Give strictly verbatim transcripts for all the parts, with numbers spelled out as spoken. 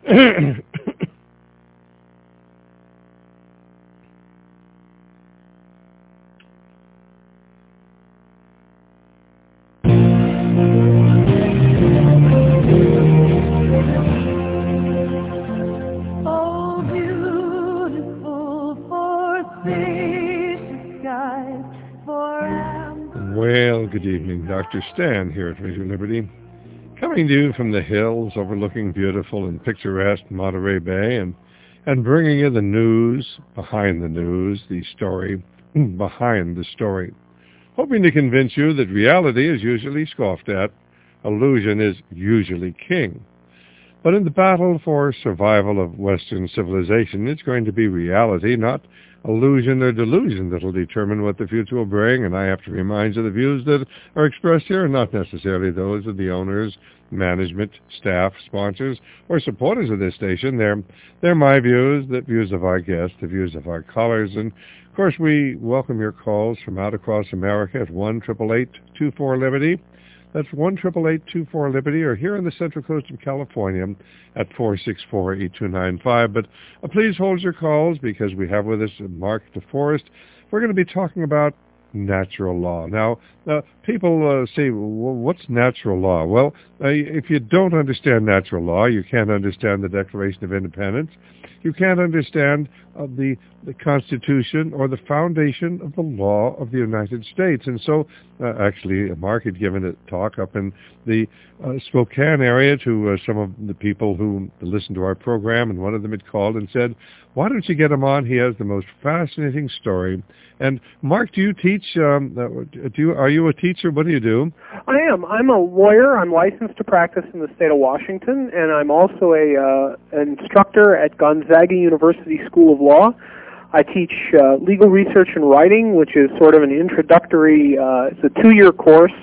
Well, good evening. Doctor Stan here at Radio Liberty, coming to you from the hills overlooking beautiful and picturesque Monterey Bay, and, and bringing you the news behind the news, the story behind the story, hoping to convince you that reality is usually scoffed at, illusion is usually king. But in the battle for survival of Western civilization, it's going to be reality, not illusion or delusion, that will determine what the future will bring. And I have to remind you, the views that are expressed here are not necessarily those of the owners, management, staff, sponsors, or supporters of this station. They're, they're my views, the views of our guests, the views of our callers. And, of course, we welcome your calls from out across America at one eight eight eight, two four, Liberty. That's one eight eight eight, two four, Liberty, or here on the Central Coast of California at four six four, eight two nine five. But uh, please hold your calls, because we have with us Mark DeForest. We're going to be talking about natural law. Now, uh, people uh, say, well, what's natural law? Well, uh, if you don't understand natural law, you can't understand the Declaration of Independence. You can't understand uh, the, the Constitution or the foundation of the law of the United States. And so, uh, actually, Mark had given a talk up in the uh, Spokane area to uh, some of the people who listened to our program, and one of them had called and said, why don't you get him on? He has the most fascinating story. And Mark, do you teach? Um, do you, are you a teacher? What do you do? I am. I'm a lawyer. I'm licensed to practice in the state of Washington, and I'm also a uh, an instructor at Gonzaga University School of Law. I teach uh, legal research and writing, which is sort of an introductory. Uh, it's a two-year course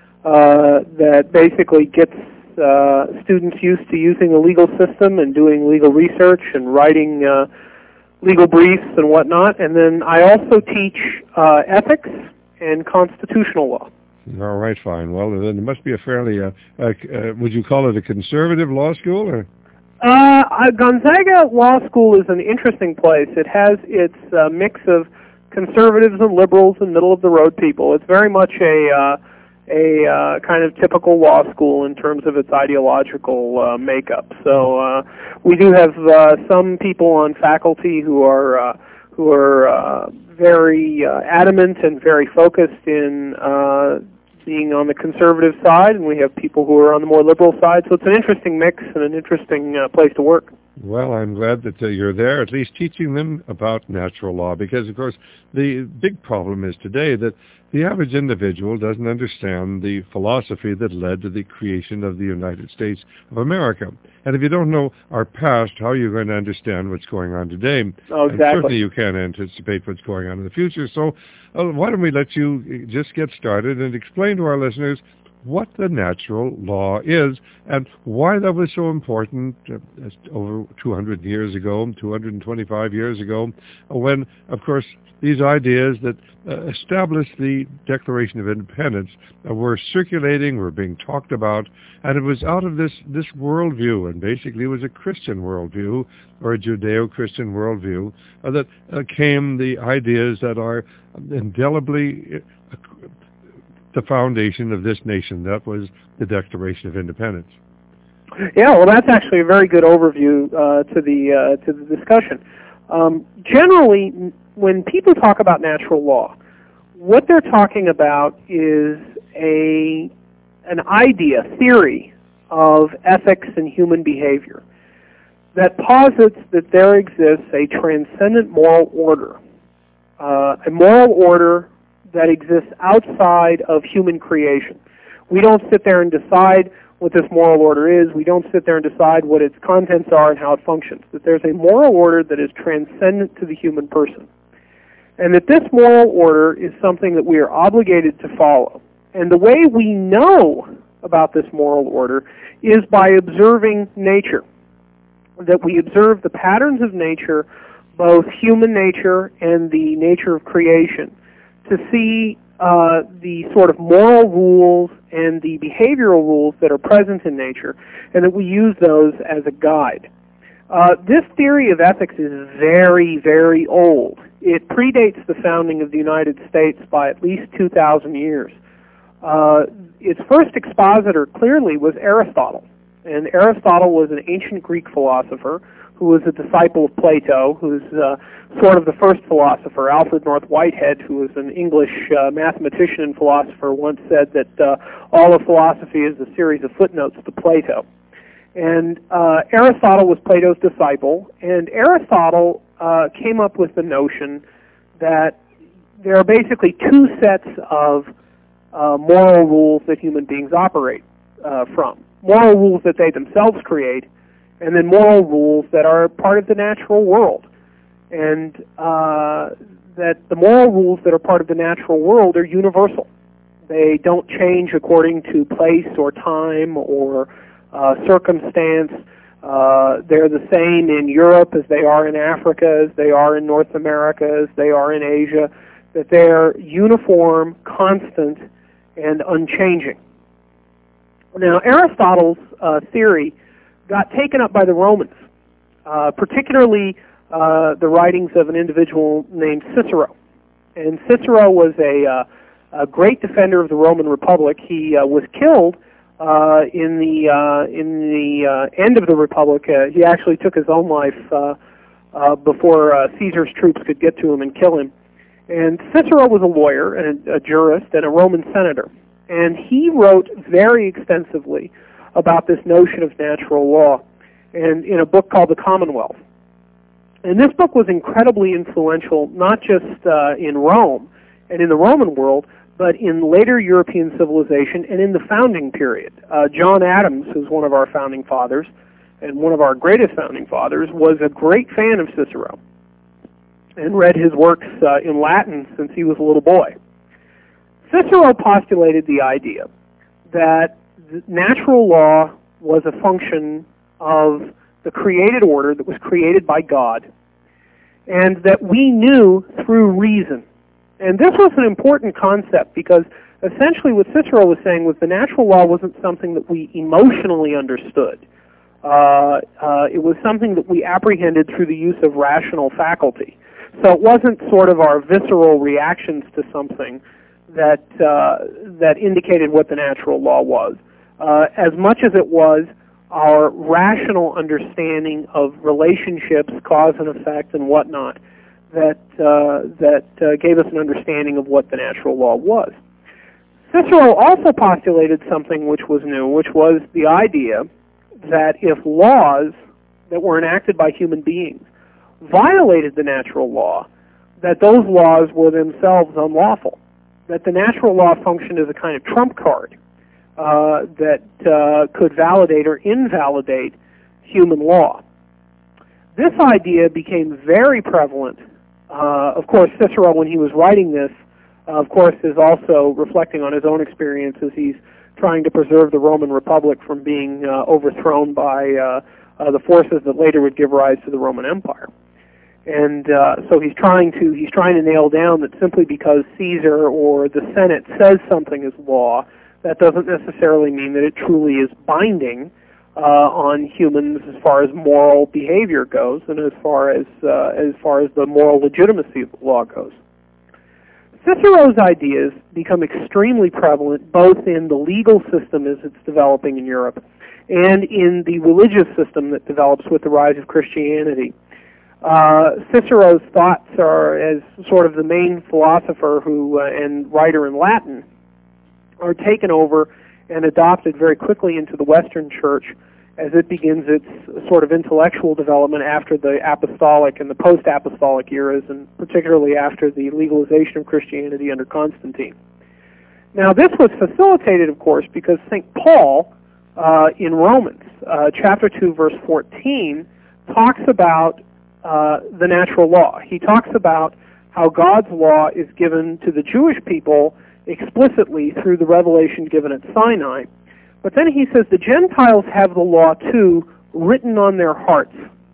uh, that basically gets uh, students used to using the legal system and doing legal research and writing uh, legal briefs and whatnot. And then I also teach uh, ethics and constitutional law. All right, fine. Well, then it must be a fairly, uh, uh, uh, would you call it a conservative law school? Or? Uh, Gonzaga Law School is an interesting place. It has its uh, mix of conservatives and liberals and middle-of-the-road people. It's very much a uh, a uh, kind of typical law school in terms of its ideological uh, makeup. So uh, we do have uh, some people on faculty who are uh, who are uh, very uh, adamant and very focused in uh, being on the conservative side, and we have people who are on the more liberal side. So it's an interesting mix and an interesting uh, place to work. Well, I'm glad that uh, you're there, at least teaching them about natural law, because, of course, the big problem is today that the average individual doesn't understand the philosophy that led to the creation of the United States of America. And if you don't know our past, how are you going to understand what's going on today? Oh, exactly. And certainly you can't anticipate what's going on in the future. So uh, why don't we let you just get started and explain to our listeners what the natural law is and why that was so important uh, over two hundred years ago, two hundred twenty-five years ago, when, of course, these ideas that uh, established the Declaration of Independence uh, were circulating, were being talked about, and it was out of this, this worldview, and basically it was a Christian worldview, or a Judeo-Christian worldview, uh, that uh, came the ideas that are indelibly uh, the foundation of this nation. That was the Declaration of Independence. Yeah, well, that's actually a very good overview uh, to the uh, to the discussion. Um, generally, when people talk about natural law, what they're talking about is a an idea, theory of ethics and human behavior that posits that there exists a transcendent moral order, uh, a moral order that exists outside of human creation. We don't sit there and decide what this moral order is. We don't sit there and decide what its contents are and how it functions. That there's a moral order that is transcendent to the human person. And that this moral order is something that we are obligated to follow. And the way we know about this moral order is by observing nature. That we observe the patterns of nature, both human nature and the nature of creation, to see uh, the sort of moral rules and the behavioral rules that are present in nature, and that we use those as a guide. Uh, this theory of ethics is very, very old. It predates the founding of the United States by at least two thousand years. Uh, its first expositor clearly was Aristotle. And Aristotle was an ancient Greek philosopher who was a disciple of Plato, who's uh, sort of the first philosopher. Alfred North Whitehead, who was an English uh, mathematician and philosopher, once said that uh, all of philosophy is a series of footnotes to Plato. And uh, Aristotle was Plato's disciple, and Aristotle uh, came up with the notion that there are basically two sets of uh, moral rules that human beings operate uh, from. Moral rules that they themselves create, and then moral rules that are part of the natural world. And uh, that the moral rules that are part of the natural world are universal. They don't change according to place or time or uh, circumstance. Uh, they're the same in Europe as they are in Africa, as they are in North America, as they are in Asia, that they're uniform, constant, and unchanging. Now, Aristotle's uh, theory got taken up by the Romans, uh, particularly uh, the writings of an individual named Cicero. And Cicero was a, uh, a great defender of the Roman Republic. He uh, was killed uh, in the uh, in the uh, end of the Republic. Uh, he actually took his own life uh, uh, before uh, Caesar's troops could get to him and kill him. And Cicero was a lawyer and a, a jurist and a Roman senator. And he wrote very extensively about this notion of natural law, and in a book called The Commonwealth. And this book was incredibly influential, not just uh, in Rome and in the Roman world, but in later European civilization and in the founding period. Uh, John Adams, who's one of our founding fathers, and one of our greatest founding fathers, was a great fan of Cicero and read his works uh, in Latin since he was a little boy. Cicero postulated the idea that natural law was a function of the created order that was created by God, and that we knew through reason. And this was an important concept because essentially what Cicero was saying was the natural law wasn't something that we emotionally understood. Uh, uh, it was something that we apprehended through the use of rational faculty. So it wasn't sort of our visceral reactions to something that uh, that indicated what the natural law was, uh, as much as it was our rational understanding of relationships, cause and effect, and whatnot, that uh, that uh, gave us an understanding of what the natural law was. Cicero also postulated something which was new, which was the idea that if laws that were enacted by human beings violated the natural law, that those laws were themselves unlawful, that the natural law functioned as a kind of trump card uh, that uh, could validate or invalidate human law. This idea became very prevalent. Uh, of course, Cicero, when he was writing this, uh, of course, is also reflecting on his own experiences. He's trying to preserve the Roman Republic from being uh, overthrown by uh, uh, the forces that later would give rise to the Roman Empire. And uh, so he's trying to he's trying to nail down that simply because Caesar or the Senate says something is law, that doesn't necessarily mean that it truly is binding uh, on humans as far as moral behavior goes, and as far as uh, as far as the moral legitimacy of the law goes. Cicero's ideas become extremely prevalent both in the legal system as it's developing in Europe and in the religious system that develops with the rise of Christianity. Uh, Cicero's thoughts are, as sort of the main philosopher who uh, and writer in Latin, are taken over and adopted very quickly into the Western Church as it begins its sort of intellectual development after the apostolic and the post-apostolic eras, and particularly after the legalization of Christianity under Constantine. Now, this was facilitated, of course, because Saint Paul, uh, in Romans, uh, chapter two, verse fourteen, talks about Uh, the natural law. He talks about how God's law is given to the Jewish people explicitly through the revelation given at Sinai. But then he says the Gentiles have the law too written on their hearts.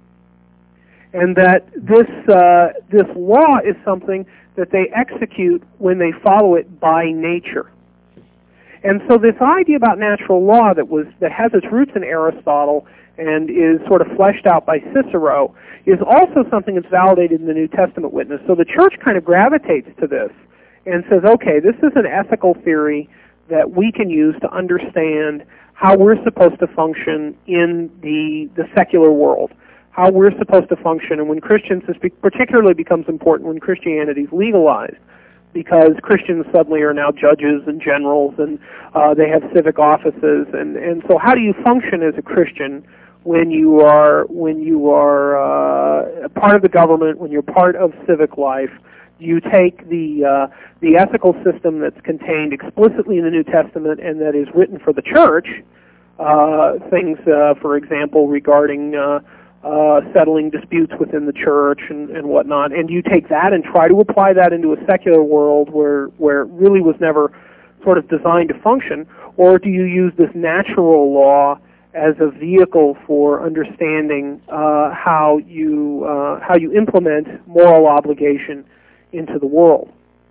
And that this, uh, this law is something that they execute when they follow it by nature. And so this idea about natural law that was that has its roots in Aristotle and is sort of fleshed out by Cicero is also something that's validated in the New Testament witness. So the church kind of gravitates to this and says, okay, this is an ethical theory that we can use to understand how we're supposed to function in the the secular world, how we're supposed to function, and when Christians, this particularly becomes important when Christianity is legalized, because Christians suddenly are now judges and generals, and uh, they have civic offices, and, and so how do you function as a Christian when you are when you are uh, a part of the government, when you're part of civic life? You take the uh, the ethical system that's contained explicitly in the New Testament and that is written for the church, uh, things, uh, for example, regarding uh, uh, settling disputes within the church and, and whatnot, and you take that and try to apply that into a secular world where where it really was never sort of designed to function, or do you use this natural law as a vehicle for understanding uh, how you uh, how you implement moral obligation into the world?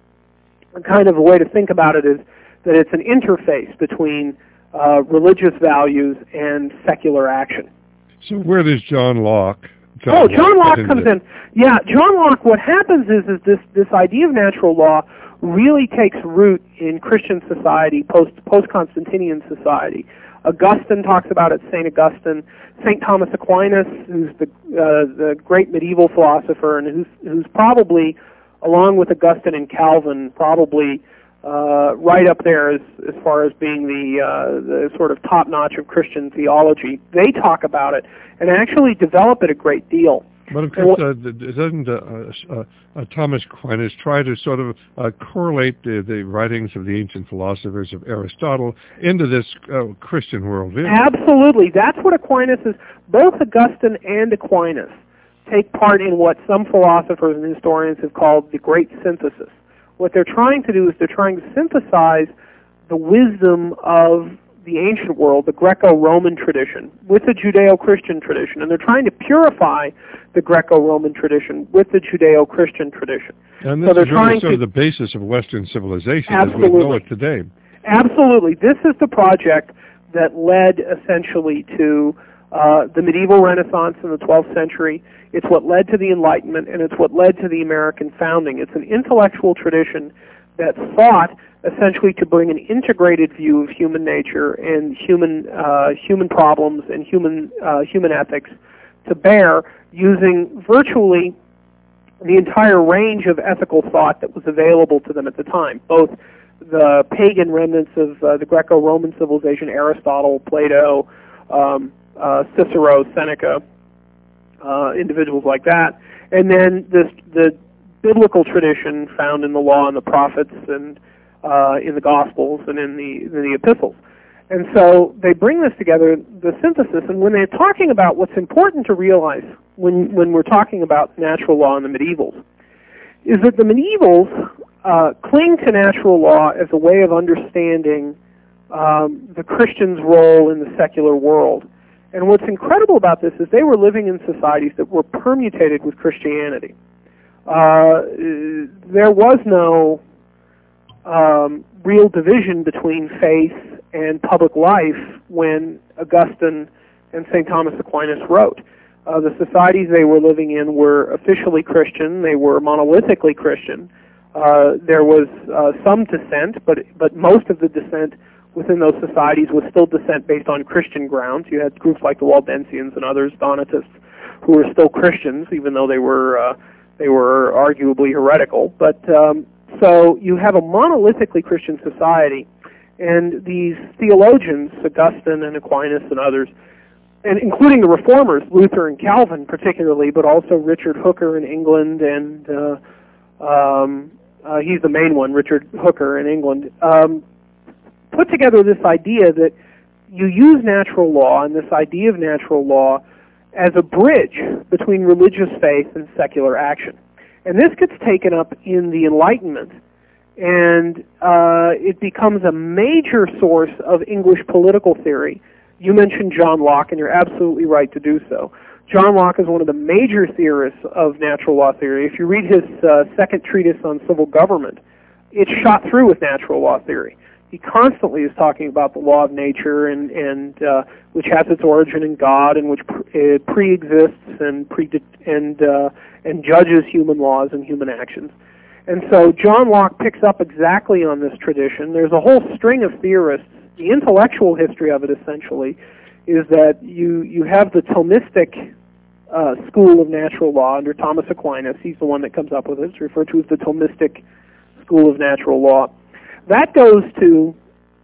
And kind of a way to think about it is that it's an interface between uh, religious values and secular action. So where does John Locke? John oh, John Locke, Locke comes in. Yeah, John Locke. What happens is, is this this idea of natural law really takes root in Christian society, post post Constantinian society. Augustine talks about it. Saint Augustine, Saint Thomas Aquinas, who's the uh, the great medieval philosopher, and who's who's probably, along with Augustine and Calvin, probably uh, right up there as, as far as being the, uh, the sort of top-notch of Christian theology. They talk about it and actually develop it a great deal. But of course, uh, doesn't uh, uh, uh, Thomas Aquinas try to sort of uh, correlate the, the writings of the ancient philosophers of Aristotle into this uh, Christian worldview? Absolutely. That's what Aquinas is. Both Augustine and Aquinas take part in what some philosophers and historians have called the Great Synthesis. What they're trying to do is they're trying to synthesize the wisdom of the ancient world, the Greco-Roman tradition, with the Judeo-Christian tradition, and they're trying to purify the Greco-Roman tradition with the Judeo-Christian tradition. And this so they're is really trying sort to, of the basis of Western civilization absolutely. as we know it today. Absolutely. This is the project that led essentially to uh, the medieval Renaissance in the twelfth century. It's what led to the Enlightenment, and it's what led to the American founding. It's an intellectual tradition that sought essentially to bring an integrated view of human nature and human uh, human problems and human uh, human ethics to bear, using virtually the entire range of ethical thought that was available to them at the time, both the pagan remnants of uh, the Greco-Roman civilization, Aristotle, Plato, um, uh, Cicero, Seneca, uh, individuals like that, and then this, the biblical tradition found in the law and the prophets and uh, in the Gospels and in the, in the epistles. And so they bring this together, the synthesis, and when they're talking about what's important to realize when, when we're talking about natural law in the medievals, is that the medievals uh, cling to natural law as a way of understanding um, the Christian's role in the secular world. And what's incredible about this is they were living in societies that were permutated with Christianity. Uh, there was no um, real division between faith and public life when Augustine and Saint Thomas Aquinas wrote. Uh, the societies they were living in were officially Christian. They were monolithically Christian. Uh, there was uh, some dissent, but but most of the dissent within those societies was still dissent based on Christian grounds. You had groups like the Waldensians and others, Donatists, who were still Christians, even though they were uh, they were arguably heretical. But um, so you have a monolithically Christian society, and these theologians, Augustine and Aquinas and others, and including the reformers, Luther and Calvin particularly, but also Richard Hooker in England, and uh, um, uh, he's the main one, Richard Hooker in England, um, put together this idea that you use natural law and this idea of natural law as a bridge between religious faith and secular action. And this gets taken up in the Enlightenment, and uh, it becomes a major source of English political theory. You mentioned John Locke, and you're absolutely right to do so. John Locke is one of the major theorists of natural law theory. If you read his uh, second treatise on civil government, it's shot through with natural law theory. He constantly is talking about the law of nature, and, and uh, which has its origin in God, and which pre- it pre-exists and pre and uh, and judges human laws and human actions. And so John Locke picks up exactly on this tradition. There's a whole string of theorists. The intellectual history of it, essentially, is that you you have the Thomistic uh, school of natural law under Thomas Aquinas. He's the one that comes up with it. It's referred to as the Thomistic school of natural law. That goes to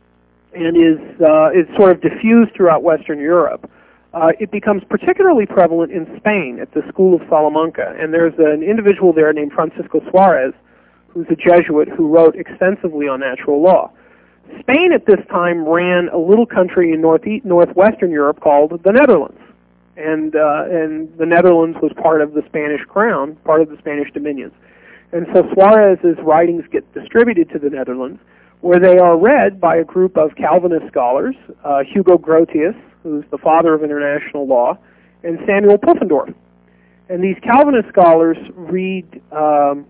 and is uh, is sort of diffused throughout Western Europe. Uh, it becomes particularly prevalent in Spain at the School of Salamanca, and there's an individual there named Francisco Suarez, who's a Jesuit who wrote extensively on natural law. Spain at this time ran a little country in northeast, northwestern Europe called the Netherlands, and uh, and the Netherlands was part of the Spanish crown, part of the Spanish dominions. And so Suarez's writings get distributed to the Netherlands, where they are read by a group of Calvinist scholars, uh, Hugo Grotius, who's the father of international law, and Samuel Pufendorf. And these Calvinist scholars read um,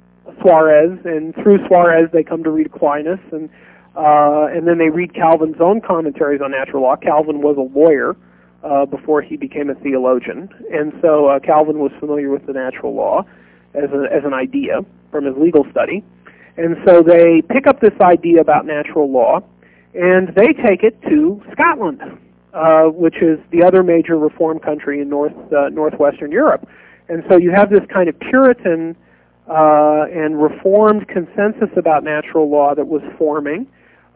Suarez, and through Suarez they come to read Aquinas, and uh, and then they read Calvin's own commentaries on natural law. Calvin was a lawyer uh, before he became a theologian, and so uh, Calvin was familiar with the natural law as, a, as an idea from his legal study. And so they pick up this idea about natural law, and they take it to Scotland, uh, which is the other major reform country in north uh, northwestern Europe. And so you have this kind of Puritan uh, and Reformed consensus about natural law that was forming.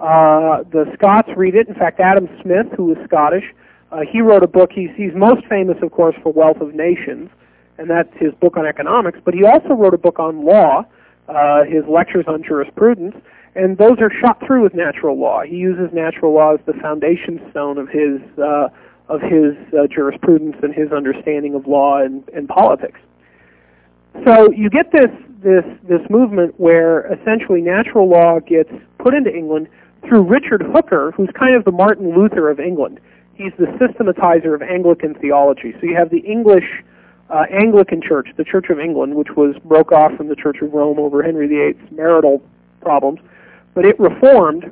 Uh, the Scots read it. In fact, Adam Smith, who was Scottish, uh, he wrote a book. He's, he's most famous, of course, for Wealth of Nations, and that's his book on economics. But he also wrote a book on law, uh, his lectures on jurisprudence, and those are shot through with natural law. He uses natural law as the foundation stone of his uh, of his uh, jurisprudence and his understanding of law and, and politics. So you get this this this movement where essentially natural law gets put into England through Richard Hooker, who's kind of the Martin Luther of England. He's the systematizer of Anglican theology. So you have the English uh, Anglican Church, the Church of England, which was broke off from the Church of Rome over Henry the Eighth's marital problems, but it reformed,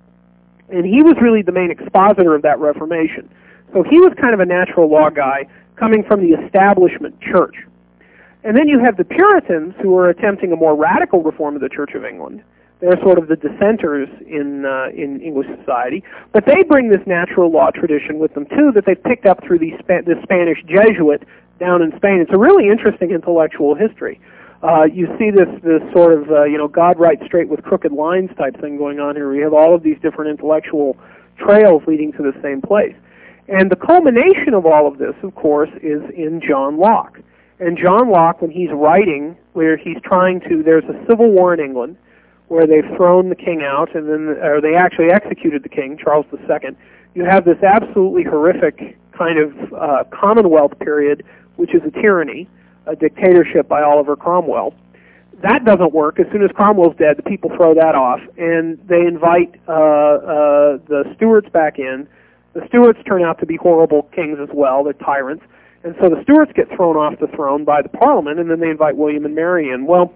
and he was really the main expositor of that Reformation. So he was kind of a natural law guy coming from the establishment church. And then you have the Puritans, who are attempting a more radical reform of the Church of England. They're sort of the dissenters in uh, in English society, but they bring this natural law tradition with them too that they picked up through the, Sp- the Spanish Jesuit down in Spain. It's a really interesting intellectual history. Uh, you see this this sort of uh, you know God writes straight with crooked lines type thing going on here. We have all of these different intellectual trails leading to the same place, and the culmination of all of this, of course, is in John Locke. And John Locke, when he's writing, where he's trying to, there's a civil war in England, where they've thrown the king out, and then, or they actually executed the king, Charles the Second. You have this absolutely horrific kind of uh, Commonwealth period, which is a tyranny, a dictatorship by Oliver Cromwell. That doesn't work. As soon as Cromwell's dead, the people throw that off, and they invite uh, uh, the Stuarts back in. The Stuarts turn out to be horrible kings as well. They're tyrants. And so the Stuarts get thrown off the throne by the Parliament, and then they invite William and Mary in. Well,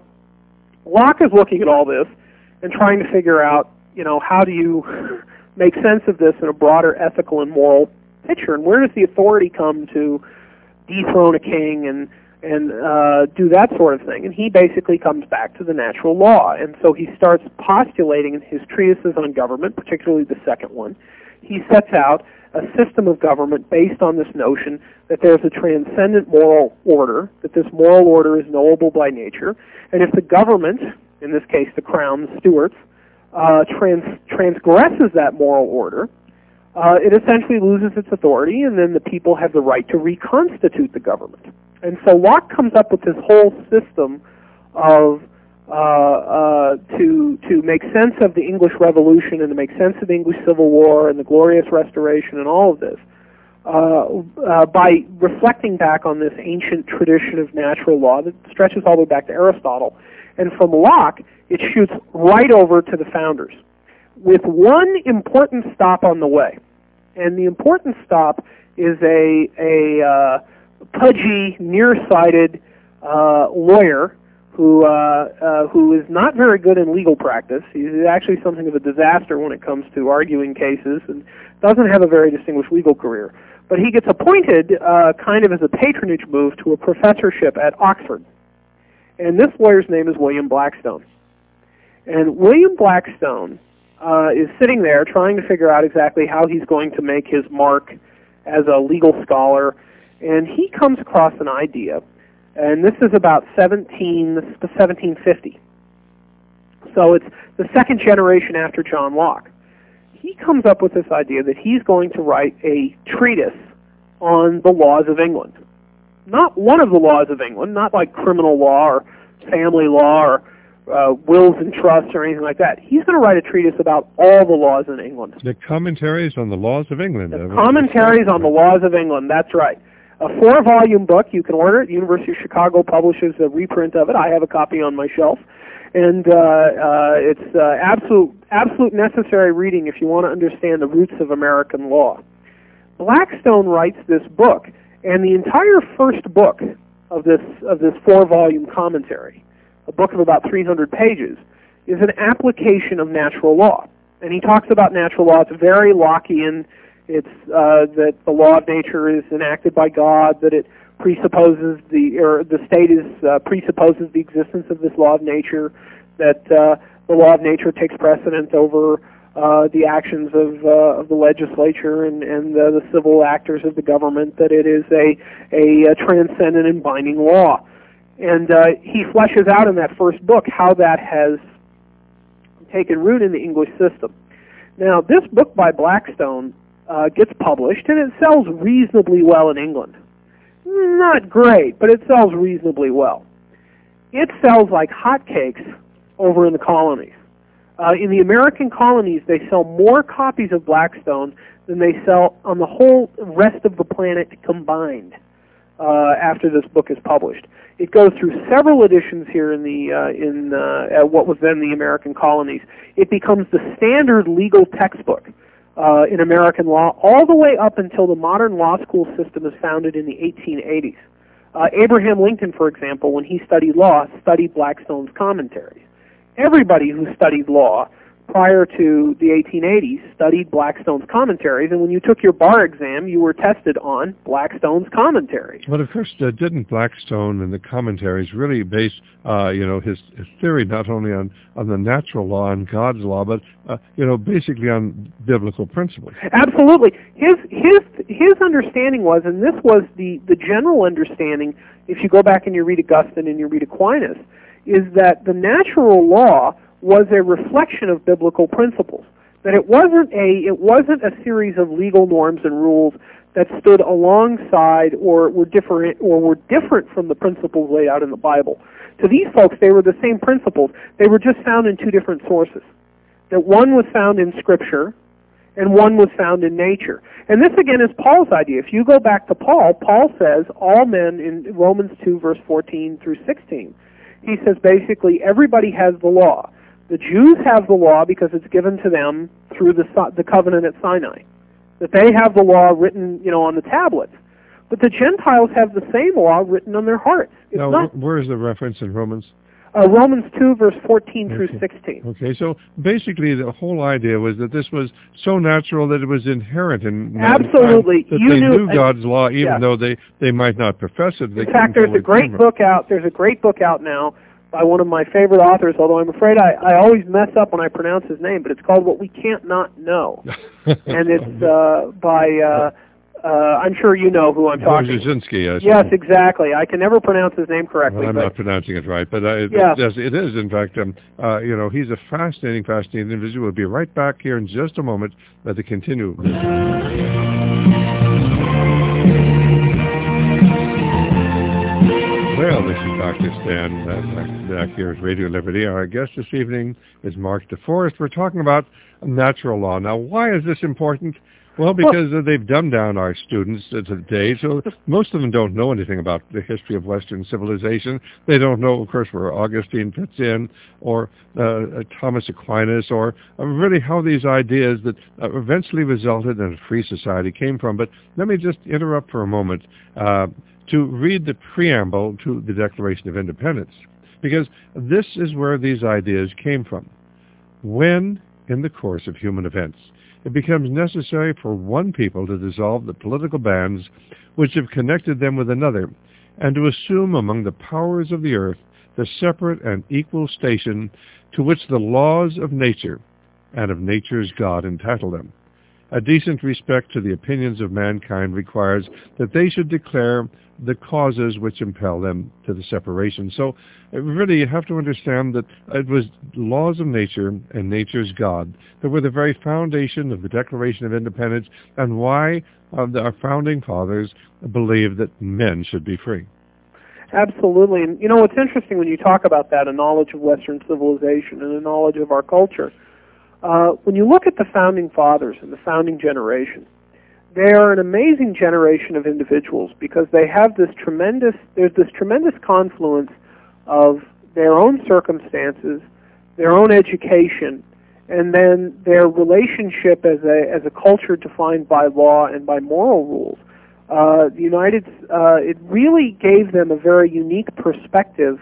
Locke is looking at all this and trying to figure out, you know, how do you make sense of this in a broader ethical and moral picture, and where does the authority come to dethrone a king and and uh, do that sort of thing? And he basically comes back to the natural law, and so he starts postulating in his treatises on government, particularly the second one. He sets out a system of government based on this notion that there's a transcendent moral order, that this moral order is knowable by nature, and if the government, in this case the Crown, the Stuarts, uh, trans transgresses that moral order, uh, it essentially loses its authority, and then the people have the right to reconstitute the government. And so Locke comes up with this whole system of Uh, uh, to to make sense of the English Revolution and to make sense of the English Civil War and the Glorious Restoration and all of this uh, uh, by reflecting back on this ancient tradition of natural law that stretches all the way back to Aristotle. And from Locke, it shoots right over to the founders with one important stop on the way. And the important stop is a, a uh, pudgy, nearsighted uh, lawyer who uh, uh, who is not very good in legal practice. He's actually something of a disaster when it comes to arguing cases and doesn't have a very distinguished legal career. But he gets appointed uh, kind of as a patronage move to a professorship at Oxford. And this lawyer's name is William Blackstone. And William Blackstone uh, is sitting there trying to figure out exactly how he's going to make his mark as a legal scholar. And he comes across an idea. And this is about seventeen, seventeen fifty. So it's the second generation after John Locke. He comes up with this idea that he's going to write a treatise on the laws of England. Not one of the laws of England, not like criminal law or family law or uh, wills and trusts or anything like that. He's going to write a treatise about all the laws in England. The commentaries on the laws of England. The commentaries on the laws of England, that's right. A four-volume book. You can order it. The University of Chicago publishes a reprint of it. I have a copy on my shelf. And uh, uh, it's uh, absolute, absolute necessary reading if you want to understand the roots of American law. Blackstone writes this book, and the entire first book of this of this four-volume commentary, a book of about three hundred pages, is an application of natural law. And he talks about natural law. It's very Lockean. It's uh, that the law of nature is enacted by God, that it presupposes the or the state is uh, presupposes the existence of this law of nature, that uh, the law of nature takes precedence over uh, the actions of uh, of the legislature and and uh, the civil actors of the government, that it is a a, a transcendent and binding law, and uh, he fleshes out in that first book how that has taken root in the English system. Now, this book by Blackstone uh, gets published, and it sells reasonably well in England. Not great, but it sells reasonably well. It sells like hotcakes over in the colonies. Uh, in the American colonies, they sell more copies of Blackstone than they sell on the whole rest of the planet combined uh, after this book is published. It goes through several editions here in the uh, in uh, what was then the American colonies. It becomes the standard legal textbook Uh, in American law, all the way up until the modern law school system is founded in the eighteen eighties. Uh, Abraham Lincoln, for example, when he studied law, studied Blackstone's commentaries. Everybody who studied law prior to the eighteen eighties studied Blackstone's commentaries, and when you took your bar exam, you were tested on Blackstone's commentaries. But of course, uh, didn't Blackstone and the commentaries really base, uh, you know, his, his theory not only on, on the natural law and God's law, but uh, you know, basically on biblical principles? Absolutely. His his his understanding was, and this was the the general understanding, if you go back and you read Augustine and you read Aquinas, is that the natural law was a reflection of biblical principles. That it wasn't a it wasn't a series of legal norms and rules that stood alongside or were different or were different from the principles laid out in the Bible. To these folks, they were the same principles. They were just found in two different sources. That one was found in Scripture and one was found in nature. And this again is Paul's idea. If you go back to Paul, Paul says all men in Romans two verse fourteen through sixteen. He says basically everybody has the law. The Jews have the law because it's given to them through the the covenant at Sinai. That they have the law written, you know, on the tablets. But the Gentiles have the same law written on their hearts. It's now, not, where is the reference in Romans? Uh, Romans two, verse fourteen okay. through sixteen. Okay, so basically the whole idea was that this was so natural that it was inherent in Absolutely. mankind, that you they knew, knew God's law, even yeah. though they, they might not profess it. They in fact, there's a great book out. There's a great book out now by one of my favorite authors, although I'm afraid I, I always mess up when I pronounce his name, but it's called What We Can't Not Know. And it's uh, by, uh, uh, I'm sure you know who I'm talking about. Brzezinski, yes. Yes, exactly. I can never pronounce his name correctly. Well, I'm but, not pronouncing it right, but uh, it, yeah. yes, it is, in fact. Um, uh, you know, he's a fascinating, fascinating individual. We'll be right back here in just a moment uh, to continue. Well, this is Doctor Stan uh, back here at Radio Liberty. Our guest this evening is Mark DeForest. We're talking about natural law. Now, why is this important? Well, because uh, they've dumbed down our students uh, today, so most of them don't know anything about the history of Western civilization. They don't know, of course, where Augustine fits in, or uh, Thomas Aquinas, or uh, really how these ideas that uh, eventually resulted in a free society came from. But let me just interrupt for a moment uh, to read the preamble to the Declaration of Independence. because this is where these ideas came from. When, in the course of human events, it becomes necessary for one people to dissolve the political bands which have connected them with another, and to assume among the powers of the earth the separate and equal station to which the laws of nature and of nature's God entitle them. A decent respect to the opinions of mankind requires that they should declare the causes which impel them to the separation. So really you have to understand that it was laws of nature and nature's God that were the very foundation of the Declaration of Independence, and why uh, our founding fathers believed that men should be free. Absolutely. And you know, it's interesting when you talk about that, a knowledge of Western civilization and a knowledge of our culture. Uh, when you look at the founding fathers and the founding generation, they are an amazing generation of individuals because they have this tremendous, there's this tremendous confluence of their own circumstances, their own education, and then their relationship as a as a culture defined by law and by moral rules. Uh, the United, uh, it really gave them a very unique perspective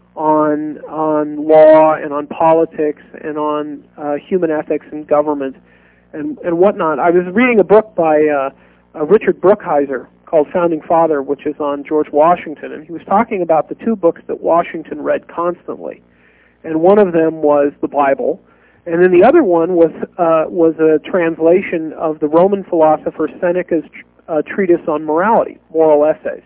on on law and on politics and on uh, human ethics and government and and whatnot. I was reading a book by uh, uh, Richard Brookhiser called Founding Father, which is on George Washington, and he was talking about the two books that Washington read constantly, and one of them was the Bible, and then the other one was uh, was a translation of the Roman philosopher Seneca's uh, treatise on morality, Moral Essays.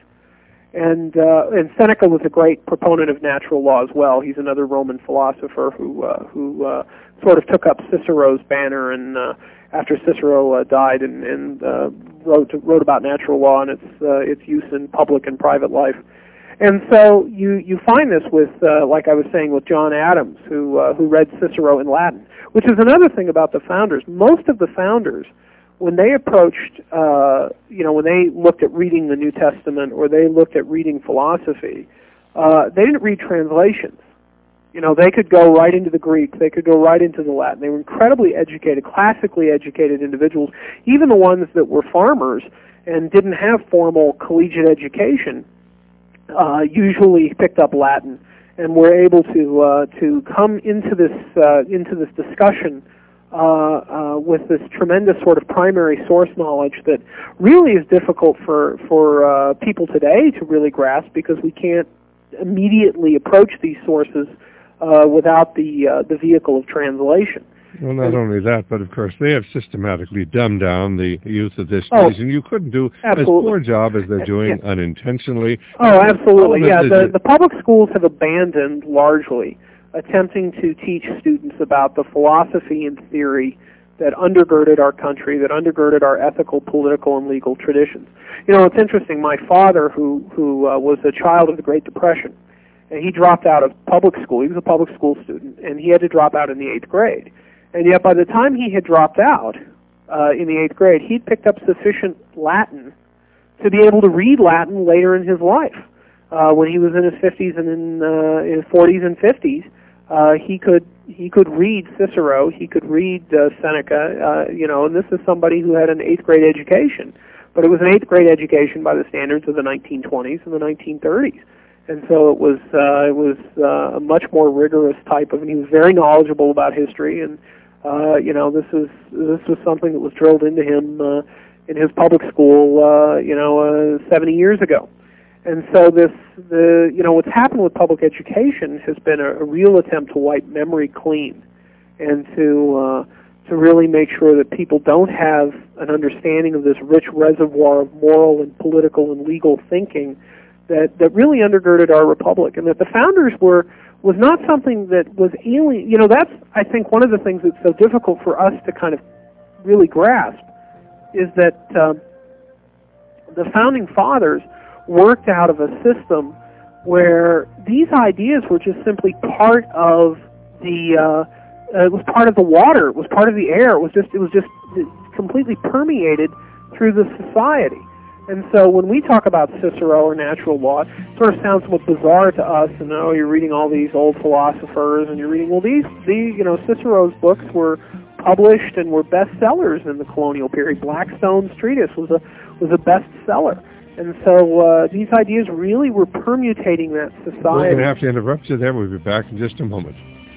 And uh, and Seneca was a great proponent of natural law as well. He's another Roman philosopher who uh, who uh, sort of took up Cicero's banner, and uh, after Cicero uh, died, and, and uh, wrote wrote about natural law and its uh, its use in public and private life. And so you you find this with, uh, like I was saying, with John Adams, who uh, who read Cicero in Latin, which is another thing about the founders. Most of the founders, when they approached, uh, you know, when they looked at reading the New Testament or they looked at reading philosophy, uh, they didn't read translations. You know, they could go right into the Greek, they could go right into the Latin. They were incredibly educated, classically educated individuals. Even the ones that were farmers and didn't have formal collegiate education uh, usually picked up Latin and were able to uh, to come into this uh, into this discussion Uh, uh, with this tremendous sort of primary source knowledge that really is difficult for for uh, people today to really grasp, because we can't immediately approach these sources uh, without the uh, the vehicle of translation. Well, not only that, but of course they have systematically dumbed down the use of this oh, and you couldn't do absolutely. as poor a job as they're doing yeah. unintentionally. Oh, absolutely. Yeah, the, it, the public schools have abandoned largely attempting to teach students about the philosophy and theory that undergirded our country, that undergirded our ethical, political, and legal traditions. You know, it's interesting. My father, who who uh, was a child of the Great Depression, and he dropped out of public school. He was a public school student, and he had to drop out in the eighth grade. And yet, by the time he had dropped out uh, in the eighth grade, he'd picked up sufficient Latin to be able to read Latin later in his life. Uh, when he was in his fifties and in uh, his forties and fifties. Uh, he could he could read Cicero, he could read uh, Seneca, uh, you know, and this is somebody who had an eighth grade education, but it was an eighth grade education by the standards of the nineteen twenties and the nineteen thirties, and so it was uh, it was uh, a much more rigorous type of, and he was very knowledgeable about history, and uh, you know, this was this was something that was drilled into him uh, in his public school, uh, you know, uh, seventy years ago. And so this, the you know, what's happened with public education has been a, a real attempt to wipe memory clean, and to uh, to really make sure that people don't have an understanding of this rich reservoir of moral and political and legal thinking that, that really undergirded our republic, and that the founders were was not something that was alien. You know, that's, I think, one of the things that's so difficult for us to kind of really grasp is that uh, the founding fathers worked out of a system where these ideas were just simply part of the uh, uh, it was part of the water, it was part of the air, it was just it was just completely permeated through the society. And so when we talk about Cicero or natural law, it sort of sounds somewhat bizarre to us, and oh, you're reading all these old philosophers, and you're reading, well, these, these you know, Cicero's books were published and were bestsellers in the colonial period. Blackstone's treatise was a was a bestseller. And so uh, these ideas really were permutating that society. We're going to have to interrupt you there. We'll be back in just a moment.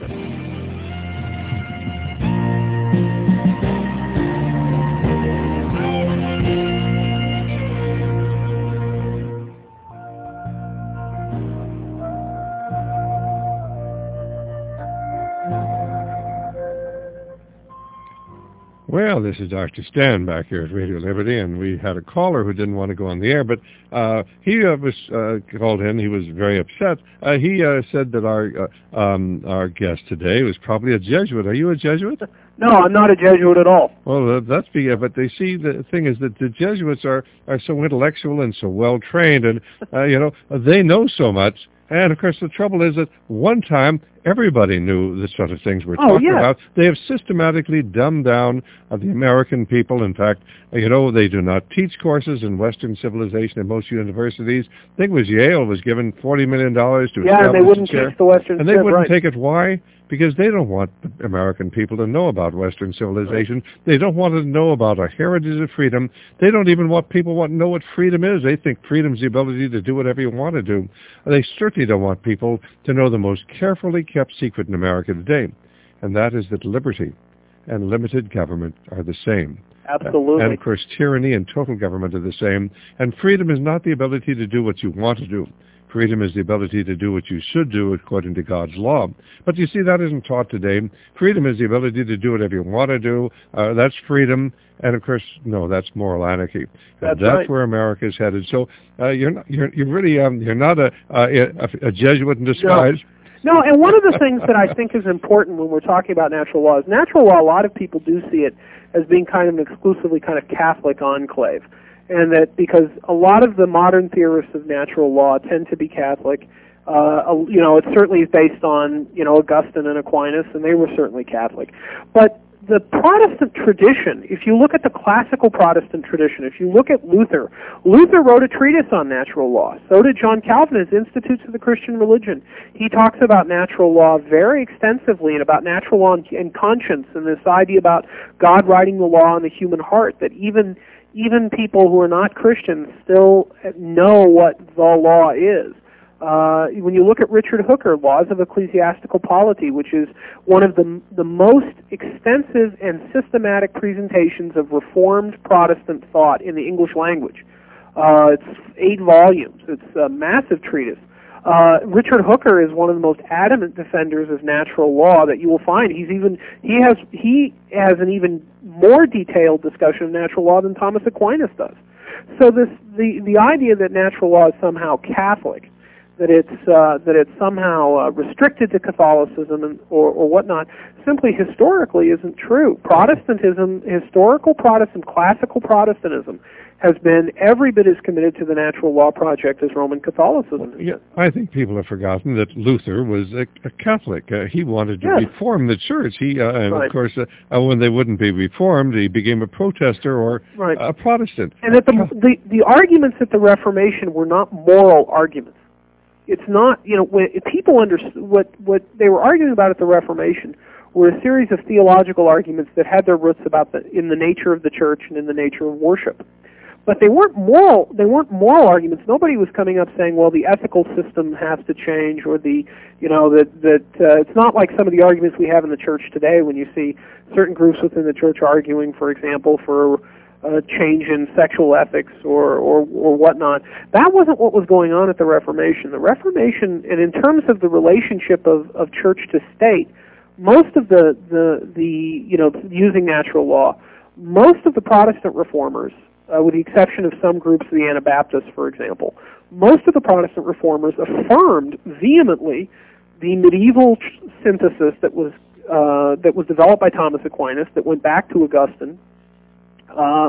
Well, this is Doctor Stan back here at Radio Liberty, and we had a caller who didn't want to go on the air, but uh, he uh, was uh, called in. He was very upset. Uh, he uh, said that our uh, um, our guest today was probably a Jesuit. Are you a Jesuit? No, I'm not a Jesuit at all. Well, uh, that's be, but they see the thing is that the Jesuits are, are so intellectual and so well trained, and uh, you know they know so much. And, of course, the trouble is that one time everybody knew the sort of things we're oh, talking yeah. about. They have systematically dumbed down uh, the American people. In fact, uh, you know, they do not teach courses in Western civilization in most universities. I think it was Yale was given forty million dollars to yeah, establish and they wouldn't a chair. teach the Western And they civ, wouldn't right. take it. Why? Because they don't want the American people to know about Western civilization. They don't want to know about our heritage of freedom. They don't even want people want to know what freedom is. They think freedom is the ability to do whatever you want to do. They certainly don't want people to know the most carefully kept secret in America today, and that is that liberty and limited government are the same. Absolutely. And, of course, tyranny and total government are the same. And freedom is not the ability to do what you want to do. Freedom is the ability to do what you should do according to God's law. But you see, that isn't taught today. Freedom is the ability to do whatever you want to do. Uh, that's freedom. And, of course, no, that's moral anarchy. That's, that's right. where America is headed. So uh, you're, not, you're, you're really um, you're not a, a, a Jesuit in disguise. No. No, and one of the things that I think is important when we're talking about natural law is natural law, a lot of people do see it as being kind of an exclusively kind of Catholic enclave. And that because a lot of the modern theorists of natural law tend to be Catholic, uh, you know, it certainly is based on, you know, Augustine and Aquinas, and they were certainly Catholic. But the Protestant tradition, if you look at the classical Protestant tradition, if you look at Luther, Luther wrote a treatise on natural law. So did John Calvin, his Institutes of the Christian Religion. He talks about natural law very extensively and about natural law and conscience and this idea about God writing the law in the human heart, that even even people who are not Christians still know what the law is. Uh, when you look at Richard Hooker, Laws of Ecclesiastical Polity, which is one of the the most extensive and systematic presentations of Reformed Protestant thought in the English language. Uh, it's eight volumes. It's a massive treatise. Uh, Richard Hooker is one of the most adamant defenders of natural law that you will find. He's even he has he has an even more detailed discussion of natural law than Thomas Aquinas does. So this the the idea that natural law is somehow Catholic, that it's uh, that it's somehow uh, restricted to Catholicism and, or, or whatnot, simply historically isn't true. Protestantism, historical Protestant, classical Protestantism, has been every bit as committed to the natural law project as Roman Catholicism is. Yeah, I think people have forgotten that Luther was a, a Catholic. Uh, he wanted to yes. reform the church. He, uh, and right. of course, uh, uh, when they wouldn't be reformed, he became a protester or right. a Protestant. And that the, the the arguments at the Reformation were not moral arguments. It's not, you know, when people understood what what they were arguing about at the Reformation were a series of theological arguments that had their roots about the in the nature of the church and in the nature of worship. But they weren't moral. They weren't moral arguments. Nobody was coming up saying, "Well, the ethical system has to change," or the, you know, that that uh, it's not like some of the arguments we have in the church today when you see certain groups within the church arguing, for example, for a change in sexual ethics or, or or whatnot. That wasn't what was going on at the Reformation. The Reformation, and in terms of the relationship of, of church to state, most of the the the you know using natural law, most of the Protestant reformers, Uh, with the exception of some groups, the Anabaptists, for example, most of the Protestant reformers affirmed vehemently the medieval tr- synthesis that was uh, that was developed by Thomas Aquinas, that went back to Augustine, uh, uh,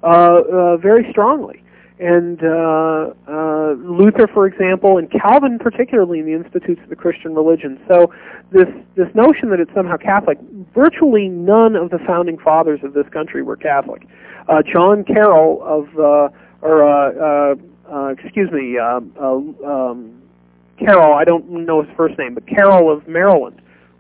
uh, very strongly. And uh, uh, Luther, for example, and Calvin particularly in the Institutes of the Christian Religion. So this this notion that it's somehow Catholic, virtually none of the founding fathers of this country were Catholic. Uh, John Carroll of, uh, or uh, uh, uh, excuse me, uh, uh, um, Carroll, I don't know his first name, but Carroll of Maryland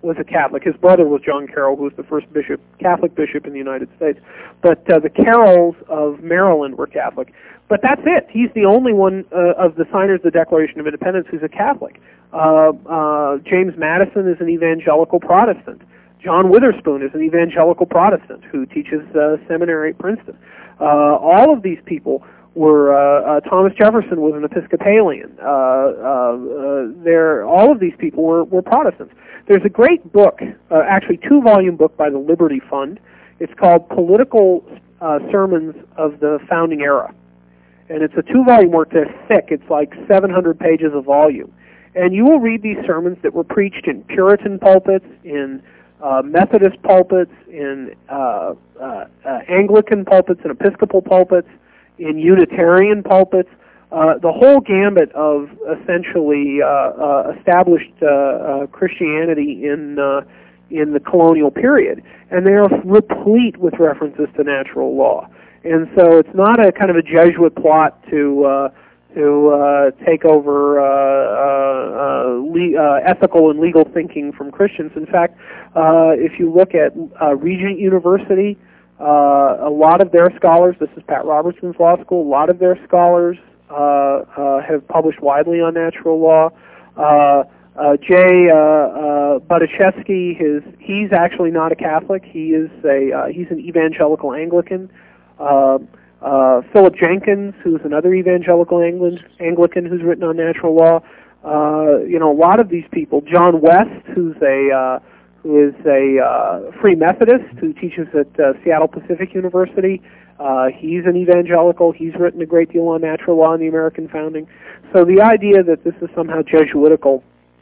was a Catholic. His brother was John Carroll, who was the first bishop, Catholic bishop in the United States. But uh, the Carrolls of Maryland were Catholic. But that's it. He's the only one uh, of the signers of the Declaration of Independence who's a Catholic. Uh, uh, James Madison is an evangelical Protestant. John Witherspoon is an evangelical Protestant who teaches uh, seminary at Princeton. Uh, all of these people were, uh, uh, Thomas Jefferson was an Episcopalian. Uh, uh, uh, there, all of these people were, were Protestants. There's a great book, uh, actually two-volume book by the Liberty Fund. It's called Political uh, Sermons of the Founding Era. And it's a two-volume work. They're thick. It's like seven hundred pages a volume. And you will read these sermons that were preached in Puritan pulpits, in uh, Methodist pulpits, in uh, uh, uh, Anglican pulpits, and Episcopal pulpits, in Unitarian pulpits, uh, the whole gambit of essentially uh, uh, established uh, uh, Christianity in uh, in the colonial period. And they are replete with references to natural law. And so it's not a kind of a Jesuit plot to uh, to uh, take over uh, uh, uh, le- uh, ethical and legal thinking from Christians. In fact, uh, if you look at uh, Regent University, uh, a lot of their scholars, this is Pat Robertson's law school, a lot of their scholars uh, uh, have published widely on natural law. Uh, uh, Jay uh, uh, Budichevsky, his, he's actually not a Catholic. He is a uh, he's an evangelical Anglican. Uh, uh, Philip Jenkins, who's another evangelical Anglican, Anglican who's written on natural law. Uh, you know, a lot of these people. John West, who's a uh, who is a uh, Free Methodist who teaches at uh, Seattle Pacific University. Uh, he's an evangelical. He's written a great deal on natural law and the American founding. So the idea that this is somehow Jesuitical,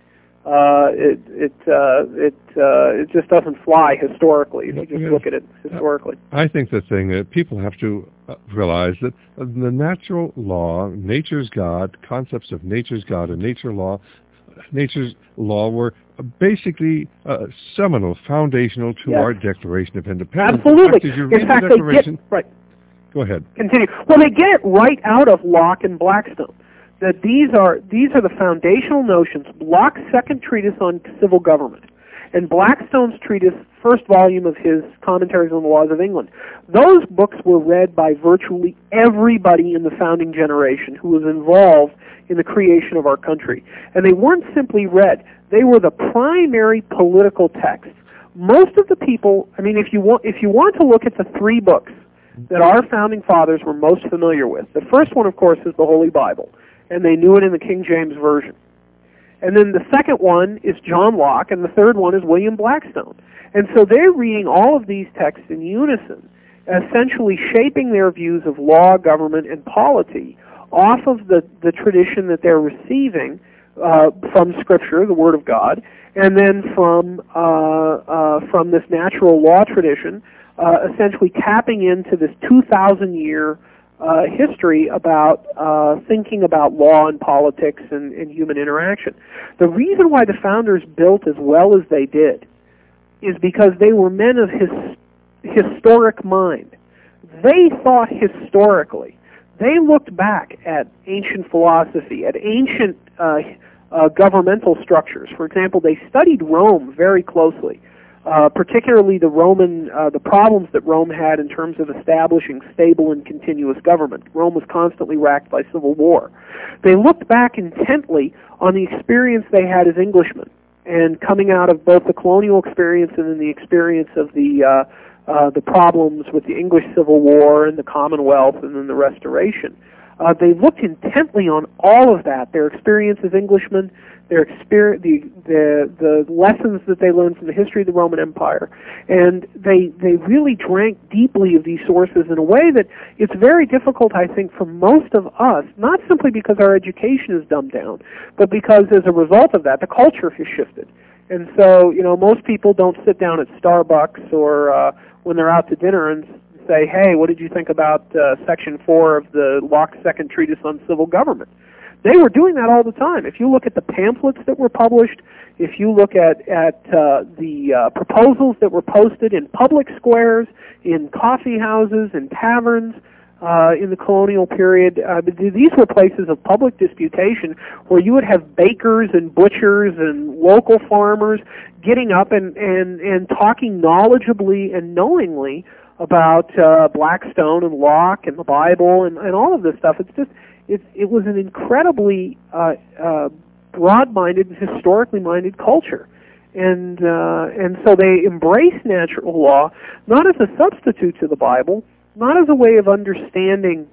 uh, it it uh, it uh, it just doesn't fly historically. If you just Yeah. look at it historically. I think the thing that people have to uh, realize that uh, the natural law, nature's God, concepts of nature's God and nature law, nature's law were basically uh, seminal, foundational to Yes. our Declaration of Independence. Absolutely. In fact, as you In read fact, the they Declaration, get right. Go ahead. Continue. Well, they get it right out of Locke and Blackstone. That these are these are the foundational notions. Locke's second treatise on civil government, and Blackstone's treatise, first volume of his Commentaries on the Laws of England. Those books were read by virtually everybody in the founding generation who was involved in the creation of our country. And they weren't simply read. They were the primary political texts. Most of the people, I mean, if you want, if you want to look at the three books that our founding fathers were most familiar with, the first one, of course, is the Holy Bible, and they knew it in the King James Version. And then the second one is John Locke, and the third one is William Blackstone. And so they're reading all of these texts in unison, essentially shaping their views of law, government, and polity off of the, the tradition that they're receiving uh, from Scripture, the Word of God, and then from uh, uh, from this natural law tradition, uh, essentially tapping into this two thousand year uh, history about uh, thinking about law and politics and, and human interaction. The reason why the founders built as well as they did is because they were men of his, historic mind. They thought historically. They looked back at ancient philosophy, at ancient uh, uh, governmental structures. For example, they studied Rome very closely, uh, particularly the Roman, uh, the problems that Rome had in terms of establishing stable and continuous government. Rome was constantly racked by civil war. They looked back intently on the experience they had as Englishmen, and coming out of both the colonial experience and then the experience of the uh, uh, the problems with the English Civil War and the Commonwealth and then the Restoration. Uh, they looked intently on all of that, their experience as Englishmen, their experience, the, the the lessons that they learned from the history of the Roman Empire, and they they really drank deeply of these sources in a way that it's very difficult, I think, for most of us, not simply because our education is dumbed down, but because as a result of that, the culture has shifted. And so, you know, most people don't sit down at Starbucks or uh, when they're out to dinner and say, hey, what did you think about uh, Section four of the Locke's Second Treatise on Civil Government? They were doing that all the time. If you look at the pamphlets that were published, if you look at, at uh, the uh, proposals that were posted in public squares, in coffee houses, in taverns, uh, in the colonial period. Uh, these were places of public disputation where you would have bakers and butchers and local farmers getting up and, and, and talking knowledgeably and knowingly about uh, Blackstone and Locke and the Bible and, and all of this stuff. It's just it, it was an incredibly uh, uh, broad-minded, historically minded culture. And uh, and so they embraced natural law not as a substitute to the Bible, not as a way of understanding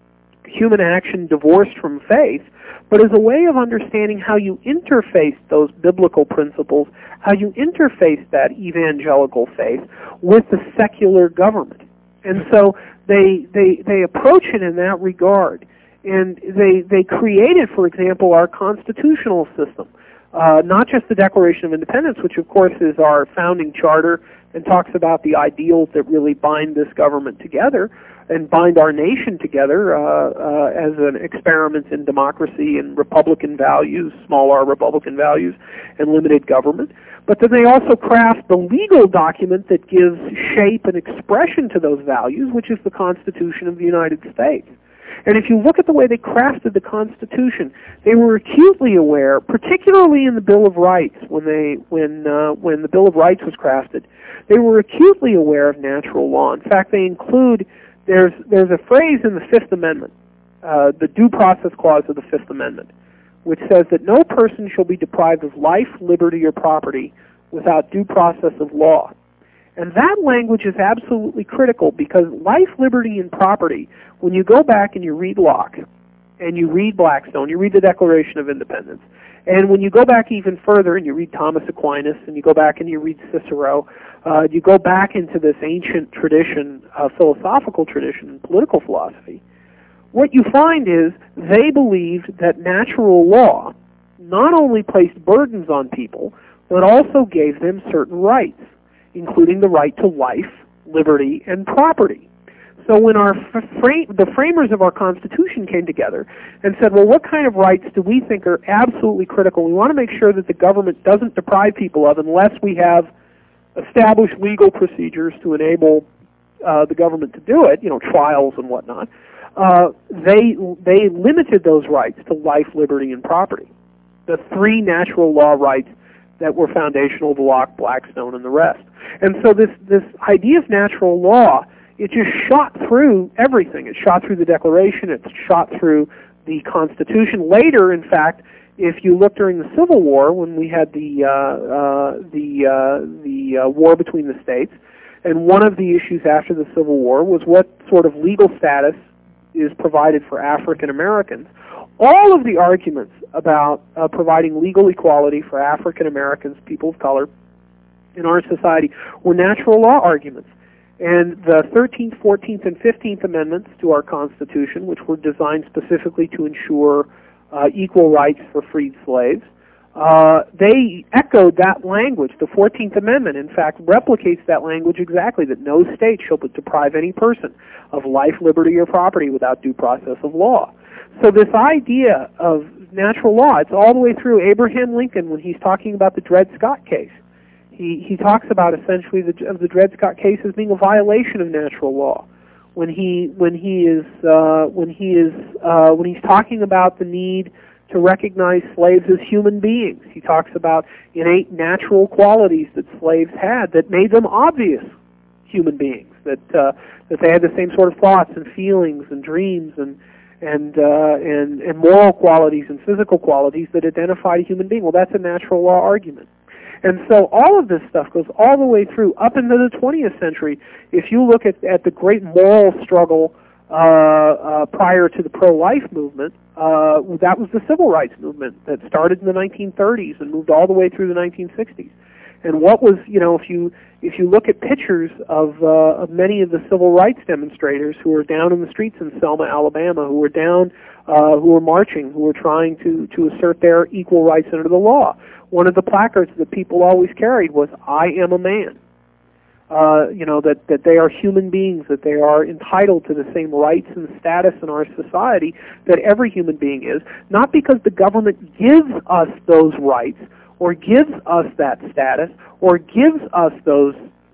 human action divorced from faith, but as a way of understanding how you interface those biblical principles, how you interface that evangelical faith with the secular government. And so they they they approach it in that regard. And they they created, for example, our constitutional system. Uh, not just the Declaration of Independence, which of course is our founding charter and talks about the ideals that really bind this government together and bind our nation together uh, uh, as an experiment in democracy and Republican values, small r Republican values, and limited government. But then they also craft the legal document that gives shape and expression to those values, which is the Constitution of the United States. And if you look at the way they crafted the Constitution, they were acutely aware, particularly in the Bill of Rights, when they when uh, when the Bill of Rights was crafted, they were acutely aware of natural law. In fact, they include there's there's a phrase in the Fifth Amendment, uh, the Due Process Clause of the Fifth Amendment, which says that no person shall be deprived of life, liberty, or property without due process of law. And that language is absolutely critical because life, liberty, and property, when you go back and you read Locke, and you read Blackstone, you read the Declaration of Independence, and when you go back even further and you read Thomas Aquinas, and you go back and you read Cicero, uh, you go back into this ancient tradition, uh, philosophical tradition, political philosophy, what you find is they believed that natural law not only placed burdens on people, but also gave them certain rights, including the right to life, liberty, and property. So when our frame, the framers of our Constitution came together and said, well, what kind of rights do we think are absolutely critical? We want to make sure that the government doesn't deprive people of unless we have established legal procedures to enable uh, the government to do it, you know, trials and whatnot. Uh, they, they limited those rights to life, liberty, and property, the three natural law rights that were foundational to Locke, Blackstone, and the rest. And so this, this idea of natural law, it just shot through everything. It shot through the Declaration. It shot through the Constitution. Later, in fact, if you look during the Civil War, when we had the, uh, uh, the, uh, the uh, war between the states, and one of the issues after the Civil War was what sort of legal status is provided for African Americans. All of the arguments about uh, providing legal equality for African Americans, people of color, in our society were natural law arguments. And the thirteenth, fourteenth, and fifteenth Amendments to our Constitution, which were designed specifically to ensure uh, equal rights for freed slaves, uh, they echoed that language. The fourteenth Amendment, in fact, replicates that language exactly, that no state shall deprive any person of life, liberty, or property without due process of law. So this idea of natural law, it's all the way through Abraham Lincoln when he's talking about the Dred Scott case. He he talks about essentially the, of the Dred Scott case as being a violation of natural law. When he when he is uh, when he is uh, when he's talking about the need to recognize slaves as human beings, he talks about innate natural qualities that slaves had that made them obvious human beings. That uh, that they had the same sort of thoughts and feelings and dreams and and uh, and and moral qualities and physical qualities that identified a human being. Well, that's a natural law argument. And so all of this stuff goes all the way through up into the twentieth century. If you look at, at the great moral struggle uh, uh, prior to the pro-life movement, uh, that was the civil rights movement that started in the nineteen thirties and moved all the way through the nineteen sixties. And what was, you know, if you if you look at pictures of, uh, of many of the civil rights demonstrators who were down in the streets in Selma, Alabama, who were down, uh, who were marching, who were trying to, to assert their equal rights under the law, one of the placards that people always carried was, "I am a man." Uh, you know, that, that they are human beings, that they are entitled to the same rights and status in our society that every human being is, not because the government gives us those rights, or gives us that status, or gives us those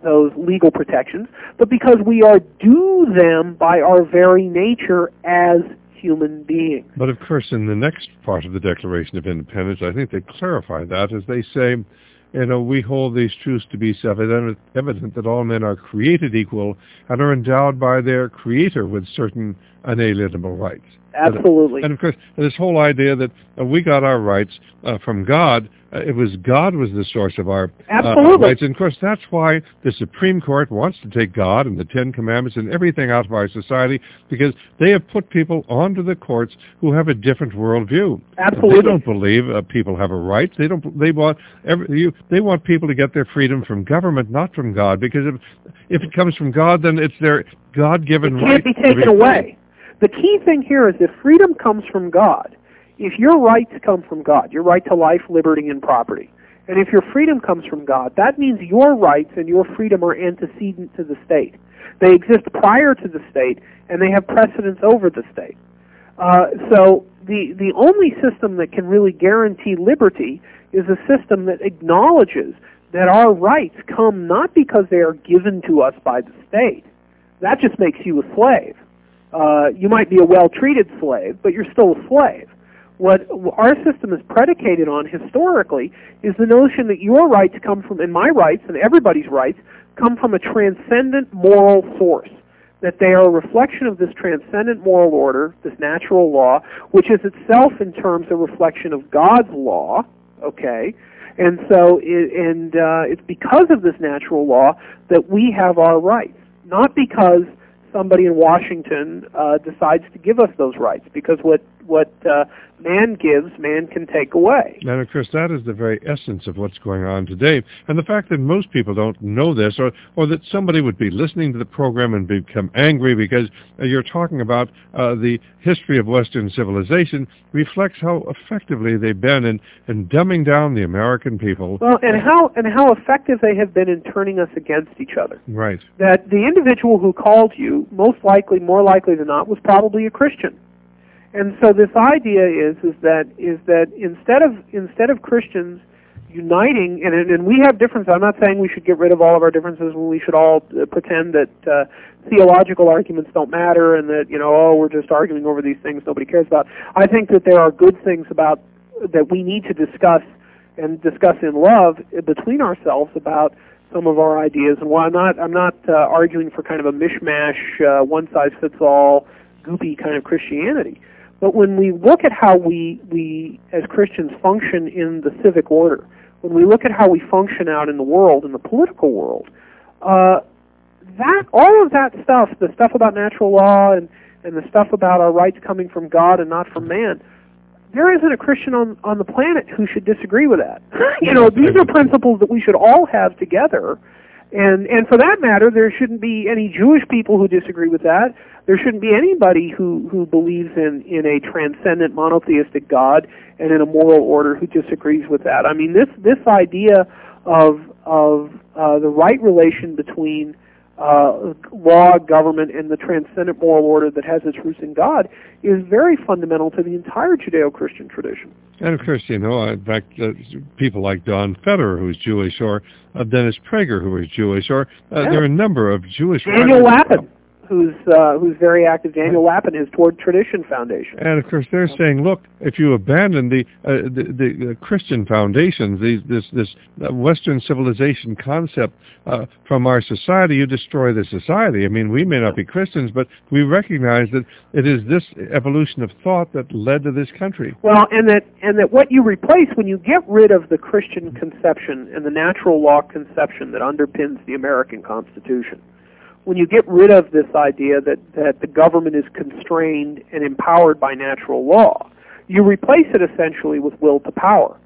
those legal protections, but because we are due them by our very nature as human beings. But of course, in the next part of the Declaration of Independence, I think they clarify that as they say, you know, we hold these truths to be self-evident evident that all men are created equal and are endowed by their Creator with certain unalienable rights. Absolutely. And of course, this whole idea that uh, we got our rights uh, from God, uh, it was God was the source of our uh, rights. And of course, that's why the Supreme Court wants to take God and the Ten Commandments and everything out of our society, because they have put people onto the courts who have a different worldview. Absolutely. They don't believe uh, people have a right. They don't. They want every, you, They want people to get their freedom from government, not from God. Because if if it comes from God, then it's their God-given right. It can't be taken away. The key thing here is if freedom comes from God, if your rights come from God, your right to life, liberty, and property, and if your freedom comes from God, that means your rights and your freedom are antecedent to the state. They exist prior to the state, and they have precedence over the state. Uh, so the, the only system that can really guarantee liberty is a system that acknowledges that our rights come not because they are given to us by the state. That just makes you a slave. Uh, you might be a well-treated slave, but you're still a slave. What our system is predicated on historically is the notion that your rights come from, and my rights, and everybody's rights, come from a transcendent moral source, that they are a reflection of this transcendent moral order, this natural law, which is itself in terms a reflection of God's law, okay? And so, it, and uh, it's because of this natural law that we have our rights, not because somebody in Washington uh, decides to give us those rights, because what what uh, man gives, man can take away. And of course, that is the very essence of what's going on today. And the fact that most people don't know this, or or that somebody would be listening to the program and become angry because uh, you're talking about uh, the history of Western civilization, reflects how effectively they've been in, in dumbing down the American people. Well, and how and how effective they have been in turning us against each other. Right. That the individual who called you, most likely, more likely than not, was probably a Christian. And so this idea is is that is that instead of instead of Christians uniting, and and we have differences. I'm not saying we should get rid of all of our differences, and we should all uh, pretend that uh, theological arguments don't matter, and that you know oh we're just arguing over these things nobody cares about. I think that there are good things about that we need to discuss and discuss in love between ourselves about some of our ideas. And while I'm not I'm not uh, arguing for kind of a mishmash, uh, one size fits all, goopy kind of Christianity. But when we look at how we, we, as Christians, function in the civic order, when we look at how we function out in the world, in the political world, uh, that all of that stuff, the stuff about natural law and, and the stuff about our rights coming from God and not from man, there isn't a Christian on, on the planet who should disagree with that. You know, these are principles that we should all have together. And and for that matter, there shouldn't be any Jewish people who disagree with that. There shouldn't be anybody who, who believes in, in a transcendent monotheistic God and in a moral order who disagrees with that. I mean, this this idea of of uh, the right relation between uh, law, government, and the transcendent moral order that has its roots in God is very fundamental to the entire Judeo-Christian tradition. And of course, you know, in fact, uh, people like Don Federer, who's Jewish, or uh, Dennis Prager, who is Jewish, or uh, yeah. there are a number of Jewish Daniel Lapin, who's uh, who's very active. Daniel Lapin is Toward Tradition Foundation. And of course, they're saying, look, if you abandon the uh, the, the uh, Christian foundations, these, this this uh, Western civilization concept uh, from our society, you destroy the society. I mean, we may not be Christians, but we recognize that it is this evolution of thought that led to this country. Well, and that and that what you replace when you get rid of the Christian conception and the natural law conception that underpins the American Constitution, when you get rid of this idea that, that the government is constrained and empowered by natural law, you replace it essentially with will to power.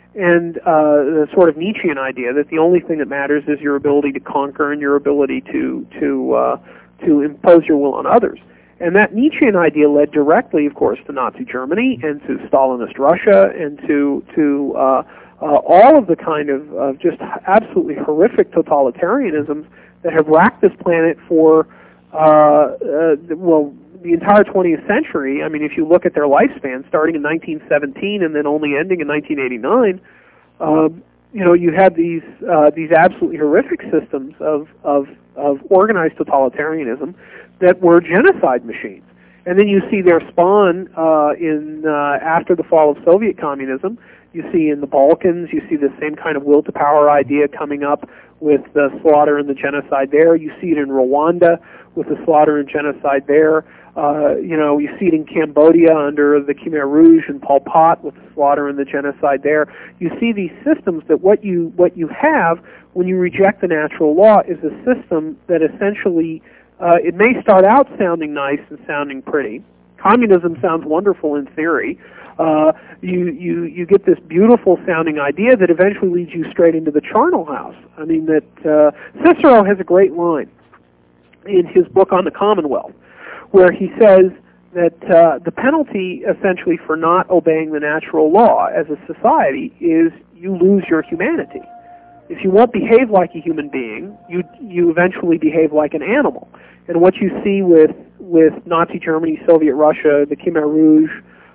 And uh, the sort of Nietzschean idea that the only thing that matters is your ability to conquer and your ability to to uh, to impose your will on others. And that Nietzschean idea led directly, of course, to Nazi Germany and to Stalinist Russia and to to uh, uh, all of the kind of, of just absolutely horrific totalitarianisms that have racked this planet for, uh, uh, well, the entire twentieth century. I mean, if you look at their lifespan, starting in nineteen seventeen and then only ending in nineteen eighty-nine, um, you know, you had these uh, these absolutely horrific systems of, of of organized totalitarianism that were genocide machines. And then you see their spawn uh, in uh, after the fall of Soviet communism. You see in the Balkans, you see the same kind of will to power idea coming up with the slaughter and the genocide there. You see it in Rwanda with the slaughter and genocide there. Uh, you know, you see it in Cambodia under the Khmer Rouge and Pol Pot with the slaughter and the genocide there. You see these systems that what you what you have when you reject the natural law is a system that essentially uh, it may start out sounding nice and sounding pretty. Communism sounds wonderful in theory. Uh, you, you, you get this beautiful sounding idea that eventually leads you straight into the charnel house. I mean, that uh, Cicero has a great line in his book on the Commonwealth, where he says that uh, the penalty essentially for not obeying the natural law as a society is you lose your humanity. If you won't behave like a human being, you you eventually behave like an animal. And what you see with, with Nazi Germany, Soviet Russia, the Khmer Rouge,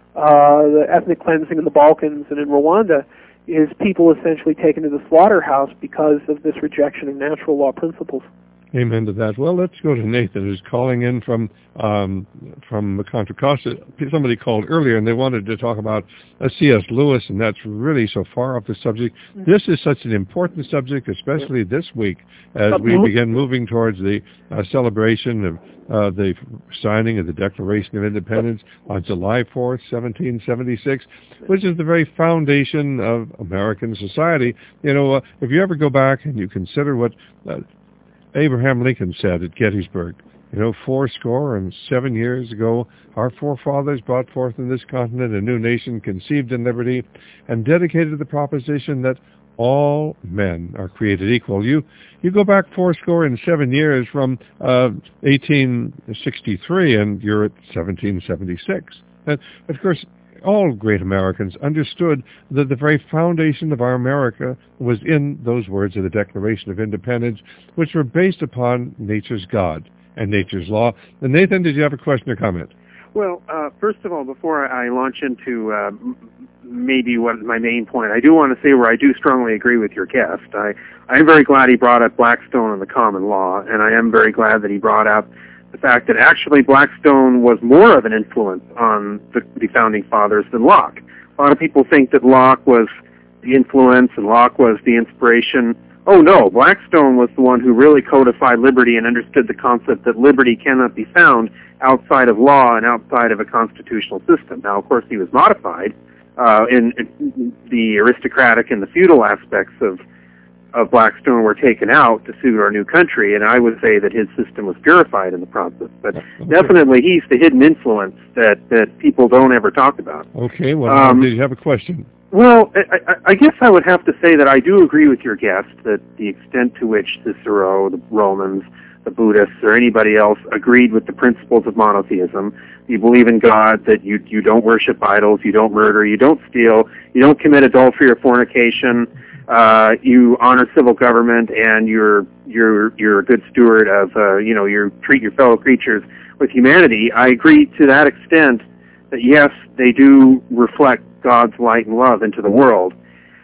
uh, the ethnic cleansing in the Balkans and in Rwanda is people essentially taken to the slaughterhouse because of this rejection of natural law principles. Amen to that. Well, let's go to Nathan, who's calling in from um, from Contra Costa. Somebody called earlier, and they wanted to talk about uh, C S Lewis, and that's really so far off the subject. Mm-hmm. This is such an important subject, especially yeah. this week, as we begin moving towards the uh, celebration of uh, the signing of the Declaration of Independence on July fourth, seventeen seventy-six, which is the very foundation of American society. You know, uh, if you ever go back and you consider what uh, Abraham Lincoln said at Gettysburg, you know, four score and seven years ago, our forefathers brought forth in this continent a new nation conceived in liberty and dedicated to the proposition that all men are created equal. You you go back four score and seven years from uh, eighteen sixty-three, and you're at seventeen seventy-six. And, of course, all great Americans understood that the very foundation of our America was in those words of the Declaration of Independence, which were based upon nature's God and nature's law. And Nathan, did you have a question or comment? Well, uh, first of all, before I launch into uh, maybe what my main point, I do want to say where I do strongly agree with your guest. I, I am very glad he brought up Blackstone and the common law, and I am very glad that he brought up the fact that actually Blackstone was more of an influence on the, the Founding Fathers than Locke. A lot of people think that Locke was the influence and Locke was the inspiration. Oh no, Blackstone was the one who really codified liberty and understood the concept that liberty cannot be found outside of law and outside of a constitutional system. Now, of course, he was modified uh, in, in the aristocratic and the feudal aspects of of Blackstone were taken out to suit our new country, and I would say that his system was purified in the process. But okay. Definitely he's the hidden influence that, that people don't ever talk about. Okay, well, um, did you have a question? Well, I, I, I guess I would have to say that I do agree with your guest that the extent to which Cicero, the Romans, the Buddhists, or anybody else agreed with the principles of monotheism, you believe in God, that you, you don't worship idols, you don't murder, you don't steal, you don't commit adultery or fornication, Uh, you honor civil government, and you're you're you're a good steward of uh, you know you treat your fellow creatures with humanity. I agree to that extent that yes, they do reflect God's light and love into the world.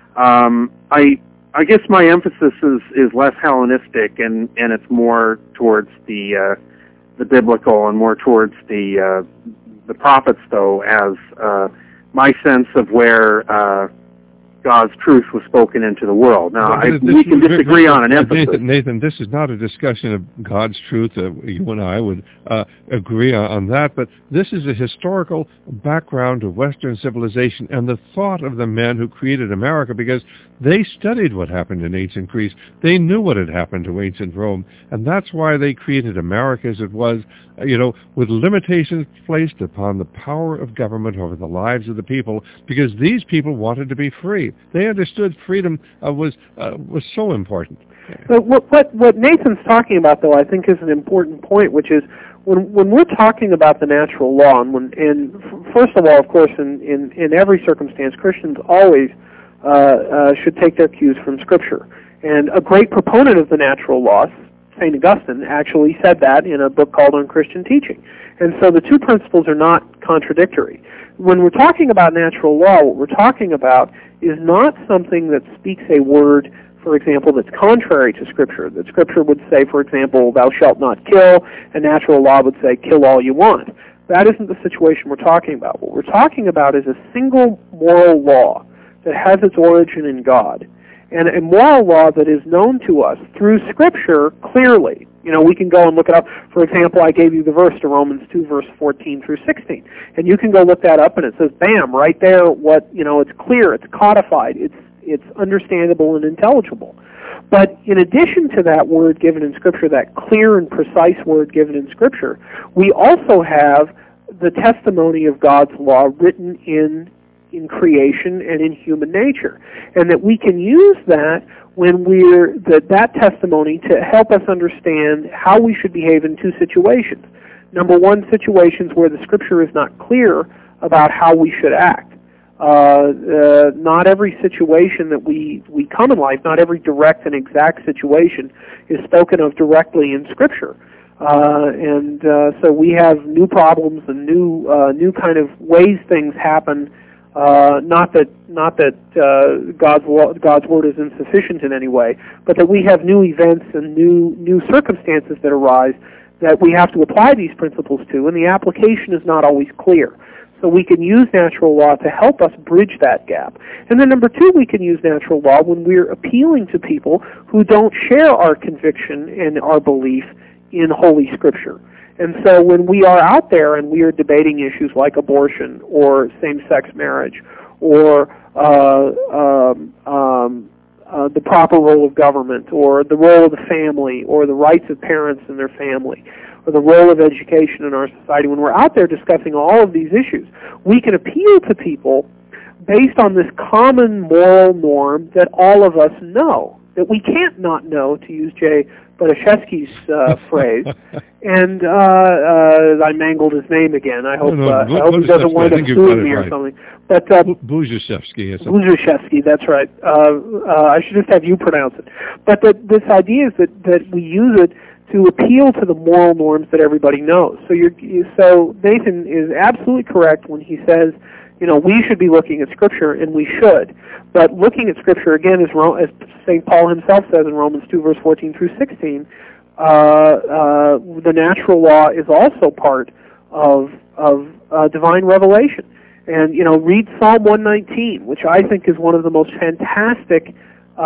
Um, I I guess my emphasis is, is less Hellenistic, and, and it's more towards the uh, the biblical and more towards the uh, the prophets, though, as uh, my sense of where Uh, God's truth was spoken into the world. Now, I, this, we can disagree on an emphasis. Nathan, Nathan, this is not a discussion of God's truth. Uh, you and I would uh, agree on, on that, but this is a historical background of Western civilization and the thought of the men who created America, because they studied what happened in ancient Greece. They knew what had happened to ancient Rome, and that's why they created America as it was, uh, you know, with limitations placed upon the power of government over the lives of the people, because these people wanted to be free. They understood freedom uh, was uh, was so important. But what, what what Nathan's talking about, though, I think is an important point, which is when when we're talking about the natural law, and, when, and first of all, of course, in, in, in every circumstance, Christians always uh, uh, should take their cues from Scripture. And a great proponent of the natural law, Saint Augustine actually said that in a book called On Christian Teaching. And so the two principles are not contradictory. When we're talking about natural law, what we're talking about is not something that speaks a word, for example, that's contrary to Scripture. That Scripture would say, for example, thou shalt not kill, and natural law would say, kill all you want. That isn't the situation we're talking about. What we're talking about is a single moral law that has its origin in God, and a moral law that is known to us through Scripture clearly. You know, we can go and look it up. For example, I gave you the verse to Romans two, verse fourteen through sixteen, and you can go look that up, and it says, bam, right there, what, you know, it's clear, it's codified, it's it's understandable and intelligible. But in addition to that word given in Scripture, that clear and precise word given in Scripture, we also have the testimony of God's law written in in creation and in human nature, and that we can use that when we're that that testimony to help us understand how we should behave in two situations. Number one, situations where the Scripture is not clear about how we should act. Uh, uh, not every situation that we, we come in life, not every direct and exact situation is spoken of directly in Scripture. Uh, and uh, so we have new problems and new uh, new kind of ways things happen. Uh, not that not that uh, God's God's word is insufficient in any way, but that we have new events and new new circumstances that arise that we have to apply these principles to, and the application is not always clear. So we can use natural law to help us bridge that gap. And then number two, we can use natural law when we're appealing to people who don't share our conviction and our belief in Holy Scripture. And so when we are out there and we are debating issues like abortion or same-sex marriage or uh, um, um, uh, the proper role of government or the role of the family or the rights of parents and their family or the role of education in our society, when we're out there discussing all of these issues, we can appeal to people based on this common moral norm that all of us know, that we can't not know, to use Jay Badashevsky's uh, phrase. And uh, uh, I mangled his name again. I hope, no, no, uh, I hope he doesn't wind up suing me or something. But uh, Buzashevsky. Buzashevsky, that's right. Uh, uh, I should just have you pronounce it. But the, this idea is that, that we use it to appeal to the moral norms that everybody knows. So you're, you, so Nathan is absolutely correct when he says, you know, we should be looking at Scripture, and we should. But looking at Scripture, again, as, as Saint Paul himself says in Romans two, verse fourteen through sixteen, uh, uh, the natural law is also part of, of uh, divine revelation. And, you know, read Psalm one nineteen, which I think is one of the most fantastic uh,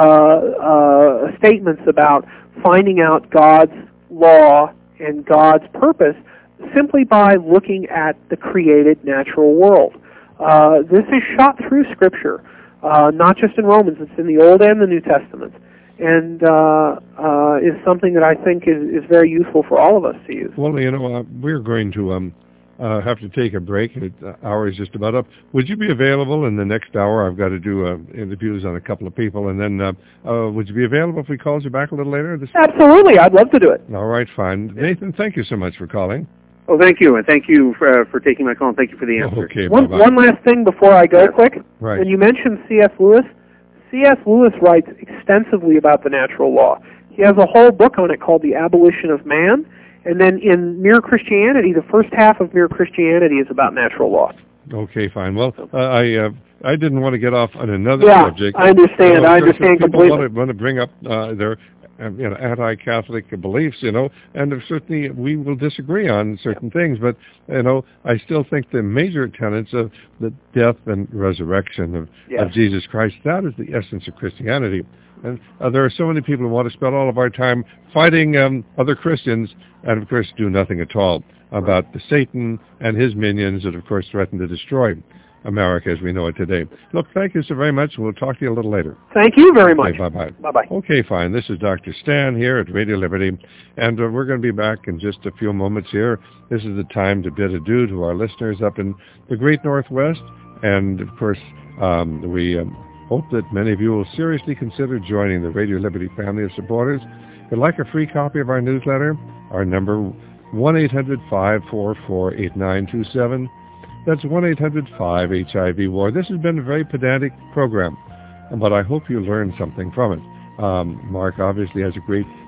uh, statements about finding out God's law and God's purpose simply by looking at the created natural world. Uh, this is shot through Scripture, uh, not just in Romans, it's in the Old and the New Testaments, and uh, uh, is something that I think is, is very useful for all of us to use. Well, you know, uh, we're going to um, uh, have to take a break. The uh, hour is just about up. Would you be available in the next hour? I've got to do uh, interviews on a couple of people, and then uh, uh, would you be available if we called you back a little later? This Absolutely, I'd love to do it. All right, fine. Nathan, thank you so much for calling. Well, thank you, and thank you for, uh, for taking my call, and thank you for the answer. Okay, one, bye-bye. one last thing before I go, Yes. quick. Right. When you mentioned C S. Lewis, C S. Lewis writes extensively about the natural law. He has a whole book on it called The Abolition of Man, and then in Mere Christianity, the first half of Mere Christianity is about natural law. Okay, fine. Well, uh, I uh, I didn't want to get off on another Yeah, subject. I understand. You know, I certain understand people completely. Want to, want to bring up uh, their um, you know, anti-Catholic beliefs, you know, and certainly we will disagree on certain yeah. things, but, you know, I still think the major tenets of the death and resurrection of, yes. of Jesus Christ, that is the essence of Christianity. And uh, there are so many people who want to spend all of our time fighting um, other Christians and, of course, do nothing at all about right. the Satan and his minions that, of course, threaten to destroy America as we know it today. Look, thank you so very much. We'll talk to you a little later. Thank you very okay, much. Bye-bye. Bye-bye. Okay, fine. This is Doctor Stan here at Radio Liberty, and uh, we're going to be back in just a few moments here. This is the time to bid adieu to our listeners up in the Great Northwest, and, of course, um, we um, hope that many of you will seriously consider joining the Radio Liberty family of supporters. If you'd like a free copy of our newsletter, our number one eight hundred five four four eight nine two seven. That's one eight hundred five H I V war. This has been a very pedantic program, but I hope you learned something from it. Um, Mark obviously has a great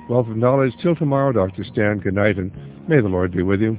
wealth of knowledge. Till tomorrow, Doctor Stan, good night, and may the Lord be with you.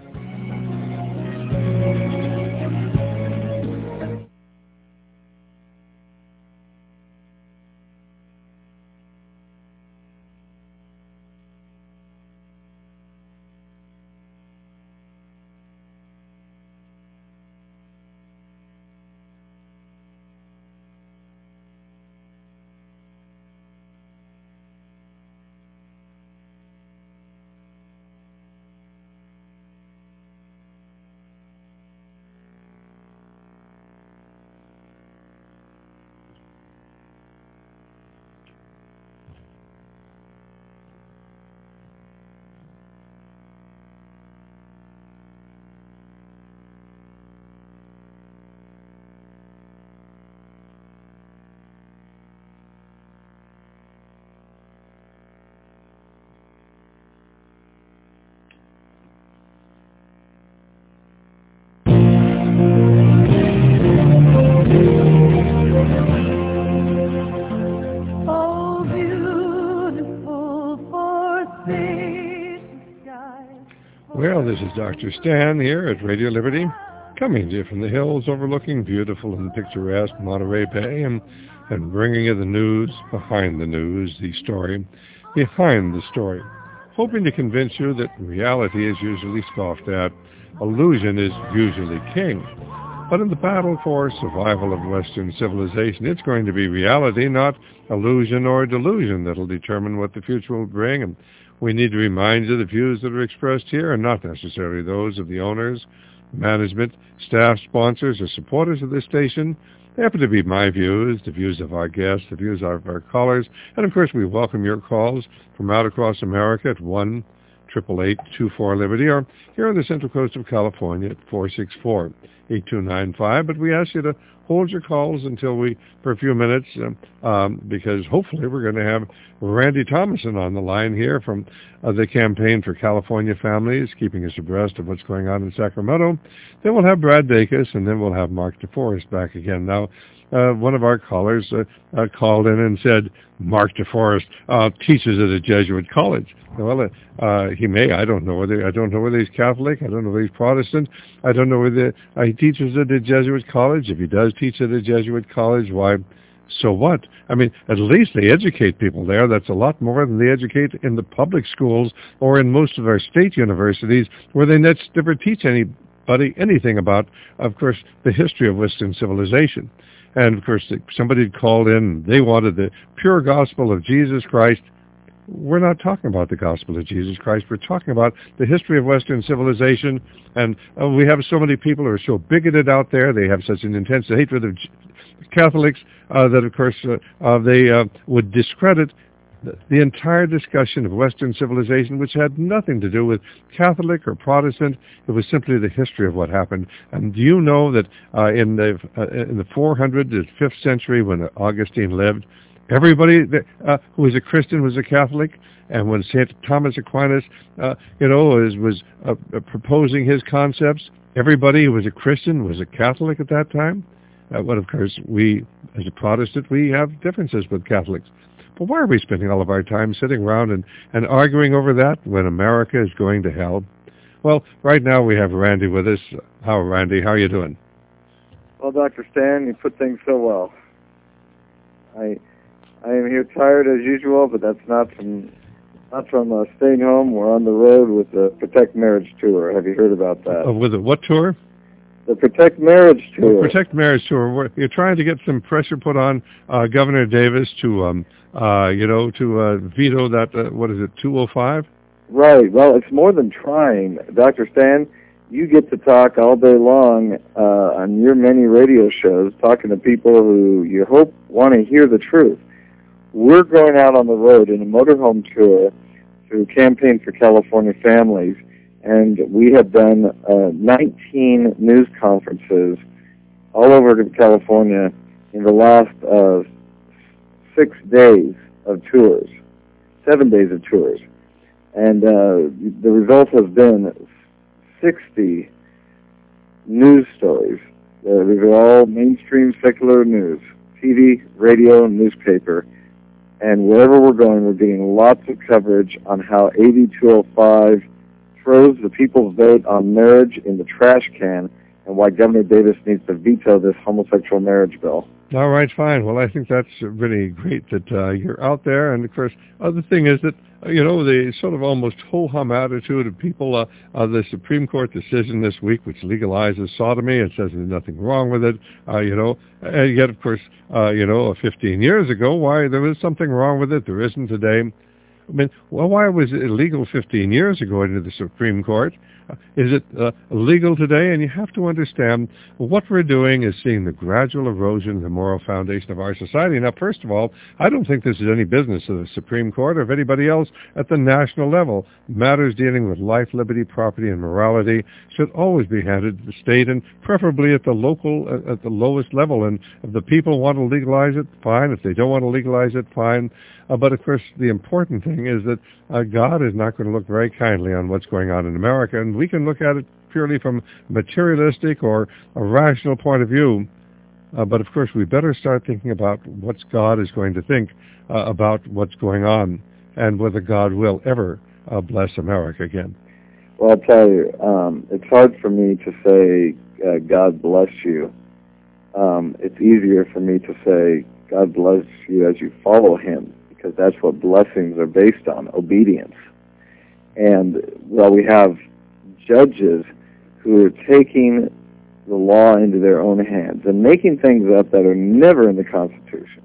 Well, this is Doctor Stan here at Radio Liberty, coming to you from the hills overlooking beautiful and picturesque Monterey Bay, and, and bringing you the news behind the news, the story behind the story, hoping to convince you that reality is usually scoffed at, illusion is usually king. But in the battle for survival of Western civilization, it's going to be reality, not illusion or delusion, that'll determine what the future will bring. And we need to remind you the views that are expressed here are not necessarily those of the owners, management, staff, sponsors, or supporters of this station. They happen to be my views, the views of our guests, the views of our callers. And, of course, we welcome your calls from out across America at one eight eight eight, two four, Liberty, or here on the Central Coast of California at four six four, eight two nine five. But we ask you to hold your calls until we, for a few minutes, um, um, because hopefully we're going to have Randy Thomason on the line here from uh, the Campaign for California Families, keeping us abreast of what's going on in Sacramento. Then we'll have Brad Dacus, and then we'll have Mark DeForest back again. Now, uh, one of our callers uh, uh, called in and said, Mark DeForest uh, teaches at a Jesuit college. Well, uh, he may. I don't know whether I don't know whether he's Catholic. I don't know whether he's Protestant. I don't know whether uh, he teaches at a Jesuit college. If he does teach at a Jesuit college, why? So what? I mean, at least they educate people there. That's a lot more than they educate in the public schools or in most of our state universities, where they never teach anybody anything about, of course, the history of Western civilization. And, of course, somebody called in, they wanted the pure gospel of Jesus Christ. We're not talking about the gospel of Jesus Christ. We're talking about the history of Western civilization. And uh, we have so many people who are so bigoted out there. They have such an intense hatred of Catholics uh, that, of course, uh, uh, they uh, would discredit the, the entire discussion of Western civilization, which had nothing to do with Catholic or Protestant. It was simply the history of what happened. And do you know that uh, in the uh, in the four hundred to fifth century, when Augustine lived, everybody that, uh, who was a Christian was a Catholic, and when Saint Thomas Aquinas, uh, you know, was, was uh, proposing his concepts, everybody who was a Christian was a Catholic at that time. Uh, but of course, we, as a Protestant, we have differences with Catholics. But why are we spending all of our time sitting around and, and arguing over that when America is going to hell? Well, right now we have Randy with us. How, Randy? How are you doing? Well, Doctor Stan, you put things so well. I I am here tired as usual, but that's not from not from uh, staying home. We're on the road with the Protect Marriage Tour. Have you heard about that? Uh, with the what tour? The Protect Marriage Tour. The Protect Marriage Tour. We're, you're trying to get some pressure put on uh, Governor Davis to, um, uh, you know, to uh, veto that. Uh, what is it, two oh five? Right. Well, it's more than trying, Doctor Stan. You get to talk all day long uh, on your many radio shows, talking to people who you hope want to hear the truth. We're going out on the road in a motorhome tour through Campaign for California Families, and we have done uh, nineteen news conferences all over California in the last uh, six days of tours, seven days of tours. And uh, the result has been sixty news stories. Uh, these are all mainstream secular news, T V, radio, and newspaper. And wherever we're going, we're getting lots of coverage on how A B two oh five throws the people's vote on marriage in the trash can, and why Governor Davis needs to veto this homosexual marriage bill. All right, fine. Well, I think that's really great that uh, you're out there. And, of course, other thing is that, uh, you know, the sort of almost ho-hum attitude of people, uh, uh, the Supreme Court decision this week, which legalizes sodomy and says there's nothing wrong with it, uh, you know, and yet, of course, uh, you know, fifteen years ago, why there was something wrong with it, there isn't today. I mean, well, why was it illegal fifteen years ago into the Supreme Court? Uh, is it uh, illegal today? And you have to understand what we're doing is seeing the gradual erosion of the moral foundation of our society. Now, first of all, I don't think this is any business of the Supreme Court or of anybody else at the national level. Matters dealing with life, liberty, property, and morality should always be handed to the state, and preferably at the local, uh, at the lowest level. And if the people want to legalize it, fine. If they don't want to legalize it, fine. Uh, but, of course, the important thing is that uh, God is not going to look very kindly on what's going on in America, and we can look at it purely from a materialistic or a rational point of view. Uh, but, of course, we better start thinking about what God is going to think uh, about what's going on and whether God will ever uh, bless America again. Well, I'll tell you, um, it's hard for me to say, uh, God bless you. Um, it's easier for me to say, God bless you as you follow him, because that's what blessings are based on, obedience. And, well, we have judges who are taking the law into their own hands and making things up that are never in the Constitution,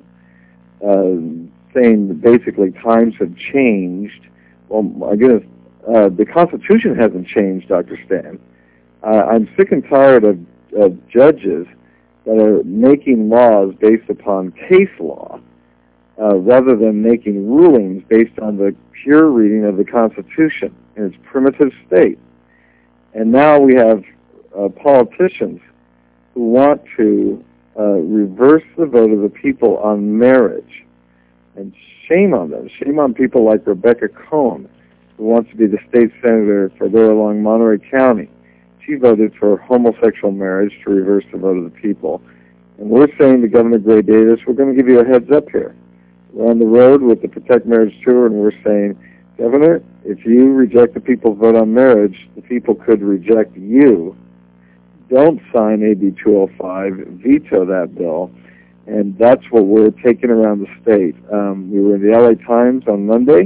uh, saying that basically times have changed. Well, my goodness, uh, the Constitution hasn't changed, Doctor Stan. Uh, I'm sick and tired of, of judges that are making laws based upon case law, Uh, rather than making rulings based on the pure reading of the Constitution in its primitive state. And now we have uh, politicians who want to uh, reverse the vote of the people on marriage. And shame on them. Shame on people like Rebecca Cohen, who wants to be the state senator for there along Monterey County. She voted for homosexual marriage to reverse the vote of the people. And we're saying to Governor Gray Davis, we're going to give you a heads up here. We're on the road with the Protect Marriage Tour, and we're saying, Governor, if you reject the people's vote on marriage, the people could reject you. Don't sign A B two oh five, veto that bill, and that's what we're taking around the state. Um, we were in the L A Times on Monday.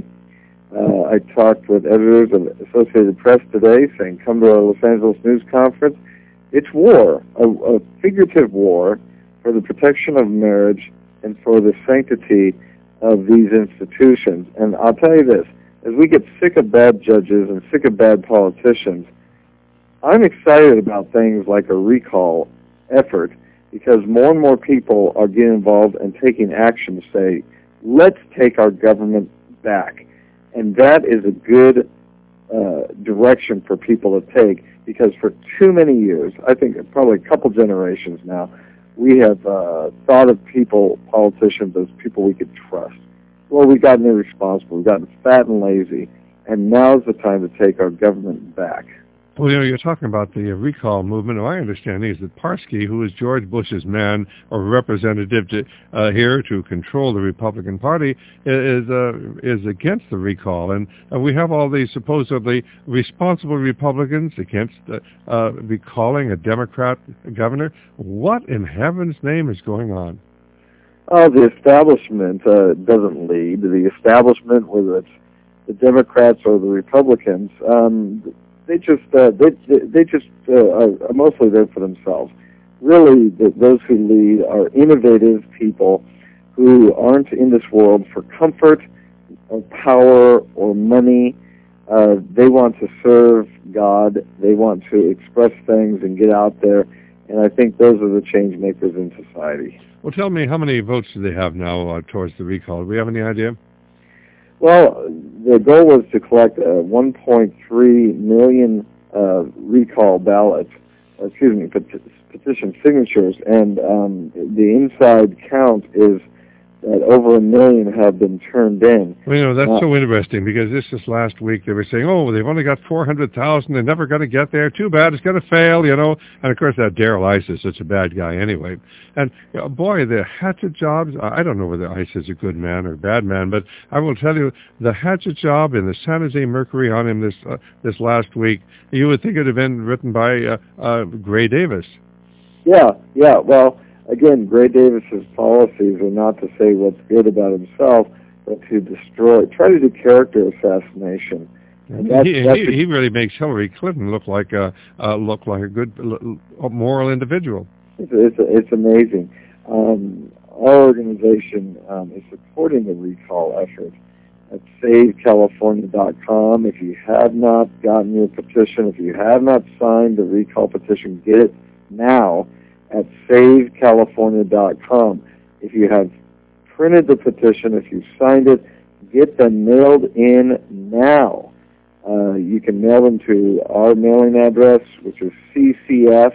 Uh, I talked with editors of Associated Press today saying, come to our Los Angeles News Conference. It's war, a, a figurative war for the protection of marriage and for the sanctity of these institutions. And I'll tell you this, as we get sick of bad judges and sick of bad politicians, I'm excited about things like a recall effort, because more and more people are getting involved and taking action to say, let's take our government back. And that is a good uh, direction for people to take, because for too many years, I think probably a couple generations now, we have uh, thought of people, politicians, as people we could trust. Well, we've gotten irresponsible, we've gotten fat and lazy, and now's the time to take our government back. Well, you know, you're talking about the uh, recall movement. My understanding is that Parsky, who is George Bush's man or representative to, uh, here to control the Republican Party, is uh, is against the recall. And uh, we have all these supposedly responsible Republicans against uh, uh, recalling a Democrat governor. What in heaven's name is going on? Oh, the establishment uh, doesn't lead. The establishment, whether it's the Democrats or the Republicans, um, They just uh, they they just uh, are mostly there for themselves. Really, the, those who lead are innovative people who aren't in this world for comfort, or power, or money. Uh, they want to serve God. They want to express things and get out there. And I think those are the change makers in society. Well, tell me, how many votes do they have now uh, towards the recall? Do we have any idea? Well, the goal was to collect uh, one point three million uh, recall ballots, excuse me, pet- petition signatures, and um, the inside count is that over a million have been turned in. Well, you know, that's uh, so interesting because this is last week they were saying, oh, they've only got four hundred thousand. They're never going to get there. Too bad. It's going to fail, you know. And, of course, that Darrell Ice is such a bad guy anyway. And, you know, boy, the hatchet jobs, I don't know whether Ice is a good man or a bad man, but I will tell you, the hatchet job in the San Jose Mercury on him this uh, this last week, you would think it would have been written by uh, uh, Gray Davis. Yeah, yeah. Well, again, Gray Davis's policies are not to say what's good about himself, but to destroy, try to do character assassination. And that's, he, that's he, he really makes Hillary Clinton look like a uh, look like a good, a moral individual. It's it's, it's amazing. Um, our organization um, is supporting the recall effort at save california dot com. If you have not gotten your petition, if you have not signed the recall petition, get it now at save california dot com. If you have printed the petition, if you've signed it, get them mailed in now. Uh, you can mail them to our mailing address, which is C C F,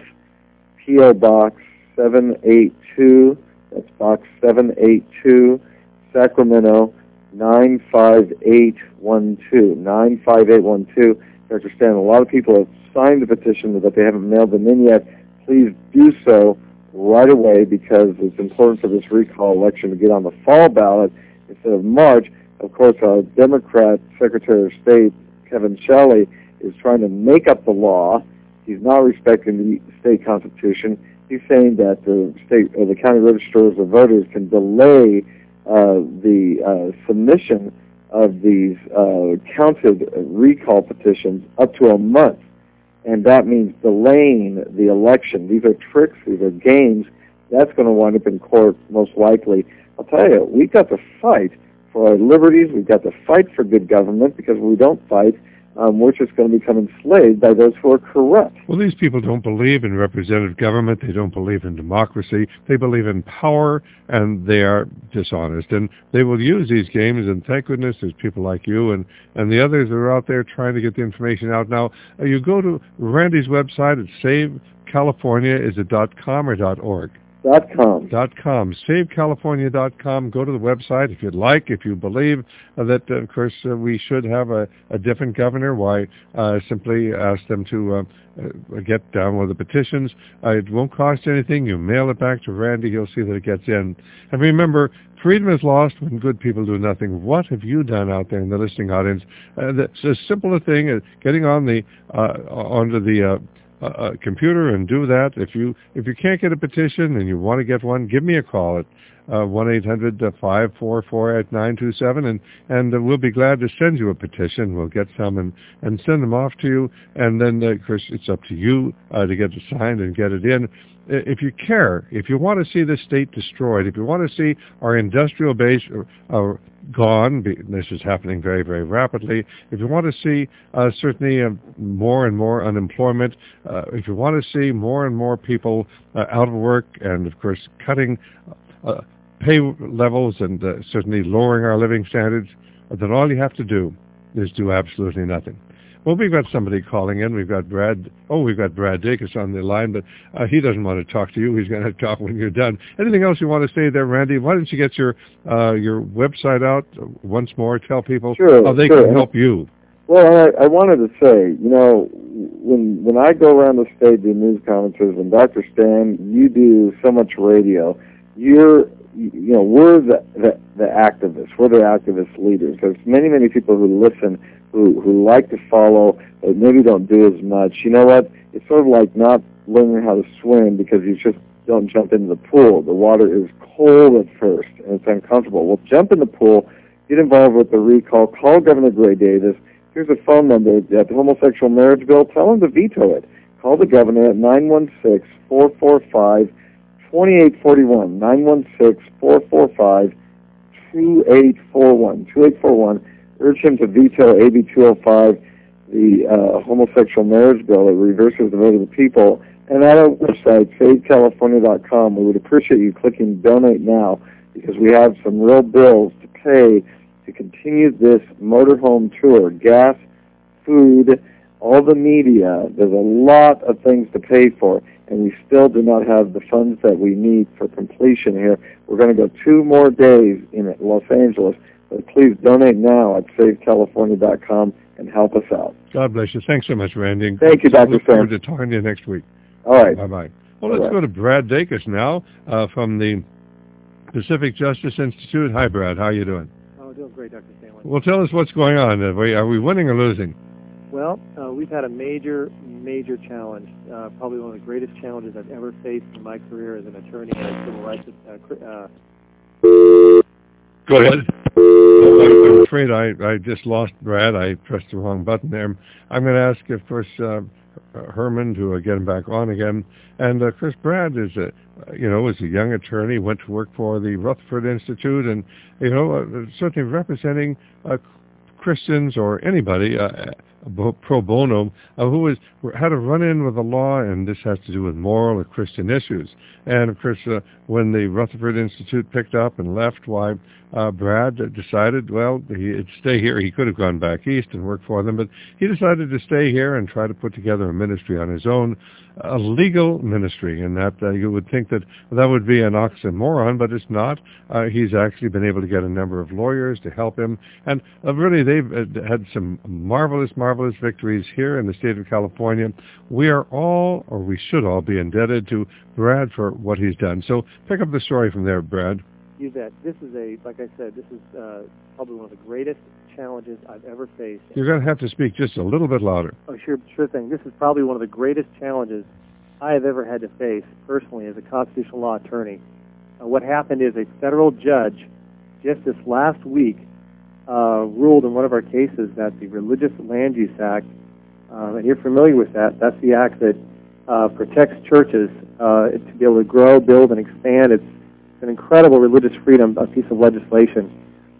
P O Box seven eight two, that's Box seven eight two, Sacramento, nine five eight one two, nine five eight one two. Doctor Stan, a lot of people have signed the petition, but they haven't mailed them in yet. Please do so right away because it's important for this recall election to get on the fall ballot instead of March. Of course, our Democrat Secretary of State, Kevin Shelley, is trying to make up the law. He's not respecting the state constitution. He's saying that the state or the county registrars of voters can delay uh, the uh, submission of these uh, counted recall petitions up to a month. And that means delaying the election. These are tricks. These are games. That's going to wind up in court most likely. I'll tell you, we've got to fight for our liberties. We've got to fight for good government because if we don't fight, um, we're just going to become enslaved by those who are corrupt. Well, these people don't believe in representative government. They don't believe in democracy. They believe in power, and they are dishonest. And they will use these games, and thank goodness there's people like you and, and the others that are out there trying to get the information out. Now, uh, you go to Randy's website at Save California. Is it .com or .org? Dot com. Dot com. Save California dot com. Go to the website if you'd like. If you believe uh, that, uh, of course, uh, we should have a, a different governor, why uh, simply ask them to uh, uh, get down with the petitions. Uh, it won't cost anything. You mail it back to Randy. He'll see that it gets in. And remember, freedom is lost when good people do nothing. What have you done out there in the listening audience? Uh, that's as simple a thing as getting on the uh, onto the uh, a computer and do that. If you if you can't get a petition and you want to get one, give me a call at uh, one eight hundred five four four nine two seven, and and uh, we'll be glad to send you a petition. We'll get some and, and send them off to you, and then, uh, of course, it's up to you uh, to get it signed and get it in. If you care, if you want to see the state destroyed, if you want to see our industrial base uh, gone, this is happening very, very rapidly, if you want to see uh, certainly uh, more and more unemployment, uh, if you want to see more and more people uh, out of work and, of course, cutting uh, pay levels and uh, certainly lowering our living standards, then all you have to do is do absolutely nothing. Well, we've got somebody calling in. We've got Brad. Oh, we've got Brad Dacus on the line, but uh, he doesn't want to talk to you. He's going to talk when you're done. Anything else you want to say there, Randy? Why don't you get your uh, your website out once more? Tell people sure, how they sure. can help you. Well, I, I wanted to say, you know, when when I go around the state doing news conferences, and Doctor Stan, you do so much radio. You're, you know, we're the the, the activists. We're the activist leaders. There's many, many people who listen. Who, who like to follow, but maybe don't do as much. You know what? It's sort of like not learning how to swim because you just don't jump into the pool. The water is cold at first, and it's uncomfortable. Well, jump in the pool, get involved with the recall, call Governor Gray Davis. Here's a phone number at the homosexual marriage bill. Tell him to veto it. Call the governor at nine one six, four four five, two eight four one, nine one six, four four five, two eight four one, two eight four one. Urge him to veto A B two oh five, the uh, homosexual marriage bill that reverses the vote of the people. And at our website, save california dot com, we would appreciate you clicking donate now because we have some real bills to pay to continue this motorhome tour. Gas, food, all the media. There's a lot of things to pay for, and we still do not have the funds that we need for completion here. We're going to go two more days in Los Angeles, but please donate now at save california dot com and help us out. God bless you. Thanks so much, Randy. Thank you, Doctor Look Sam. forward to talking to you next week. All right. Bye-bye. Well, let's go to Brad Dacus now uh, from the Pacific Justice Institute. Hi, Brad. How are you doing? Oh, doing great, Doctor Stanley. Well, tell us what's going on. Are we, are we winning or losing? Well, uh, we've had a major, major challenge, uh, probably one of the greatest challenges I've ever faced in my career as an attorney and a civil rights. Uh, uh, Go ahead. Oh, I'm afraid I, I just lost Brad. I pressed the wrong button there. I'm going to ask, of course, uh, Herman to uh, get him back on again. And, of course, Brad is a, you know, is a young attorney, went to work for the Rutherford Institute, and, you know, uh, certainly representing uh, Christians or anybody, uh, pro bono, uh, who was, had a run-in with the law, and this has to do with moral or Christian issues. And, of course, uh, when the Rutherford Institute picked up and left, why, uh, Brad decided, well, he'd stay here. He could have gone back east and worked for them, but he decided to stay here and try to put together a ministry on his own, a legal ministry, and that uh, you would think that that would be an oxymoron, but it's not. Uh, he's actually been able to get a number of lawyers to help him, and uh, really they've uh, had some marvelous, marvelous victories here in the state of California. We are all, or we should all, be indebted to Brad for what he's done. So pick up the story from there, Brad. You bet. This is a, like I said, this is uh, probably one of the greatest challenges I've ever faced. You're going to have to speak just a little bit louder. Oh, sure, sure thing. This is probably one of the greatest challenges I have ever had to face personally as a constitutional law attorney. Uh, what happened is a federal judge just this last week uh, ruled in one of our cases that the Religious Land Use Act, um, and you're familiar with that, that's the act that uh, protects churches uh, to be able to grow, build, and expand. It's an incredible religious freedom, a piece of legislation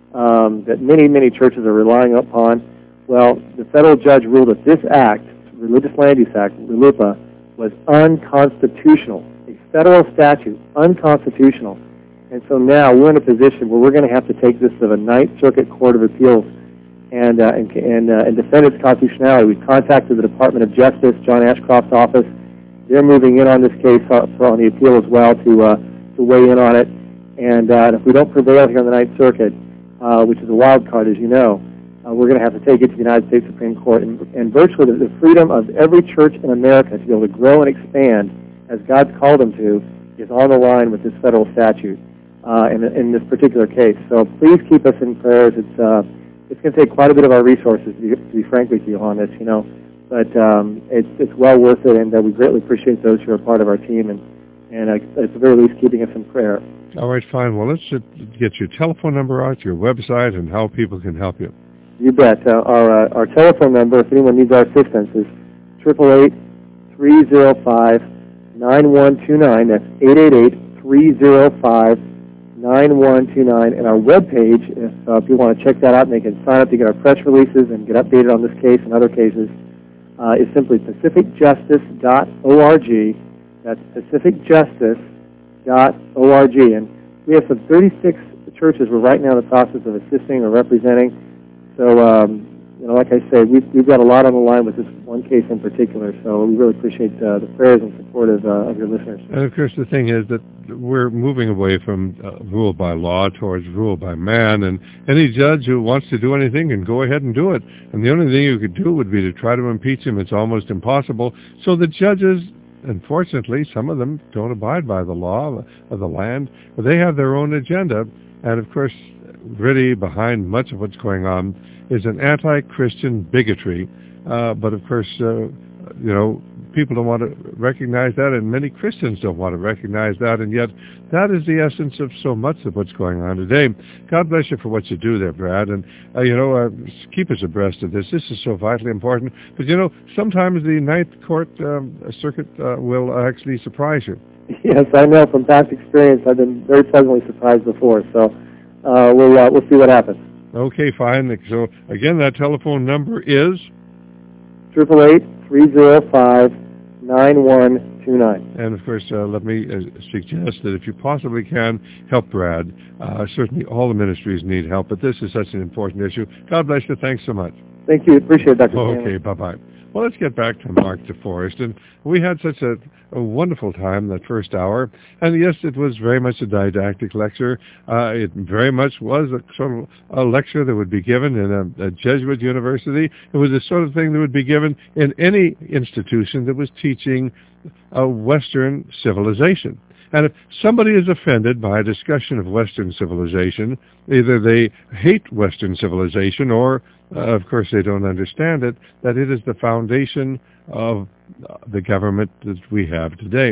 um, that many, many churches are relying upon. Well, the federal judge ruled that this act, Religious Land Use Act, RLUIPA, was unconstitutional, a federal statute, unconstitutional. And so now we're in a position where we're going to have to take this to the Ninth Circuit Court of Appeals and uh, and and, uh, and defend its constitutionality. We've contacted the Department of Justice, John Ashcroft's office. They're moving in on this case uh, for on the appeal as well to uh, to weigh in on it. And, uh, and if we don't prevail here on the Ninth Circuit, uh, which is a wild card, as you know, uh, we're going to have to take it to the United States Supreme Court. And, and virtually the, the freedom of every church in America to be able to grow and expand as God's called them to is on the line with this federal statute uh, in, in this particular case. So please keep us in prayers. It's uh, it's going to take quite a bit of our resources, to be, to be frank with you on this, you know. But um, it's it's well worth it, and uh, we greatly appreciate those who are part of our team, and, and uh, at the very least keeping us in prayer. All right, fine. Well, let's get your telephone number out, your website, and how people can help you. You bet. Uh, our uh, our telephone number, if anyone needs our assistance, is eight eight eight, three zero five, nine one two nine. That's eight eight eight, three zero five, nine one two nine. And our webpage, if, uh, if you want to check that out and they can sign up to get our press releases and get updated on this case and other cases, uh, is simply pacific justice dot org. That's pacific justice dot org. And we have some thirty-six churches we're right now in the process of assisting or representing. So, um, you know, like I said, we've, we've got a lot on the line with this one case in particular, so we really appreciate uh, the prayers and support of, uh, of your listeners. And, of course, the thing is that we're moving away from uh, rule by law towards rule by man, and any judge who wants to do anything can go ahead and do it. And the only thing you could do would be to try to impeach him. It's almost impossible. So the judges, unfortunately, some of them don't abide by the law of the land, but they have their own agenda. And, of course, really behind much of what's going on is an anti-Christian bigotry. Uh, but, of course, uh, you know, people don't want to recognize that, and many Christians don't want to recognize that, and yet that is the essence of so much of what's going on today. God bless you for what you do there, Brad, and, uh, you know, uh, keep us abreast of this. This is so vitally important. But, you know, sometimes the Ninth Court um, Circuit uh, will actually surprise you. Yes, I know from past experience. I've been very pleasantly surprised before, so uh, we'll, uh, we'll see what happens. Okay, fine. So, again, that telephone number is? eight eight eight, three zero five, nine one two nine. And, of course, uh, let me uh, suggest that if you possibly can, help Brad. Uh, certainly all the ministries need help, but this is such an important issue. God bless you. Thanks so much. Thank you. Appreciate it, Doctor Okay, Stanley. bye-bye. Well, let's get back to Mark DeForest. And we had such a, a wonderful time that first hour. And yes, it was very much a didactic lecture. Uh, it very much was a sort of a lecture that would be given in a, a Jesuit university. It was the sort of thing that would be given in any institution that was teaching a Western civilization. And if somebody is offended by a discussion of Western civilization, either they hate Western civilization or, uh, of course, they don't understand it, that it is the foundation of the government that we have today.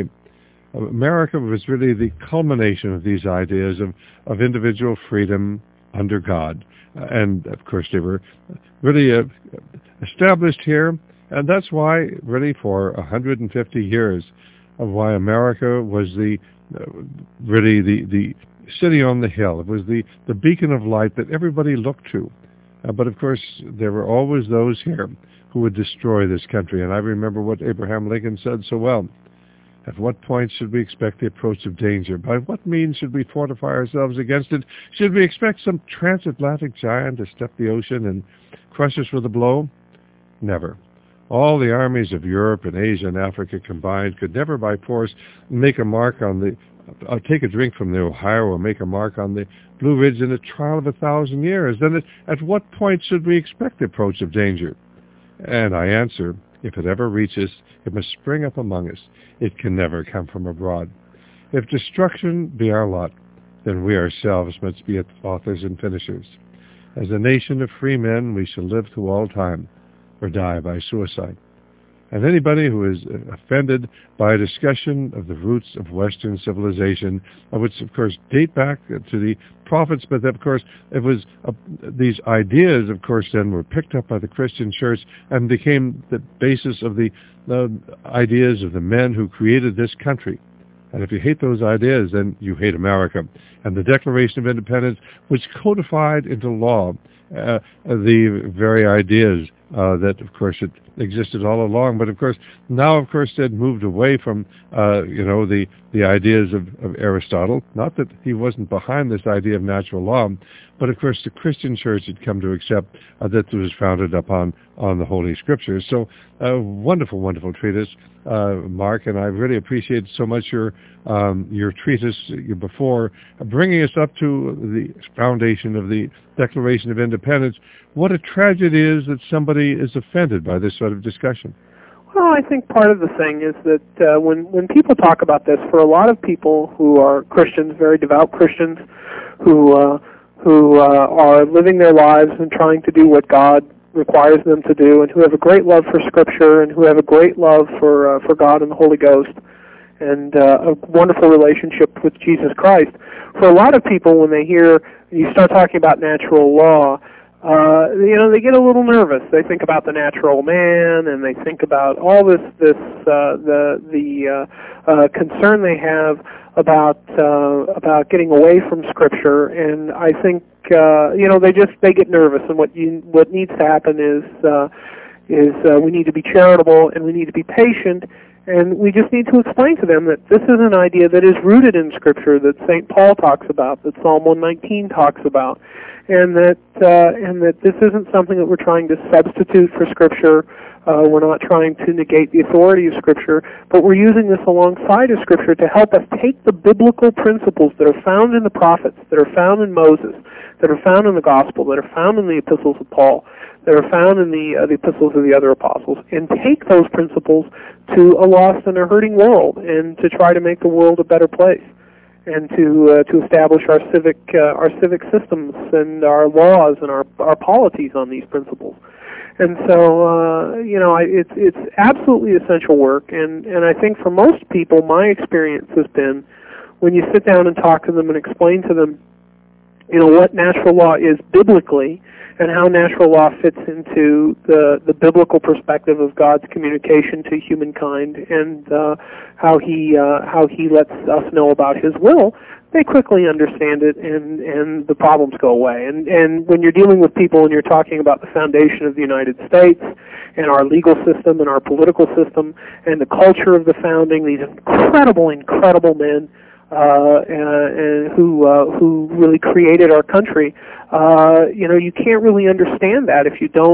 America was really the culmination of these ideas of, of individual freedom under God. Uh, and, of course, they were really uh, established here. And that's why, really, for one hundred fifty years, of why America was the uh, really the, the city on the hill. It was the, the beacon of light that everybody looked to. Uh, but, of course, there were always those here who would destroy this country. And I remember what Abraham Lincoln said so well. At what point should we expect the approach of danger? By what means should we fortify ourselves against it? Should we expect some transatlantic giant to step the ocean and crush us with a blow? Never. All the armies of Europe and Asia and Africa combined could never by force make a mark on the, uh, take a drink from the Ohio or make a mark on the Blue Ridge in a trial of a thousand years. Then at, at what point should we expect the approach of danger? And I answer, if it ever reaches, it must spring up among us. It can never come from abroad. If destruction be our lot, then we ourselves must be its authors and finishers. As a nation of free men, we shall live to all time, or die by suicide. And anybody who is offended by a discussion of the roots of Western civilization, which of course date back to the prophets, but of course it was uh, these ideas, of course, then were picked up by the Christian church and became the basis of the uh, ideas of the men who created this country. And if you hate those ideas, then you hate America. And the Declaration of Independence, which codified into law uh, the very ideas uh, that, of course, it existed all along. But, of course, now, of course, it moved away from, uh, you know, the, the ideas of, of Aristotle. Not that he wasn't behind this idea of natural law, but, of course, the Christian church had come to accept uh, that it was founded upon on the Holy Scriptures. So, a uh, wonderful, wonderful treatise, uh, Mark, and I really appreciate so much your um, your treatise before bringing us up to the foundation of the Declaration of Independence. What a tragedy it is that somebody is offended by this sort of discussion. Well, I think part of the thing is that uh, when, when people talk about this, for a lot of people who are Christians, very devout Christians, who uh, who uh, are living their lives and trying to do what God requires them to do, and who have a great love for Scripture, and who have a great love for uh, for God and the Holy Ghost, and uh, a wonderful relationship with Jesus Christ. For a lot of people, when they hear you start talking about natural law, uh, you know, they get a little nervous. They think about the natural man, and they think about all this this uh, the the uh, uh, concern they have about uh, about getting away from Scripture. And I think uh, you know they just they get nervous. And what you what needs to happen is uh, is uh, we need to be charitable and we need to be patient. And we just need to explain to them that this is an idea that is rooted in Scripture, that Saint Paul talks about, that Psalm one nineteen talks about, and that uh, and that this isn't something that we're trying to substitute for Scripture. Uh, we're not trying to negate the authority of Scripture, but we're using this alongside of Scripture to help us take the biblical principles that are found in the prophets, that are found in Moses, that are found in the Gospel, that are found in the epistles of Paul, that are found in the, uh, the epistles of the other apostles, and take those principles to a lost and a hurting world, and to try to make the world a better place, and to uh, to establish our civic uh, our civic systems and our laws and our our polities on these principles. And so, uh, you know, I, it's it's absolutely essential work, and and I think for most people, my experience has been when you sit down and talk to them and explain to them, you know, what natural law is biblically, and how natural law fits into the, the biblical perspective of God's communication to humankind, and uh, how he uh, how he lets us know about His will, they quickly understand it, and, and the problems go away. And and when you're dealing with people and you're talking about the foundation of the United States and our legal system and our political system and the culture of the founding, these incredible, incredible men Uh, and, and who uh, who really created our country, uh, you know, you can't really understand that if you don't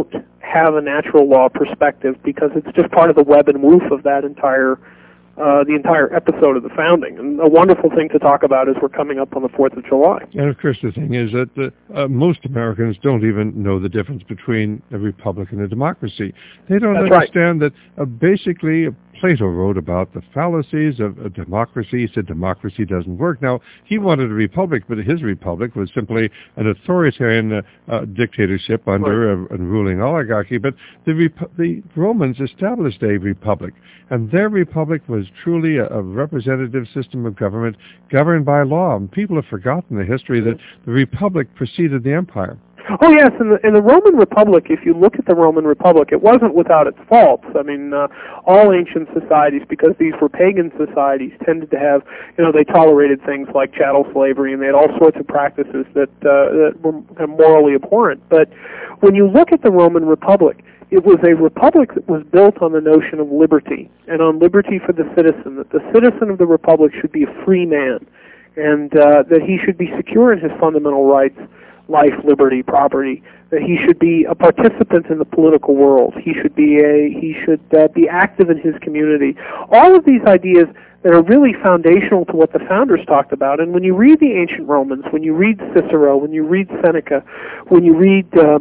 have a natural law perspective because it's just part of the web and woof of that entire Uh, the entire episode of the founding, and a wonderful thing to talk about as we're coming up on the fourth of July. And of course the thing is that the, uh, most Americans don't even know the difference between a republic and a democracy. They don't That's understand right. that uh, basically Plato wrote about the fallacies of a democracy. He said democracy doesn't work. Now, he wanted a republic, but his republic was simply an authoritarian uh, uh, dictatorship under right. a, a ruling oligarchy. But the, Repu- the Romans established a republic, and their republic was truly a, a representative system of government governed by law. And people have forgotten the history that the republic preceded the empire. Oh yes, in the, in the Roman Republic, if you look at the Roman Republic, it wasn't without its faults. I mean, uh, all ancient societies, because these were pagan societies, tended to have, you know, they tolerated things like chattel slavery, and they had all sorts of practices that, uh, that were morally abhorrent. But when you look at the Roman Republic, it was a republic that was built on the notion of liberty, and on liberty for the citizen, that the citizen of the republic should be a free man, and uh, that he should be secure in his fundamental rights, life, liberty, property, that he should be a participant in the political world. He should be a he should uh, be active in his community. All of these ideas that are really foundational to what the founders talked about. And when you read the ancient Romans, when you read Cicero, when you read Seneca, when you read uh,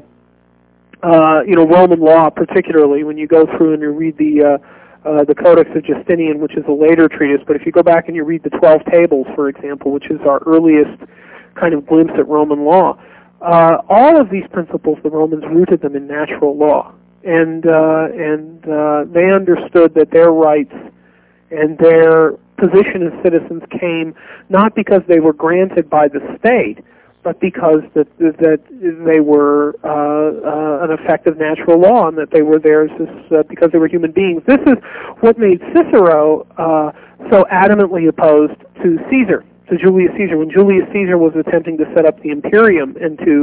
uh, you know Roman law, particularly when you go through and you read the uh, Uh, the Codex of Justinian, which is a later treatise, but if you go back and you read the Twelve Tables, for example, which is our earliest kind of glimpse at Roman law, uh, all of these principles, the Romans rooted them in natural law, and uh, and uh, they understood that their rights and their position as citizens came not because they were granted by the state, but because that that they were uh, uh, an effect of natural law, and that they were theirs as, uh, because they were human beings. This is what made Cicero uh, so adamantly opposed to Caesar, to Julius Caesar. When Julius Caesar was attempting to set up the Imperium and to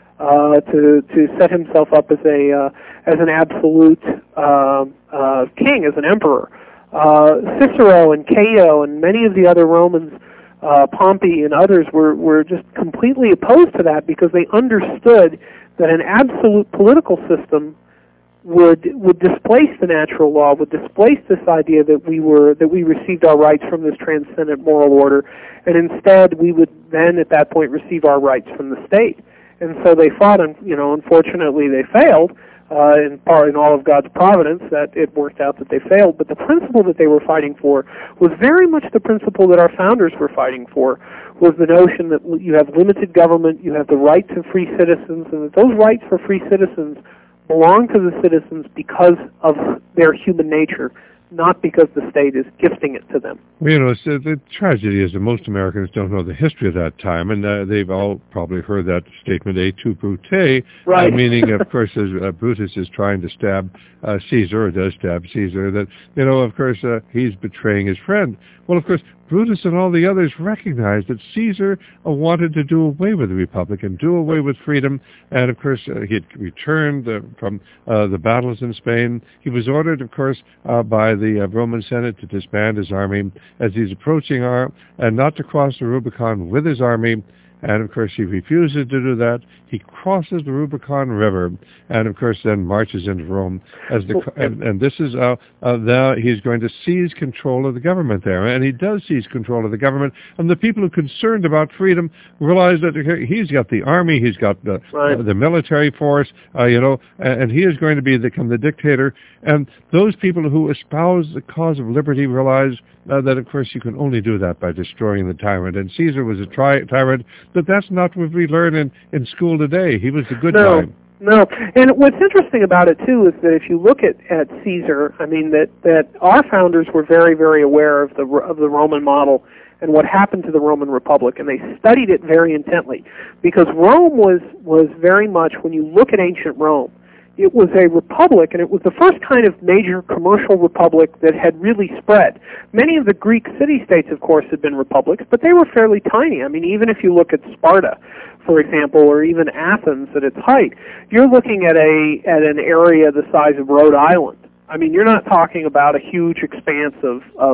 uh, to to set himself up as a uh, as an absolute uh, uh, king, as an emperor, uh, Cicero and Cato and many of the other Romans, Uh, Pompey and others were, were just completely opposed to that because they understood that an absolute political system would would displace the natural law, would displace this idea that we were that we received our rights from this transcendent moral order, and instead we would then at that point receive our rights from the state. And so they fought, and you know, unfortunately they failed. Uh, in part in all of God's providence, that it worked out that they failed. But the principle that they were fighting for was very much the principle that our founders were fighting for, was the notion that you have limited government, you have the right to free citizens, and that those rights for free citizens belong to the citizens because of their human nature, not because the state is gifting it to them. Well, you know, it's, uh, the tragedy is that most Americans don't know the history of that time, and uh, they've all probably heard that statement, "Et tu, Brute," right. uh, meaning, of course, as uh, Brutus is trying to stab uh, Caesar, or does stab Caesar, that, you know, of course, uh, he's betraying his friend. Well, of course, Brutus and all the others recognized that Caesar uh, wanted to do away with the Republic and do away with freedom, and, of course, uh, he had returned uh, from uh, the battles in Spain. He was ordered, of course, uh, by the uh, Roman Senate to disband his army as he's approaching our, and not to cross the Rubicon with his army. And, of course, he refuses to do that. He crosses the Rubicon River and, of course, then marches into Rome. As the and, and this is uh, uh, now he's going to seize control of the government there. And he does seize control of the government. And the people who are concerned about freedom realize that he's got the army, he's got the, right. uh, the military force, uh, you know, and, and he is going to be become the dictator. And those people who espouse the cause of liberty realize uh, that, of course, you can only do that by destroying the tyrant. And Caesar was a tri- tyrant. But that's not what we learn in, in school today. He was the good no, guy. No. And what's interesting about it, too, is that if you look at, at Caesar, I mean, that, that our founders were very, very aware of the of the Roman model and what happened to the Roman Republic, and they studied it very intently. Because Rome was, was very much, when you look at ancient Rome, it was a republic, and it was the first kind of major commercial republic that had really spread. Many of the Greek city-states, of course, had been republics, but they were fairly tiny. I mean, even if you look at Sparta, for example, or even Athens at its height, you're looking at a at an area the size of Rhode Island. I mean, you're not talking about a huge expanse of, of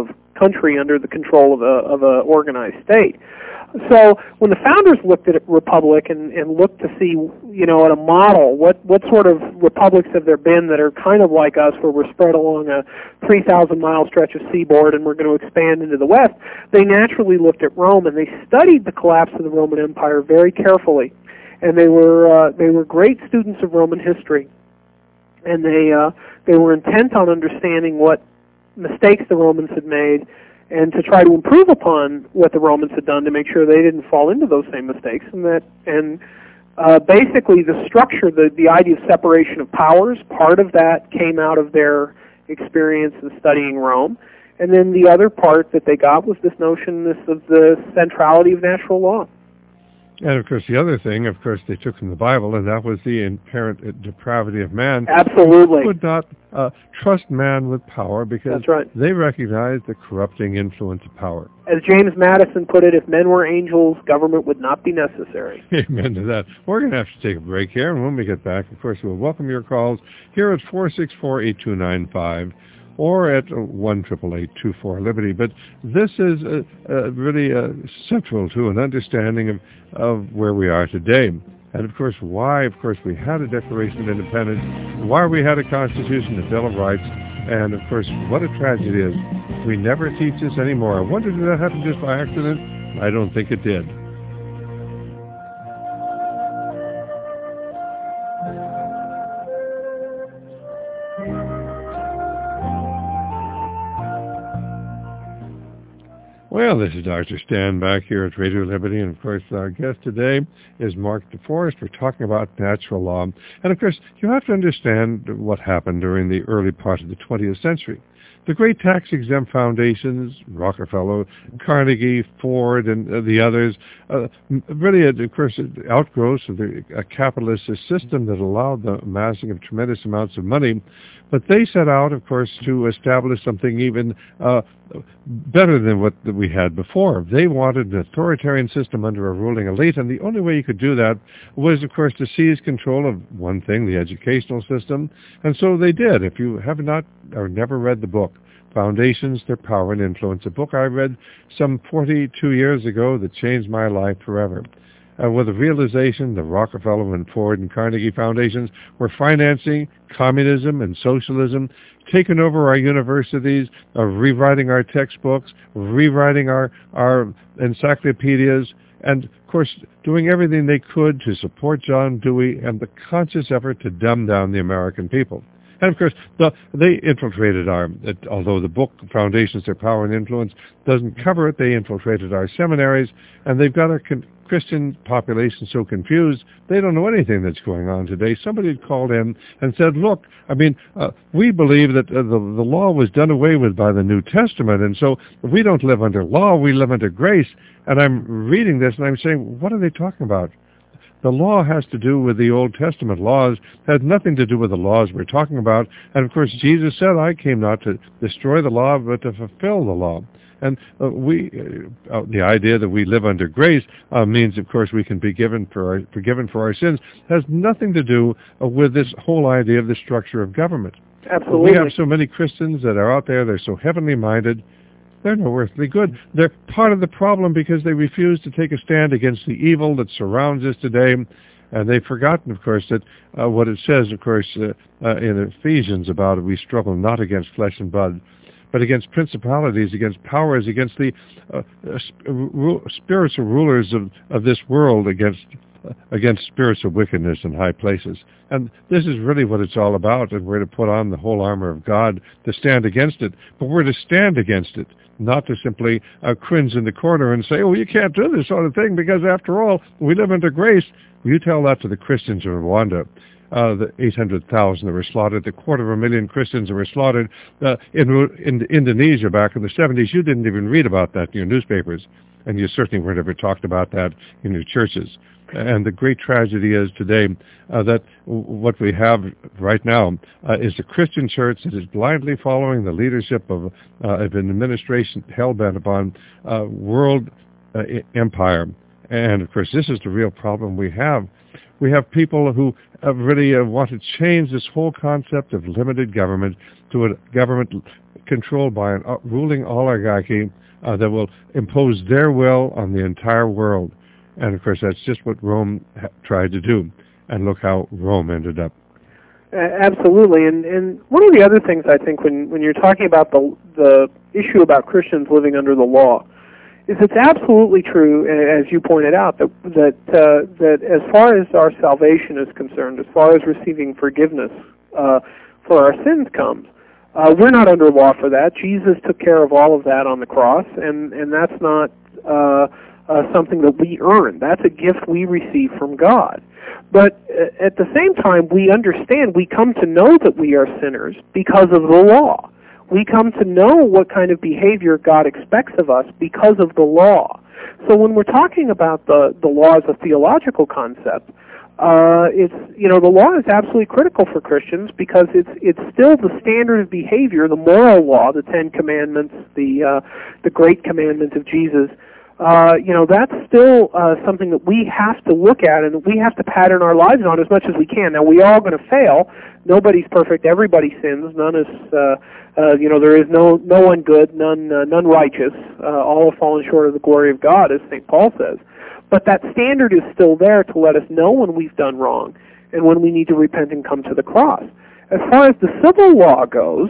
country under the control of a of a organized state. So when the founders looked at a republic and, and looked to see, you know, at a model, what, what sort of republics have there been that are kind of like us, where we're spread along a three thousand mile stretch of seaboard and we're going to expand into the west, they naturally looked at Rome, and they studied the collapse of the Roman Empire very carefully. And they were uh, they were great students of Roman history, and they uh, they were intent on understanding what mistakes the Romans had made, and to try to improve upon what the Romans had done to make sure they didn't fall into those same mistakes. And that, and uh, basically the structure, the, the idea of separation of powers, part of that came out of their experience in studying Rome. And then the other part that they got was this notion this of the centrality of natural law. And, of course, the other thing, of course, they took from the Bible, and that was the inherent depravity of man. Absolutely. They would not uh, trust man with power because That's right. they recognized the corrupting influence of power. As James Madison put it, if men were angels, government would not be necessary. Amen to that. We're going to have to take a break here, and when we get back, of course, we'll welcome your calls here at four six four, eight two nine five. Or at one eight eight eight, two four, Liberty. But this is uh, uh, really uh, central to an understanding of, of where we are today. And, of course, why, of course, we had a Declaration of Independence, why we had a Constitution, a Bill of Rights, and, of course, what a tragedy it is. We never teach this anymore. I wonder, did that happen just by accident? I don't think it did. Well, this is Doctor Stan back here at Radio Liberty, and of course our guest today is Mark DeForest. We're talking about natural law. And of course, you have to understand what happened during the early part of the twentieth century. The great tax-exempt foundations, Rockefeller, Carnegie, Ford, and uh, the others, uh, really, of course, outgrowths of the, a capitalist system that allowed the amassing of tremendous amounts of money. But they set out, of course, to establish something even uh, better than what we had before. They wanted an authoritarian system under a ruling elite, and the only way you could do that was, of course, to seize control of one thing, the educational system. And so they did. If you have not or never read the book, Foundations, Their Power and Influence, a book I read some forty-two years ago that changed my life forever. Uh, with the realization the Rockefeller and Ford and Carnegie foundations were financing communism and socialism, taking over our universities, uh, rewriting our textbooks, rewriting our, our encyclopedias, and, of course, doing everything they could to support John Dewey and the conscious effort to dumb down the American people. And, of course, the, they infiltrated our, although the book, Foundations, Their Power and Influence, doesn't cover it, they infiltrated our seminaries, and they've got our con- Christian population so confused, they don't know anything that's going on today. Somebody had called in and said, look, I mean, uh, we believe that uh, the, the law was done away with by the New Testament, and so we don't live under law, we live under grace. And I'm reading this, and I'm saying, what are they talking about? The law has to do with the Old Testament laws, has nothing to do with the laws we're talking about. And, of course, Jesus said, I came not to destroy the law, but to fulfill the law. And uh, we, uh, the idea that we live under grace uh, means, of course, we can be given for our, forgiven for our sins, has nothing to do uh, with this whole idea of the structure of government. Absolutely. We have so many Christians that are out there, they're so heavenly minded, they're no earthly good. They're part of the problem because they refuse to take a stand against the evil that surrounds us today. And they've forgotten, of course, that uh, what it says, of course, uh, uh, in Ephesians about it, we struggle not against flesh and blood, but against principalities, against powers, against the uh, uh, sp- spiritual rulers of, of this world, against uh, against spiritual wickedness in high places. And this is really what it's all about, and we're to put on the whole armor of God to stand against it. But we're to stand against it, not to simply uh, cringe in the corner and say, oh, you can't do this sort of thing because, after all, we live under grace. You tell that to the Christians of Rwanda. Uh, the eight hundred thousand that were slaughtered, the quarter of a million Christians that were slaughtered uh, in, in Indonesia back in the seventies. You didn't even read about that in your newspapers, and you certainly weren't ever talked about that in your churches. And the great tragedy is today uh, that w- what we have right now uh, is a Christian church that is blindly following the leadership of, uh, of an administration hell-bent upon uh, world uh, empire And, of course, this is the real problem we have. We have people who have really uh, want to change this whole concept of limited government to a government controlled by an uh, ruling oligarchy uh, that will impose their will on the entire world. And, of course, that's just what Rome ha- tried to do. And look how Rome ended up. Uh, absolutely. And, and one of the other things I think when, when you're talking about the, the issue about Christians living under the law, is it's absolutely true, as you pointed out, that that uh, that as far as our salvation is concerned, as far as receiving forgiveness uh, for our sins comes, uh, we're not under law for that. Jesus took care of all of that on the cross, and and that's not uh, uh, something that we earn. That's a gift we receive from God. But uh, at the same time, we understand, we come to know that we are sinners because of the law. We come to know what kind of behavior God expects of us because of the law. So when we're talking about the, the law as a theological concept, uh, it's, you know, the law is absolutely critical for Christians because it's it's still the standard of behavior, the moral law, the Ten Commandments, the uh, the Great Commandment of Jesus. Uh, you know, that's still uh, something that we have to look at and we have to pattern our lives on as much as we can. Now, we're all going to fail. Nobody's perfect. Everybody sins. None is, uh, uh, you know, there is no no one good, none uh, none righteous. Uh, all have fallen short of the glory of God, as Saint Paul says. But that standard is still there to let us know when we've done wrong and when we need to repent and come to the cross. As far as the civil law goes,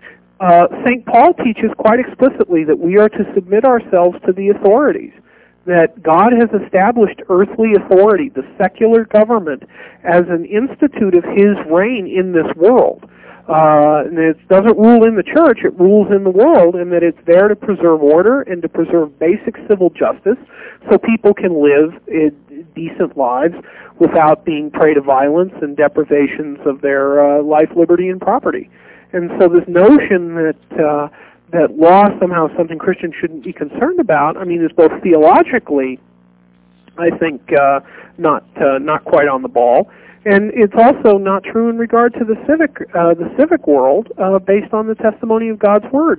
Uh, Saint Paul teaches quite explicitly that we are to submit ourselves to the authorities, that God has established earthly authority, the secular government, as an institute of His reign in this world. Uh, and it doesn't rule in the church, it rules in the world, and that it's there to preserve order and to preserve basic civil justice so people can live in decent lives without being prey to violence and deprivations of their uh, life, liberty, and property. And so this notion that uh, that law is somehow something Christians shouldn't be concerned about, I mean, is both theologically, I think, uh, not uh, not quite on the ball, and it's also not true in regard to the civic uh, the civic world, uh, based on the testimony of God's Word.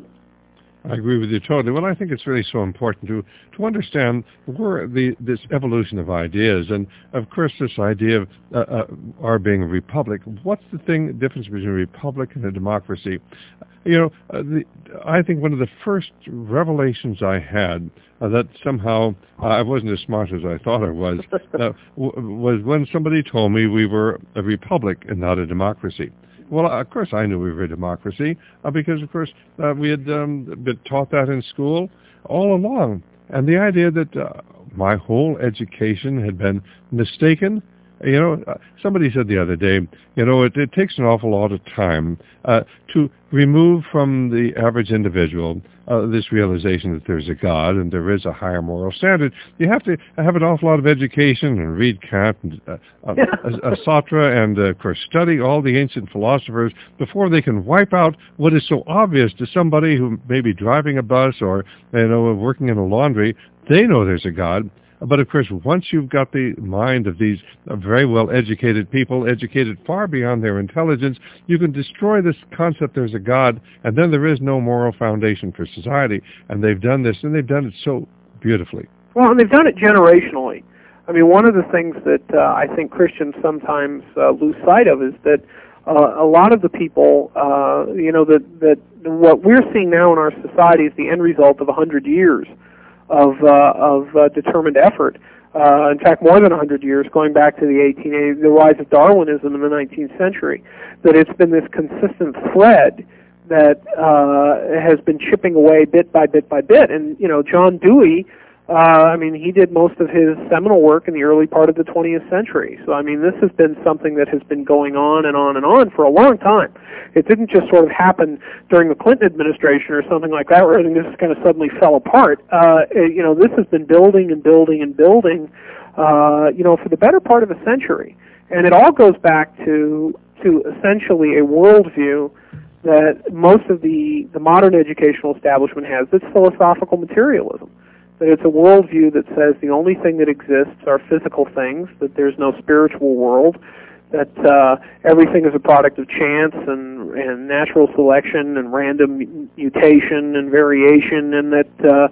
I agree with you totally. Well, I think it's really so important to to understand where the this evolution of ideas, and of course this idea of uh, uh, our being a republic. What's the thing, the difference between a republic and a democracy? You know, uh, the, I think one of the first revelations I had uh, that somehow uh, I wasn't as smart as I thought I was uh, w- was when somebody told me we were a republic and not a democracy. Well, of course, I knew we were a democracy uh, because, of course, uh, we had um, been taught that in school all along. And the idea that uh, my whole education had been mistaken, you know, uh, somebody said the other day, you know, it, it takes an awful lot of time uh, to remove from the average individual uh, this realization that there's a God and there is a higher moral standard. You have to have an awful lot of education and read Kant and uh, uh, uh, Sartre and, uh, of course, study all the ancient philosophers before they can wipe out what is so obvious to somebody who may be driving a bus or, you know, working in a laundry. They know there's a God. But, of course, once you've got the mind of these very well-educated people, educated far beyond their intelligence, you can destroy this concept there's a God, and then there is no moral foundation for society. And they've done this, and they've done it so beautifully. Well, and they've done it generationally. I mean, one of the things that uh, I think Christians sometimes uh, lose sight of is that uh, a lot of the people, uh, you know, that, that what we're seeing now in our society is the end result of a hundred years of uh, of uh, determined effort. Uh, in fact, more than one hundred years, going back to the eighteen eighties, the rise of Darwinism in the nineteenth century, that it's been this consistent thread that uh, has been chipping away bit by bit by bit. And, you know, John Dewey, uh, I mean, he did most of his seminal work in the early part of the twentieth century. So, I mean, this has been something that has been going on and on and on for a long time. It didn't just sort of happen during the Clinton administration or something like that, where everything just kind of suddenly fell apart. Uh, it, you know, this has been building and building and building, uh, you know, for the better part of a century. And it all goes back to to essentially a worldview that most of the, the modern educational establishment has. It's philosophical materialism. That it's a worldview that says the only thing that exists are physical things, that there's no spiritual world, that uh, everything is a product of chance and, and natural selection and random mutation and variation, and that uh,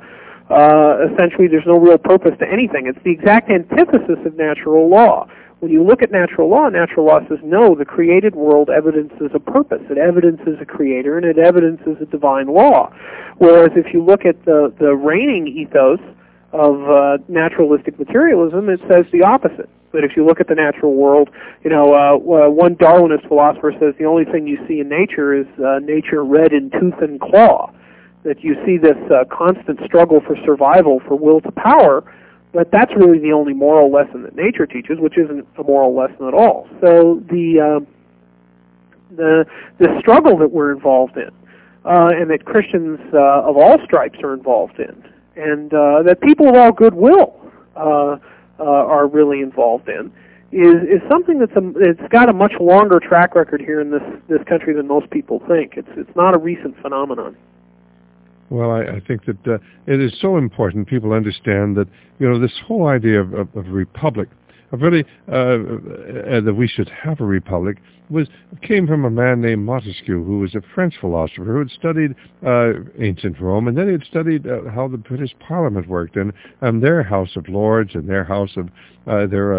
uh, essentially there's no real purpose to anything. It's the exact antithesis of natural law. When you look at natural law, natural law says, no, the created world evidences a purpose. It evidences a creator, and it evidences a divine law. Whereas if you look at the, the reigning ethos of uh, naturalistic materialism, it says the opposite. That if you look at the natural world, you know, uh, one Darwinist philosopher says the only thing you see in nature is uh, nature red in tooth and claw. That you see this uh, constant struggle for survival, for will to power, but that's really the only moral lesson that nature teaches, which isn't a moral lesson at all. So the uh, the the struggle that we're involved in, uh, and that Christians uh, of all stripes are involved in, and uh, that people of all goodwill uh, uh, are really involved in, is is something that's a, it's got a much longer track record here in this this country than most people think. It's it's not a recent phenomenon. Well, I, I think that uh, it is so important people understand that, you know, this whole idea of, of, of republic, of really uh, uh, that we should have a republic, was came from a man named Montesquieu, who was a French philosopher who had studied uh, ancient Rome, and then he had studied uh, how the British Parliament worked, and, and their House of Lords and their House of uh, their uh,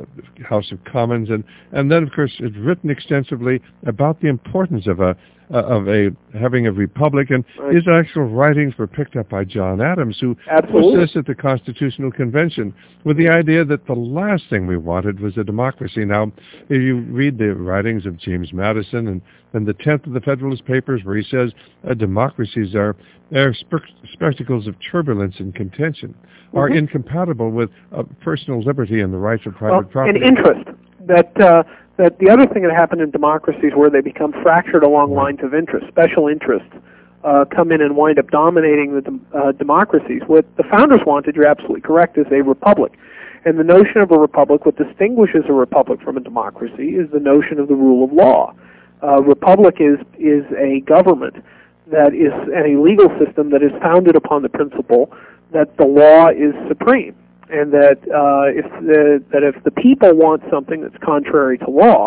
House of Commons, and and then of course it's written extensively about the importance of a Uh, of a having a republic, and right. His actual writings were picked up by John Adams, who Absolutely. was this at the Constitutional Convention, with the idea that the last thing we wanted was a democracy. Now, if you read the writings of James Madison and, and the tenth of the Federalist Papers, where he says uh, democracies are, are spe- spectacles of turbulence and contention, mm-hmm. are incompatible with uh, personal liberty and the rights of private well, property. And interest. That uh, that the other thing that happened in democracies where they become fractured along right. lines of interest, special interests, uh, come in and wind up dominating the de- uh, democracies. What the founders wanted, you're absolutely correct, is a republic. And the notion of a republic, what distinguishes a republic from a democracy, is the notion of the rule of law. A republic is is a government that is, and a legal system that is founded upon the principle that the law is supreme. And that uh, if the, that if the people want something that's contrary to law,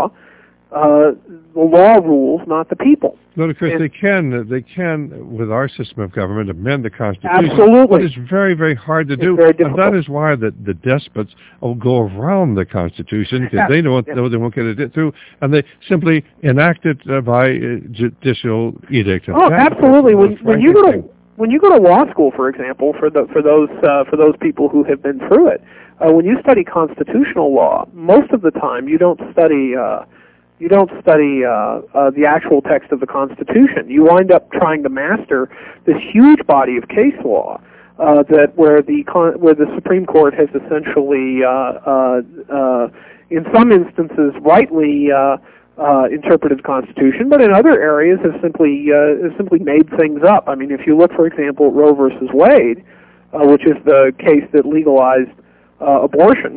uh, the law rules, not the people. No, of course and they can. They can, with our system of government, amend the Constitution. Absolutely, but it's very, very hard to it's do. Very difficult. And that is why the, the despots will go around the Constitution, because yeah. they don't yeah. know they won't get it through, and they simply enact it uh, by uh, judicial edict. Oh, absolutely. When, when you go to When you go to law school, for example, for the for those uh, for those people who have been through it, uh, when you study constitutional law, most of the time you don't study uh, you don't study uh, uh, the actual text of the Constitution. You wind up trying to master this huge body of case law uh, that where the con- where the Supreme Court has essentially, uh, uh, uh, in some instances, rightly. Uh, Uh, interpreted the Constitution, but in other areas have simply uh, have simply made things up. I mean, if you look, for example, at Roe versus Wade, uh, which is the case that legalized uh, abortion,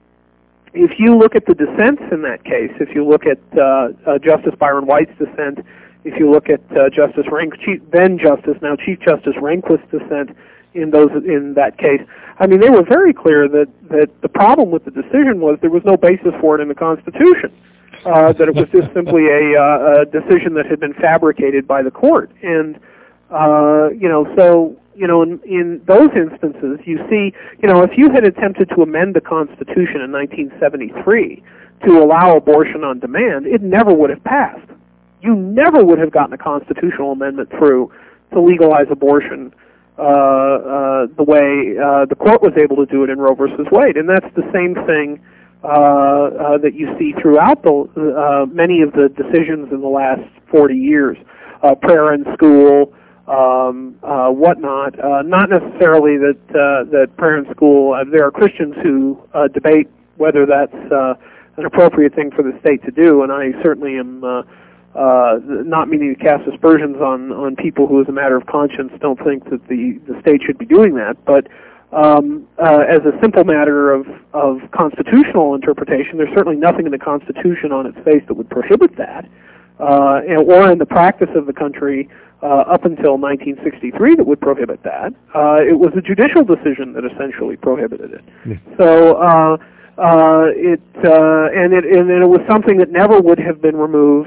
if you look at the dissents in that case, if you look at uh, uh, Justice Byron White's dissent, if you look at uh, Justice Rank, Chief, then Justice, now Chief Justice Rehnquist's dissent in those in that case, I mean, they were very clear that that the problem with the decision was there was no basis for it in the Constitution. Uh, that it was just simply a, uh, a decision that had been fabricated by the court. And, uh, you know, so, you know, in, in those instances, you see, you know, if you had attempted to amend the Constitution in nineteen seventy-three to allow abortion on demand, it never would have passed. You never would have gotten a constitutional amendment through to legalize abortion uh, uh, the way uh, the court was able to do it in Roe versus Wade. And that's the same thing Uh, uh, that you see throughout the uh, many of the decisions in the last forty years, uh, prayer in school, um, uh, whatnot. Uh, not necessarily that uh, that prayer in school. Uh, there are Christians who uh, debate whether that's uh, an appropriate thing for the state to do, and I certainly am uh, uh, not meaning to cast aspersions on on people who, as a matter of conscience, don't think that the the state should be doing that, but. Um, uh, as a simple matter of, of constitutional interpretation, there's certainly nothing in the Constitution on its face that would prohibit that, uh, and, or in the practice of the country uh, up until nineteen sixty-three that would prohibit that. Uh, it was a judicial decision that essentially prohibited it. Yeah. So uh, uh, it uh, and it and it was something that never would have been removed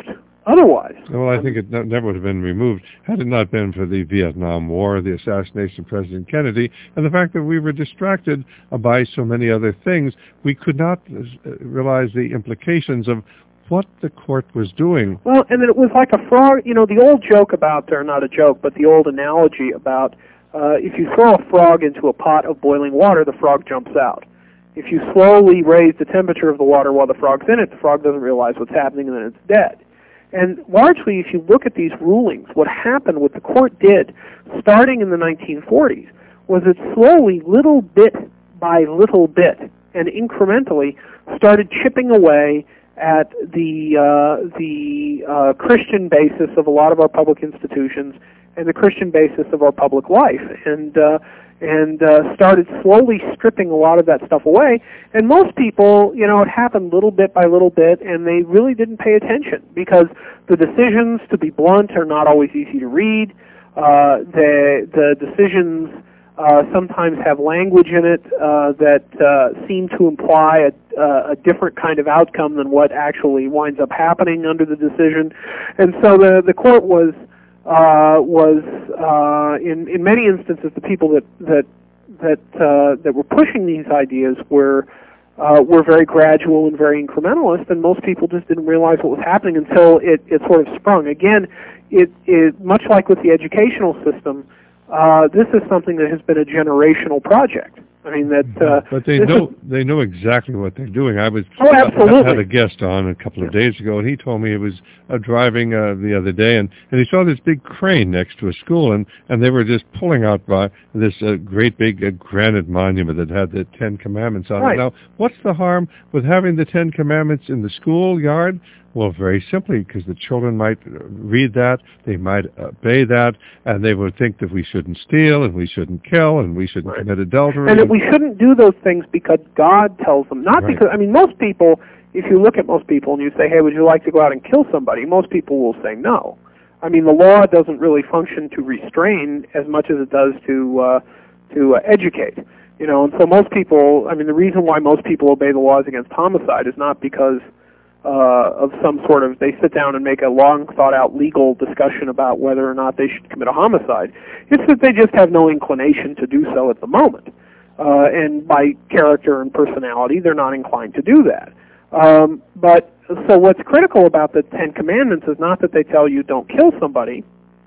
otherwise. Well, I think it never would have been removed had it not been for the Vietnam War, the assassination of President Kennedy, and the fact that we were distracted by so many other things. We could not realize the implications of what the court was doing. Well, and it was like a frog, you know, the old joke about, or not a joke, but the old analogy about uh, if you throw a frog into a pot of boiling water, the frog jumps out. If you slowly raise the temperature of the water while the frog's in it, the frog doesn't realize what's happening and then it's dead. And largely, if you look at these rulings, what happened, what the court did, starting in the nineteen forties, was it slowly, little bit by little bit, and incrementally, started chipping away at the uh, the uh, Christian basis of a lot of our public institutions and the Christian basis of our public life, and uh, and uh, started slowly stripping a lot of that stuff away. And most people, you know, it happened little bit by little bit, and they really didn't pay attention because the decisions, to be blunt, are not always easy to read. Uh, the the decisions uh, sometimes have language in it uh, that uh, seem to imply a, uh, a different kind of outcome than what actually winds up happening under the decision. And so the the court was uh, was uh, in in many instances the people that that that uh, that were pushing these ideas were. Uh, were very gradual and very incrementalist, and most people just didn't realize what was happening until it, it sort of sprung. Again, it, it much like with the educational system, uh, this is something that has been a generational project. I mean that. Uh, but they know is, they know exactly what they're doing. I was oh, absolutely. I had a guest on a couple of days ago, and he told me he was uh, driving uh, the other day, and, and he saw this big crane next to a school, and, and they were just pulling out by this uh, great big uh, granite monument that had the Ten Commandments on right. it. Now, what's the harm with having the Ten Commandments in the schoolyard? Well, very simply, because the children might read that, they might obey that, and they would think that we shouldn't steal, and we shouldn't kill, and we shouldn't right. commit adultery. And that we shouldn't do those things because God tells them. Not right. because, I mean, most people, if you look at most people and you say, hey, would you like to go out and kill somebody? Most people will say no. I mean, the law doesn't really function to restrain as much as it does to uh, to uh, educate. You know, and so most people, I mean, the reason why most people obey the laws against homicide is not because Uh, of some sort of, they sit down and make a long thought out legal discussion about whether or not they should commit a homicide. It's that they just have no inclination to do so at the moment. Uh, and by character and personality, they're not inclined to do that. Um, but, so what's critical about the Ten Commandments is not that they tell you don't kill somebody.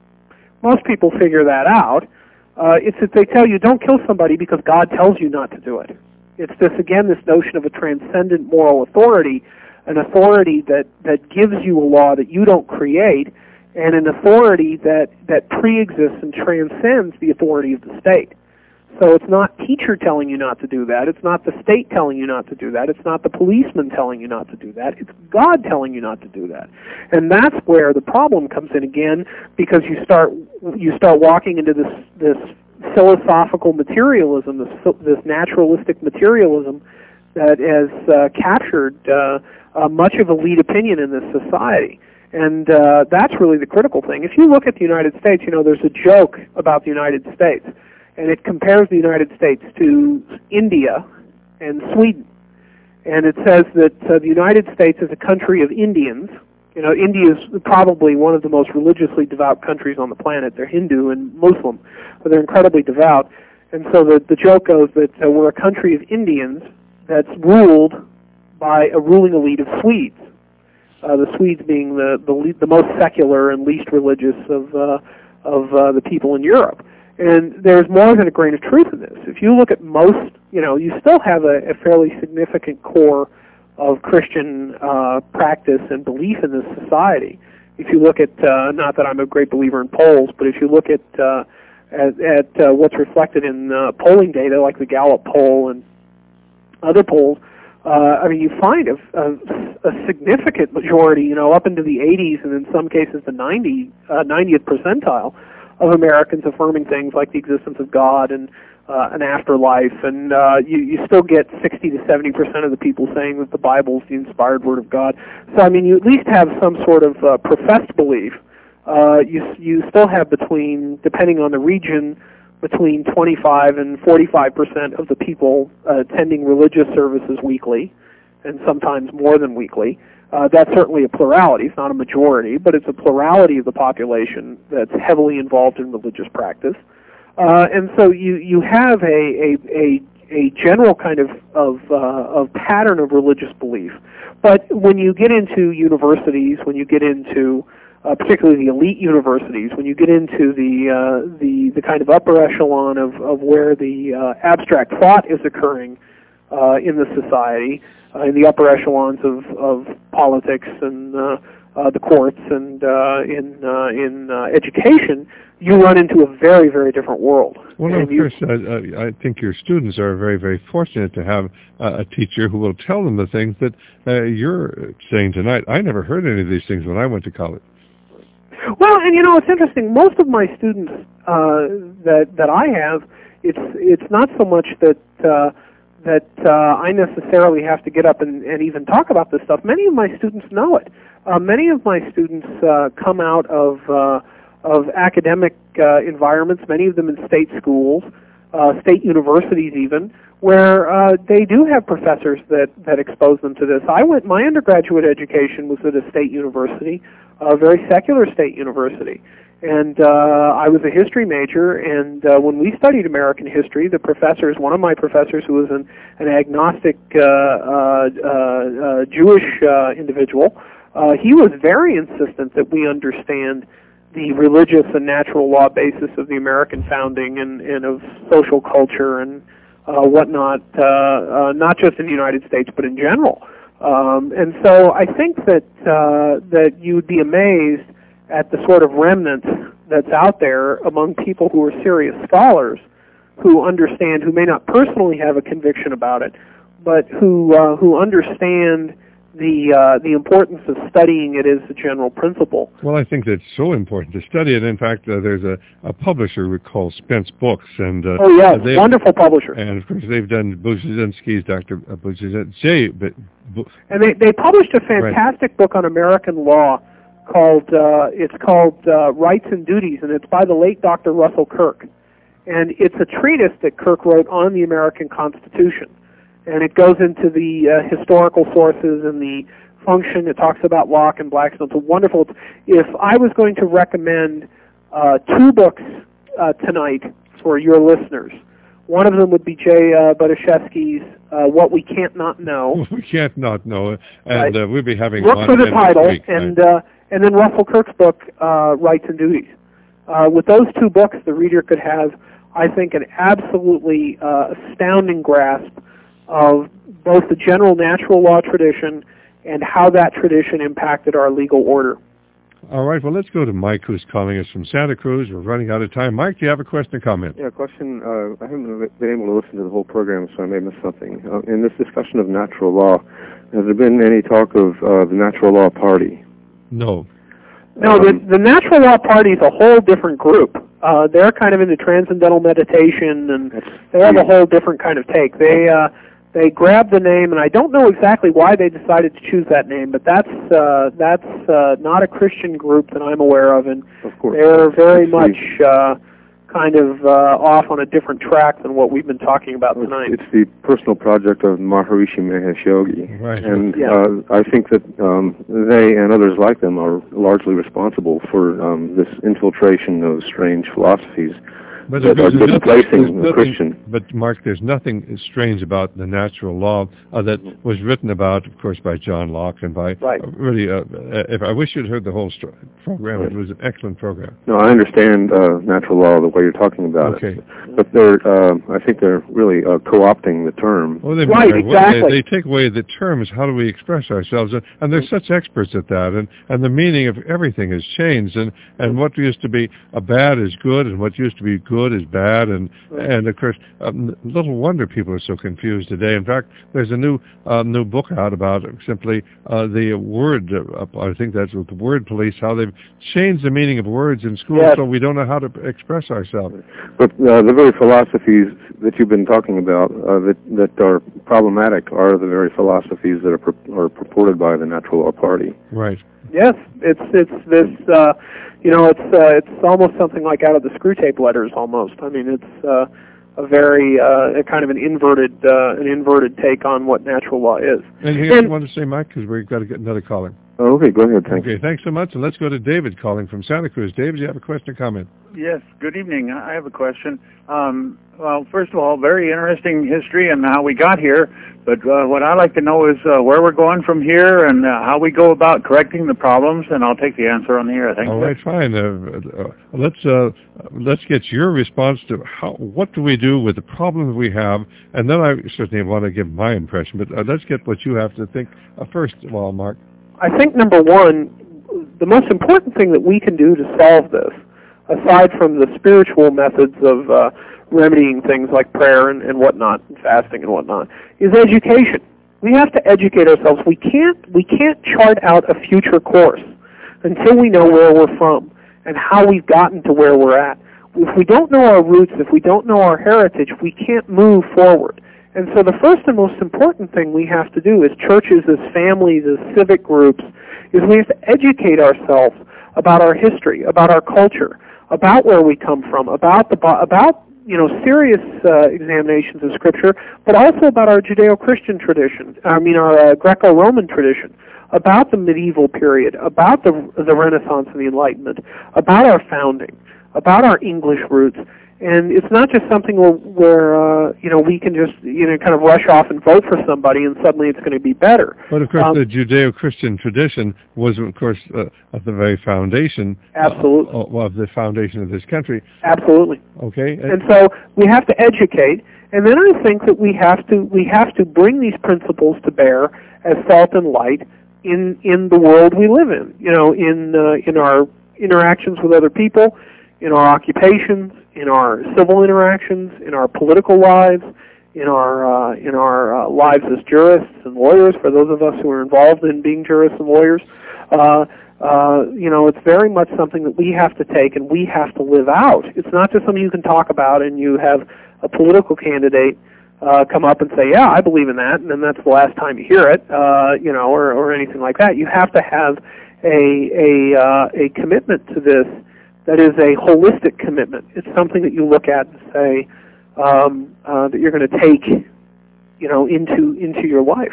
Most people figure that out. Uh, it's that they tell you don't kill somebody because God tells you not to do it. It's this, again, this notion of a transcendent moral authority, an authority that, that gives you a law that you don't create, and an authority that, that pre-exists and transcends the authority of the state. So it's not teacher telling you not to do that. It's not the state telling you not to do that. It's not the policeman telling you not to do that. It's God telling you not to do that. And that's where the problem comes in again, because you start you start walking into this this philosophical materialism, this this naturalistic materialism that has uh, captured uh, uh, much of elite opinion in this society. And uh, that's really the critical thing. If you look at the United States, you know, there's a joke about the United States, and it compares the United States to India and Sweden. And it says that uh, the United States is a country of Indians. You know, India is probably one of the most religiously devout countries on the planet. They're Hindu and Muslim, but they're incredibly devout. And so the, the joke goes that uh, we're a country of Indians that's ruled by a ruling elite of Swedes. Uh, the Swedes being the the, le- the most secular and least religious of uh, of uh, the people in Europe. And there's more than a grain of truth in this. If you look at most, you know, you still have a, a fairly significant core of Christian uh, practice and belief in this society. If you look at, uh, not that I'm a great believer in polls, but if you look at uh, at, at uh, what's reflected in uh, polling data, like the Gallup poll and other polls, uh, I mean, you find a, a, a significant majority, you know, up into the eighties and in some cases the ninety, uh, ninetieth percentile of Americans affirming things like the existence of God and uh, an afterlife, and uh, you, you still get sixty to seventy percent of the people saying that the Bible is the inspired Word of God. So, I mean, you at least have some sort of uh, professed belief. Uh, you, you still have between, depending on the region, between twenty-five and forty-five percent of the people uh, attending religious services weekly, and sometimes more than weekly. Uh, that's certainly a plurality. It's not a majority, but it's a plurality of the population that's heavily involved in religious practice. Uh, and so you, you have a, a, a, a general kind of, of, uh, of pattern of religious belief. But when you get into universities, when you get into uh, particularly the elite universities, when you get into the, uh, the, the kind of upper echelon of, of where the uh, abstract thought is occurring uh, in the society, uh, in the upper echelons of, of politics and uh, uh, the courts and uh, in, uh, in uh, education, you run into a very, very different world. Well, no, Chris, uh, I think your students are very, very fortunate to have uh, a teacher who will tell them the things that uh, you're saying tonight. I never heard any of these things when I went to college. Well, and you know, it's interesting. Most of my students uh, that that I have, it's it's not so much that uh, that uh, I necessarily have to get up and, and even talk about this stuff. Many of my students know it. Uh, many of my students uh, come out of uh, of academic uh, environments, many of them in state schools, uh, state universities even, where uh, they do have professors that, that expose them to this. I went, my undergraduate education was at a state university, a very secular state university. And uh, I was a history major, and uh, when we studied American history, the professors, one of my professors who was an, an agnostic uh, uh, uh, Jewish uh, individual, uh, he was very insistent that we understand the religious and natural law basis of the American founding and, and of social culture and uh, whatnot, uh, uh, not just in the United States, but in general. Um, and so I think that uh, that you would be amazed at the sort of remnant that's out there among people who are serious scholars, who understand, who may not personally have a conviction about it, but who uh, who understand the uh, the importance of studying it as a general principle. Well, I think that's so important to study it. In fact, uh, there's a, a publisher we call Spence Books, and uh, oh yes, uh, wonderful publisher. And of course, they've done Bujazinski's Doctor Bujazinski, but and they they published a fantastic right. book on American law called uh, it's called uh, Rights and Duties, and it's by the late Doctor Russell Kirk, and it's a treatise that Kirk wrote on the American Constitution. And it goes into the uh, historical sources and the function. It talks about Locke and Blackstone. It's a wonderful. If I was going to recommend uh, two books uh, tonight for your listeners, one of them would be Jay uh, Badashevsky's uh, "What We Can't Not Know." We can't not know, and uh, we'll be having look one for the title, week, and right? uh, and then Russell Kirk's book, uh, "Rights and Duties." Uh, with those two books, the reader could have, I think, an absolutely uh, astounding grasp of both the general natural law tradition and how that tradition impacted our legal order. All right, well, let's go to Mike, who's calling us from Santa Cruz. We're running out of time. Mike, do you have a question or comment? Yeah, question. Uh, I haven't been able to listen to the whole program, so I may miss something. Uh, in this discussion of natural law, has there been any talk of uh, the Natural Law Party? No. No, um, the, the Natural Law Party is a whole different group. Uh, they're kind of into transcendental meditation, and they have a whole different kind of take. They uh, They grabbed the name, and I don't know exactly why they decided to choose that name, but that's uh, that's uh, not a Christian group that I'm aware of, and of course. they're very it's much uh, kind of uh, off on a different track than what we've been talking about tonight. It's the personal project of Maharishi Mahesh Yogi, right. and yeah. uh, I think that um, they and others like them are largely responsible for um, this infiltration of strange philosophies. But that there's are displacing nothing, the Christian. But Mark, there's nothing strange about the natural law uh, that was written about, of course, by John Locke and by right. uh, really. Uh, if I wish you'd heard the whole st- program, right. It was an excellent program. No, I understand uh, natural law the way you're talking about okay. it, but they're. Uh, I think they're really uh, co-opting the term. Well, they, right, exactly. They, they take away the terms. How do we express ourselves? And, and they're such experts at that. And, and the meaning of everything has changed. And, and what used to be a bad is good, and what used to be good is bad. And And, and of course, um, little wonder people are so confused today. In fact, there's a new uh, new book out about simply uh, the word, uh, I think that's with the word police, how they've changed the meaning of words in schools yes. so we don't know how to express ourselves. But uh, the very philosophies that you've been talking about uh, that, that are problematic are the very philosophies that are, pur- are purported by the Natural Law Party. Right. Yes, it's it's this. Uh, you know, it's uh, it's almost something like out of the Screw Tape Letters. Almost. I mean, it's uh, a very uh, a kind of an inverted uh, an inverted take on what natural law is. Anything else you want to say, Mike? Because we've got to get another caller. Oh, okay, go ahead. Thanks. Okay, thanks so much. And let's go to David calling from Santa Cruz. David, you have a question or comment? Yes, good evening. I have a question. Um, well, first of all, very interesting history and how we got here. But uh, what I'd like to know is uh, where we're going from here and uh, how we go about correcting the problems. And I'll take the answer on the air. Thank All you. right, fine. Uh, uh, let's uh, let's get your response to how what do we do with the problems we have, and then I certainly want to give my impression. But uh, let's get what you have to think uh, first of all, Mark. I think, number one, the most important thing that we can do to solve this, aside from the spiritual methods of uh, remedying things like prayer and, and whatnot, and fasting and whatnot, is education. We have to educate ourselves. We can't, we can't chart out a future course until we know where we're from and how we've gotten to where we're at. If we don't know our roots, if we don't know our heritage, we can't move forward. And so the first and most important thing we have to do as churches, as families, as civic groups, is we have to educate ourselves about our history, about our culture, about where we come from, about the about you know serious uh, examinations of Scripture, but also about our Judeo-Christian tradition. I mean, our uh, Greco-Roman tradition, about the medieval period, about the the Renaissance and the Enlightenment, about our founding, about our English roots. And it's not just something where, where uh, you know, we can just, you know, kind of rush off and vote for somebody and suddenly it's going to be better. But, of course, um, the Judeo-Christian tradition was, of course, uh, at the very foundation absolutely. Uh, of the foundation of this country. Absolutely. Okay. And, and so we have to educate, and then I think that we have to we have to bring these principles to bear as salt and light in in the world we live in. You know, in uh, in our interactions with other people, in our occupations, in our civil interactions, in our political lives, in our uh, in our uh, lives as jurists and lawyers. For those of us who are involved in being jurists and lawyers, uh, uh, you know, it's very much something that we have to take and we have to live out. It's not just something you can talk about and you have a political candidate uh, come up and say, "Yeah, I believe in that," and then that's the last time you hear it, uh, you know, or, or anything like that. You have to have a a uh, a commitment to this. That is a holistic commitment. It's something that you look at and say um, uh, that you're going to take, you know, into into your life.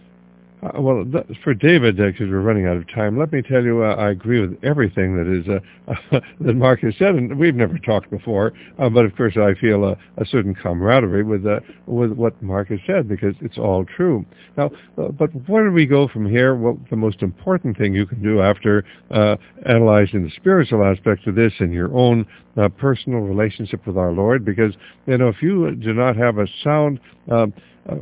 Uh, well, th- for David, because uh, we're running out of time, let me tell you, uh, I agree with everything that is uh, uh, that Mark has said, and we've never talked before. Uh, but of course, I feel a, a certain camaraderie with uh, with what Mark has said because it's all true. Now, uh, but where do we go from here? Well, the most important thing you can do after uh, analyzing the spiritual aspects of this in your own uh, personal relationship with our Lord, because you know, if you do not have a sound uh, uh,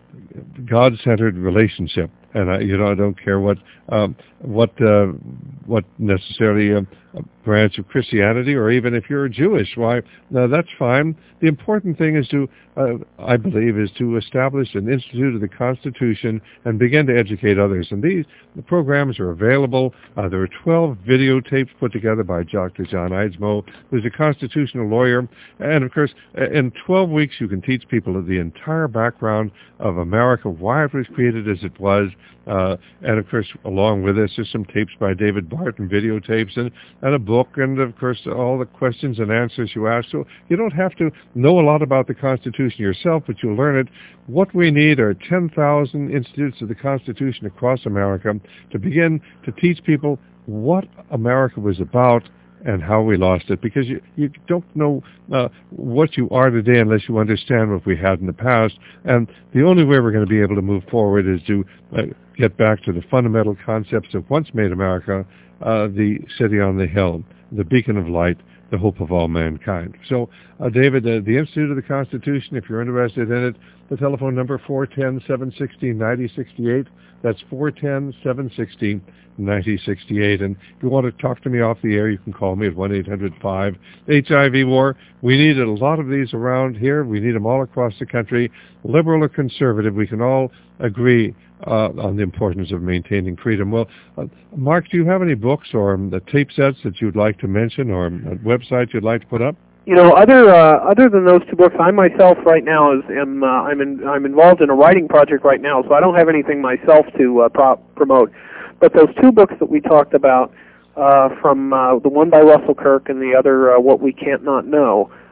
God-centered relationship, and I, you know, I don't care what um, what uh, what necessarily a, a branch of Christianity, or even if you're Jewish, why, no, that's fine. The important thing is to, uh, I believe, is to establish an institute of the Constitution and begin to educate others. And these the programs are available. Uh, there are twelve videotapes put together by Doctor John Eidsmoe, who's a constitutional lawyer. And, of course, in twelve weeks you can teach people the entire background of America, why it was created as it was. Uh, and, of course, along with this, there's some tapes by David Barton, videotapes, and, and a book, and, of course, all the questions and answers you ask. So you don't have to know a lot about the Constitution yourself, but you'll learn it. What we need are ten thousand institutes of the Constitution across America to begin to teach people what America was about and how we lost it, because you, you don't know uh, what you are today unless you understand what we had in the past. And the only way we're going to be able to move forward is to uh, get back to the fundamental concepts of once made America, uh, the city on the hill, the beacon of light, the hope of all mankind. So, uh, David, uh, the Institute of the Constitution, if you're interested in it, the telephone number four one zero, seven six zero, nine zero six eight. That's four one zero, seven six zero, nine zero six eight. And if you want to talk to me off the air, you can call me at one eight hundred five H I V war. We need a lot of these around here. We need them all across the country. Liberal or conservative, we can all agree uh, on the importance of maintaining freedom. Well, uh, Mark, do you have any books or um, the tape sets that you'd like to mention, or um, a website you'd like to put up? You know, other uh, other than those two books, I myself right now is am uh, I'm in, I'm involved in a writing project right now, so I don't have anything myself to uh, pro- promote. But those two books that we talked about, uh, from uh, the one by Russell Kirk and the other, uh, What We Can't Not Know,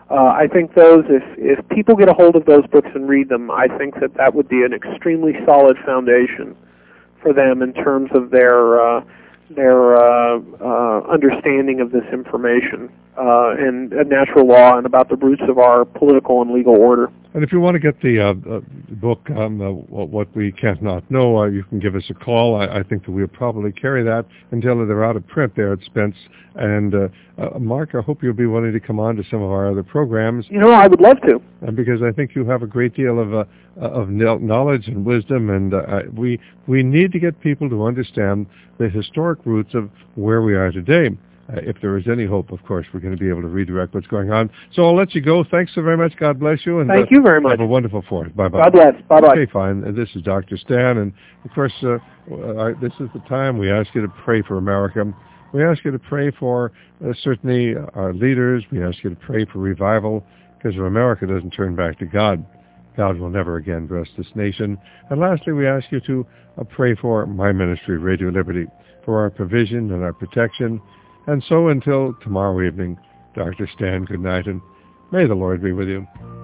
Uh, I think those, if, if people get a hold of those books and read them, I think that that would be an extremely solid foundation for them in terms of their uh, their uh, uh, understanding of this information uh, and uh, natural law and about the roots of our political and legal order. And if you want to get the uh, uh, book, um, uh, What We Can't Not Know, uh, you can give us a call. I, I think that we'll probably carry that until they're out of print there at Spence. And uh, uh, Mark, I hope you'll be willing to come on to some of our other programs. You know, I would love to. Uh, because I think you have a great deal of uh, of knowledge and wisdom, and uh, we we need to get people to understand the historic roots of where we are today. Uh, if there is any hope, of course, we're going to be able to redirect what's going on. So I'll let you go. Thanks so very much. God bless you. And Thank uh, you very much. Have a wonderful fourth. Bye-bye. God bless. Bye-bye. Okay, fine. And this is Doctor Stan. And, of course, uh, uh, this is the time we ask you to pray for America. We ask you to pray for uh, certainly our leaders. We ask you to pray for revival, because if America doesn't turn back to God, God will never again bless this nation. And lastly, we ask you to uh, pray for my ministry, Radio Liberty, for our provision and our protection. And so until tomorrow evening, Doctor Stan, good night, and may the Lord be with you.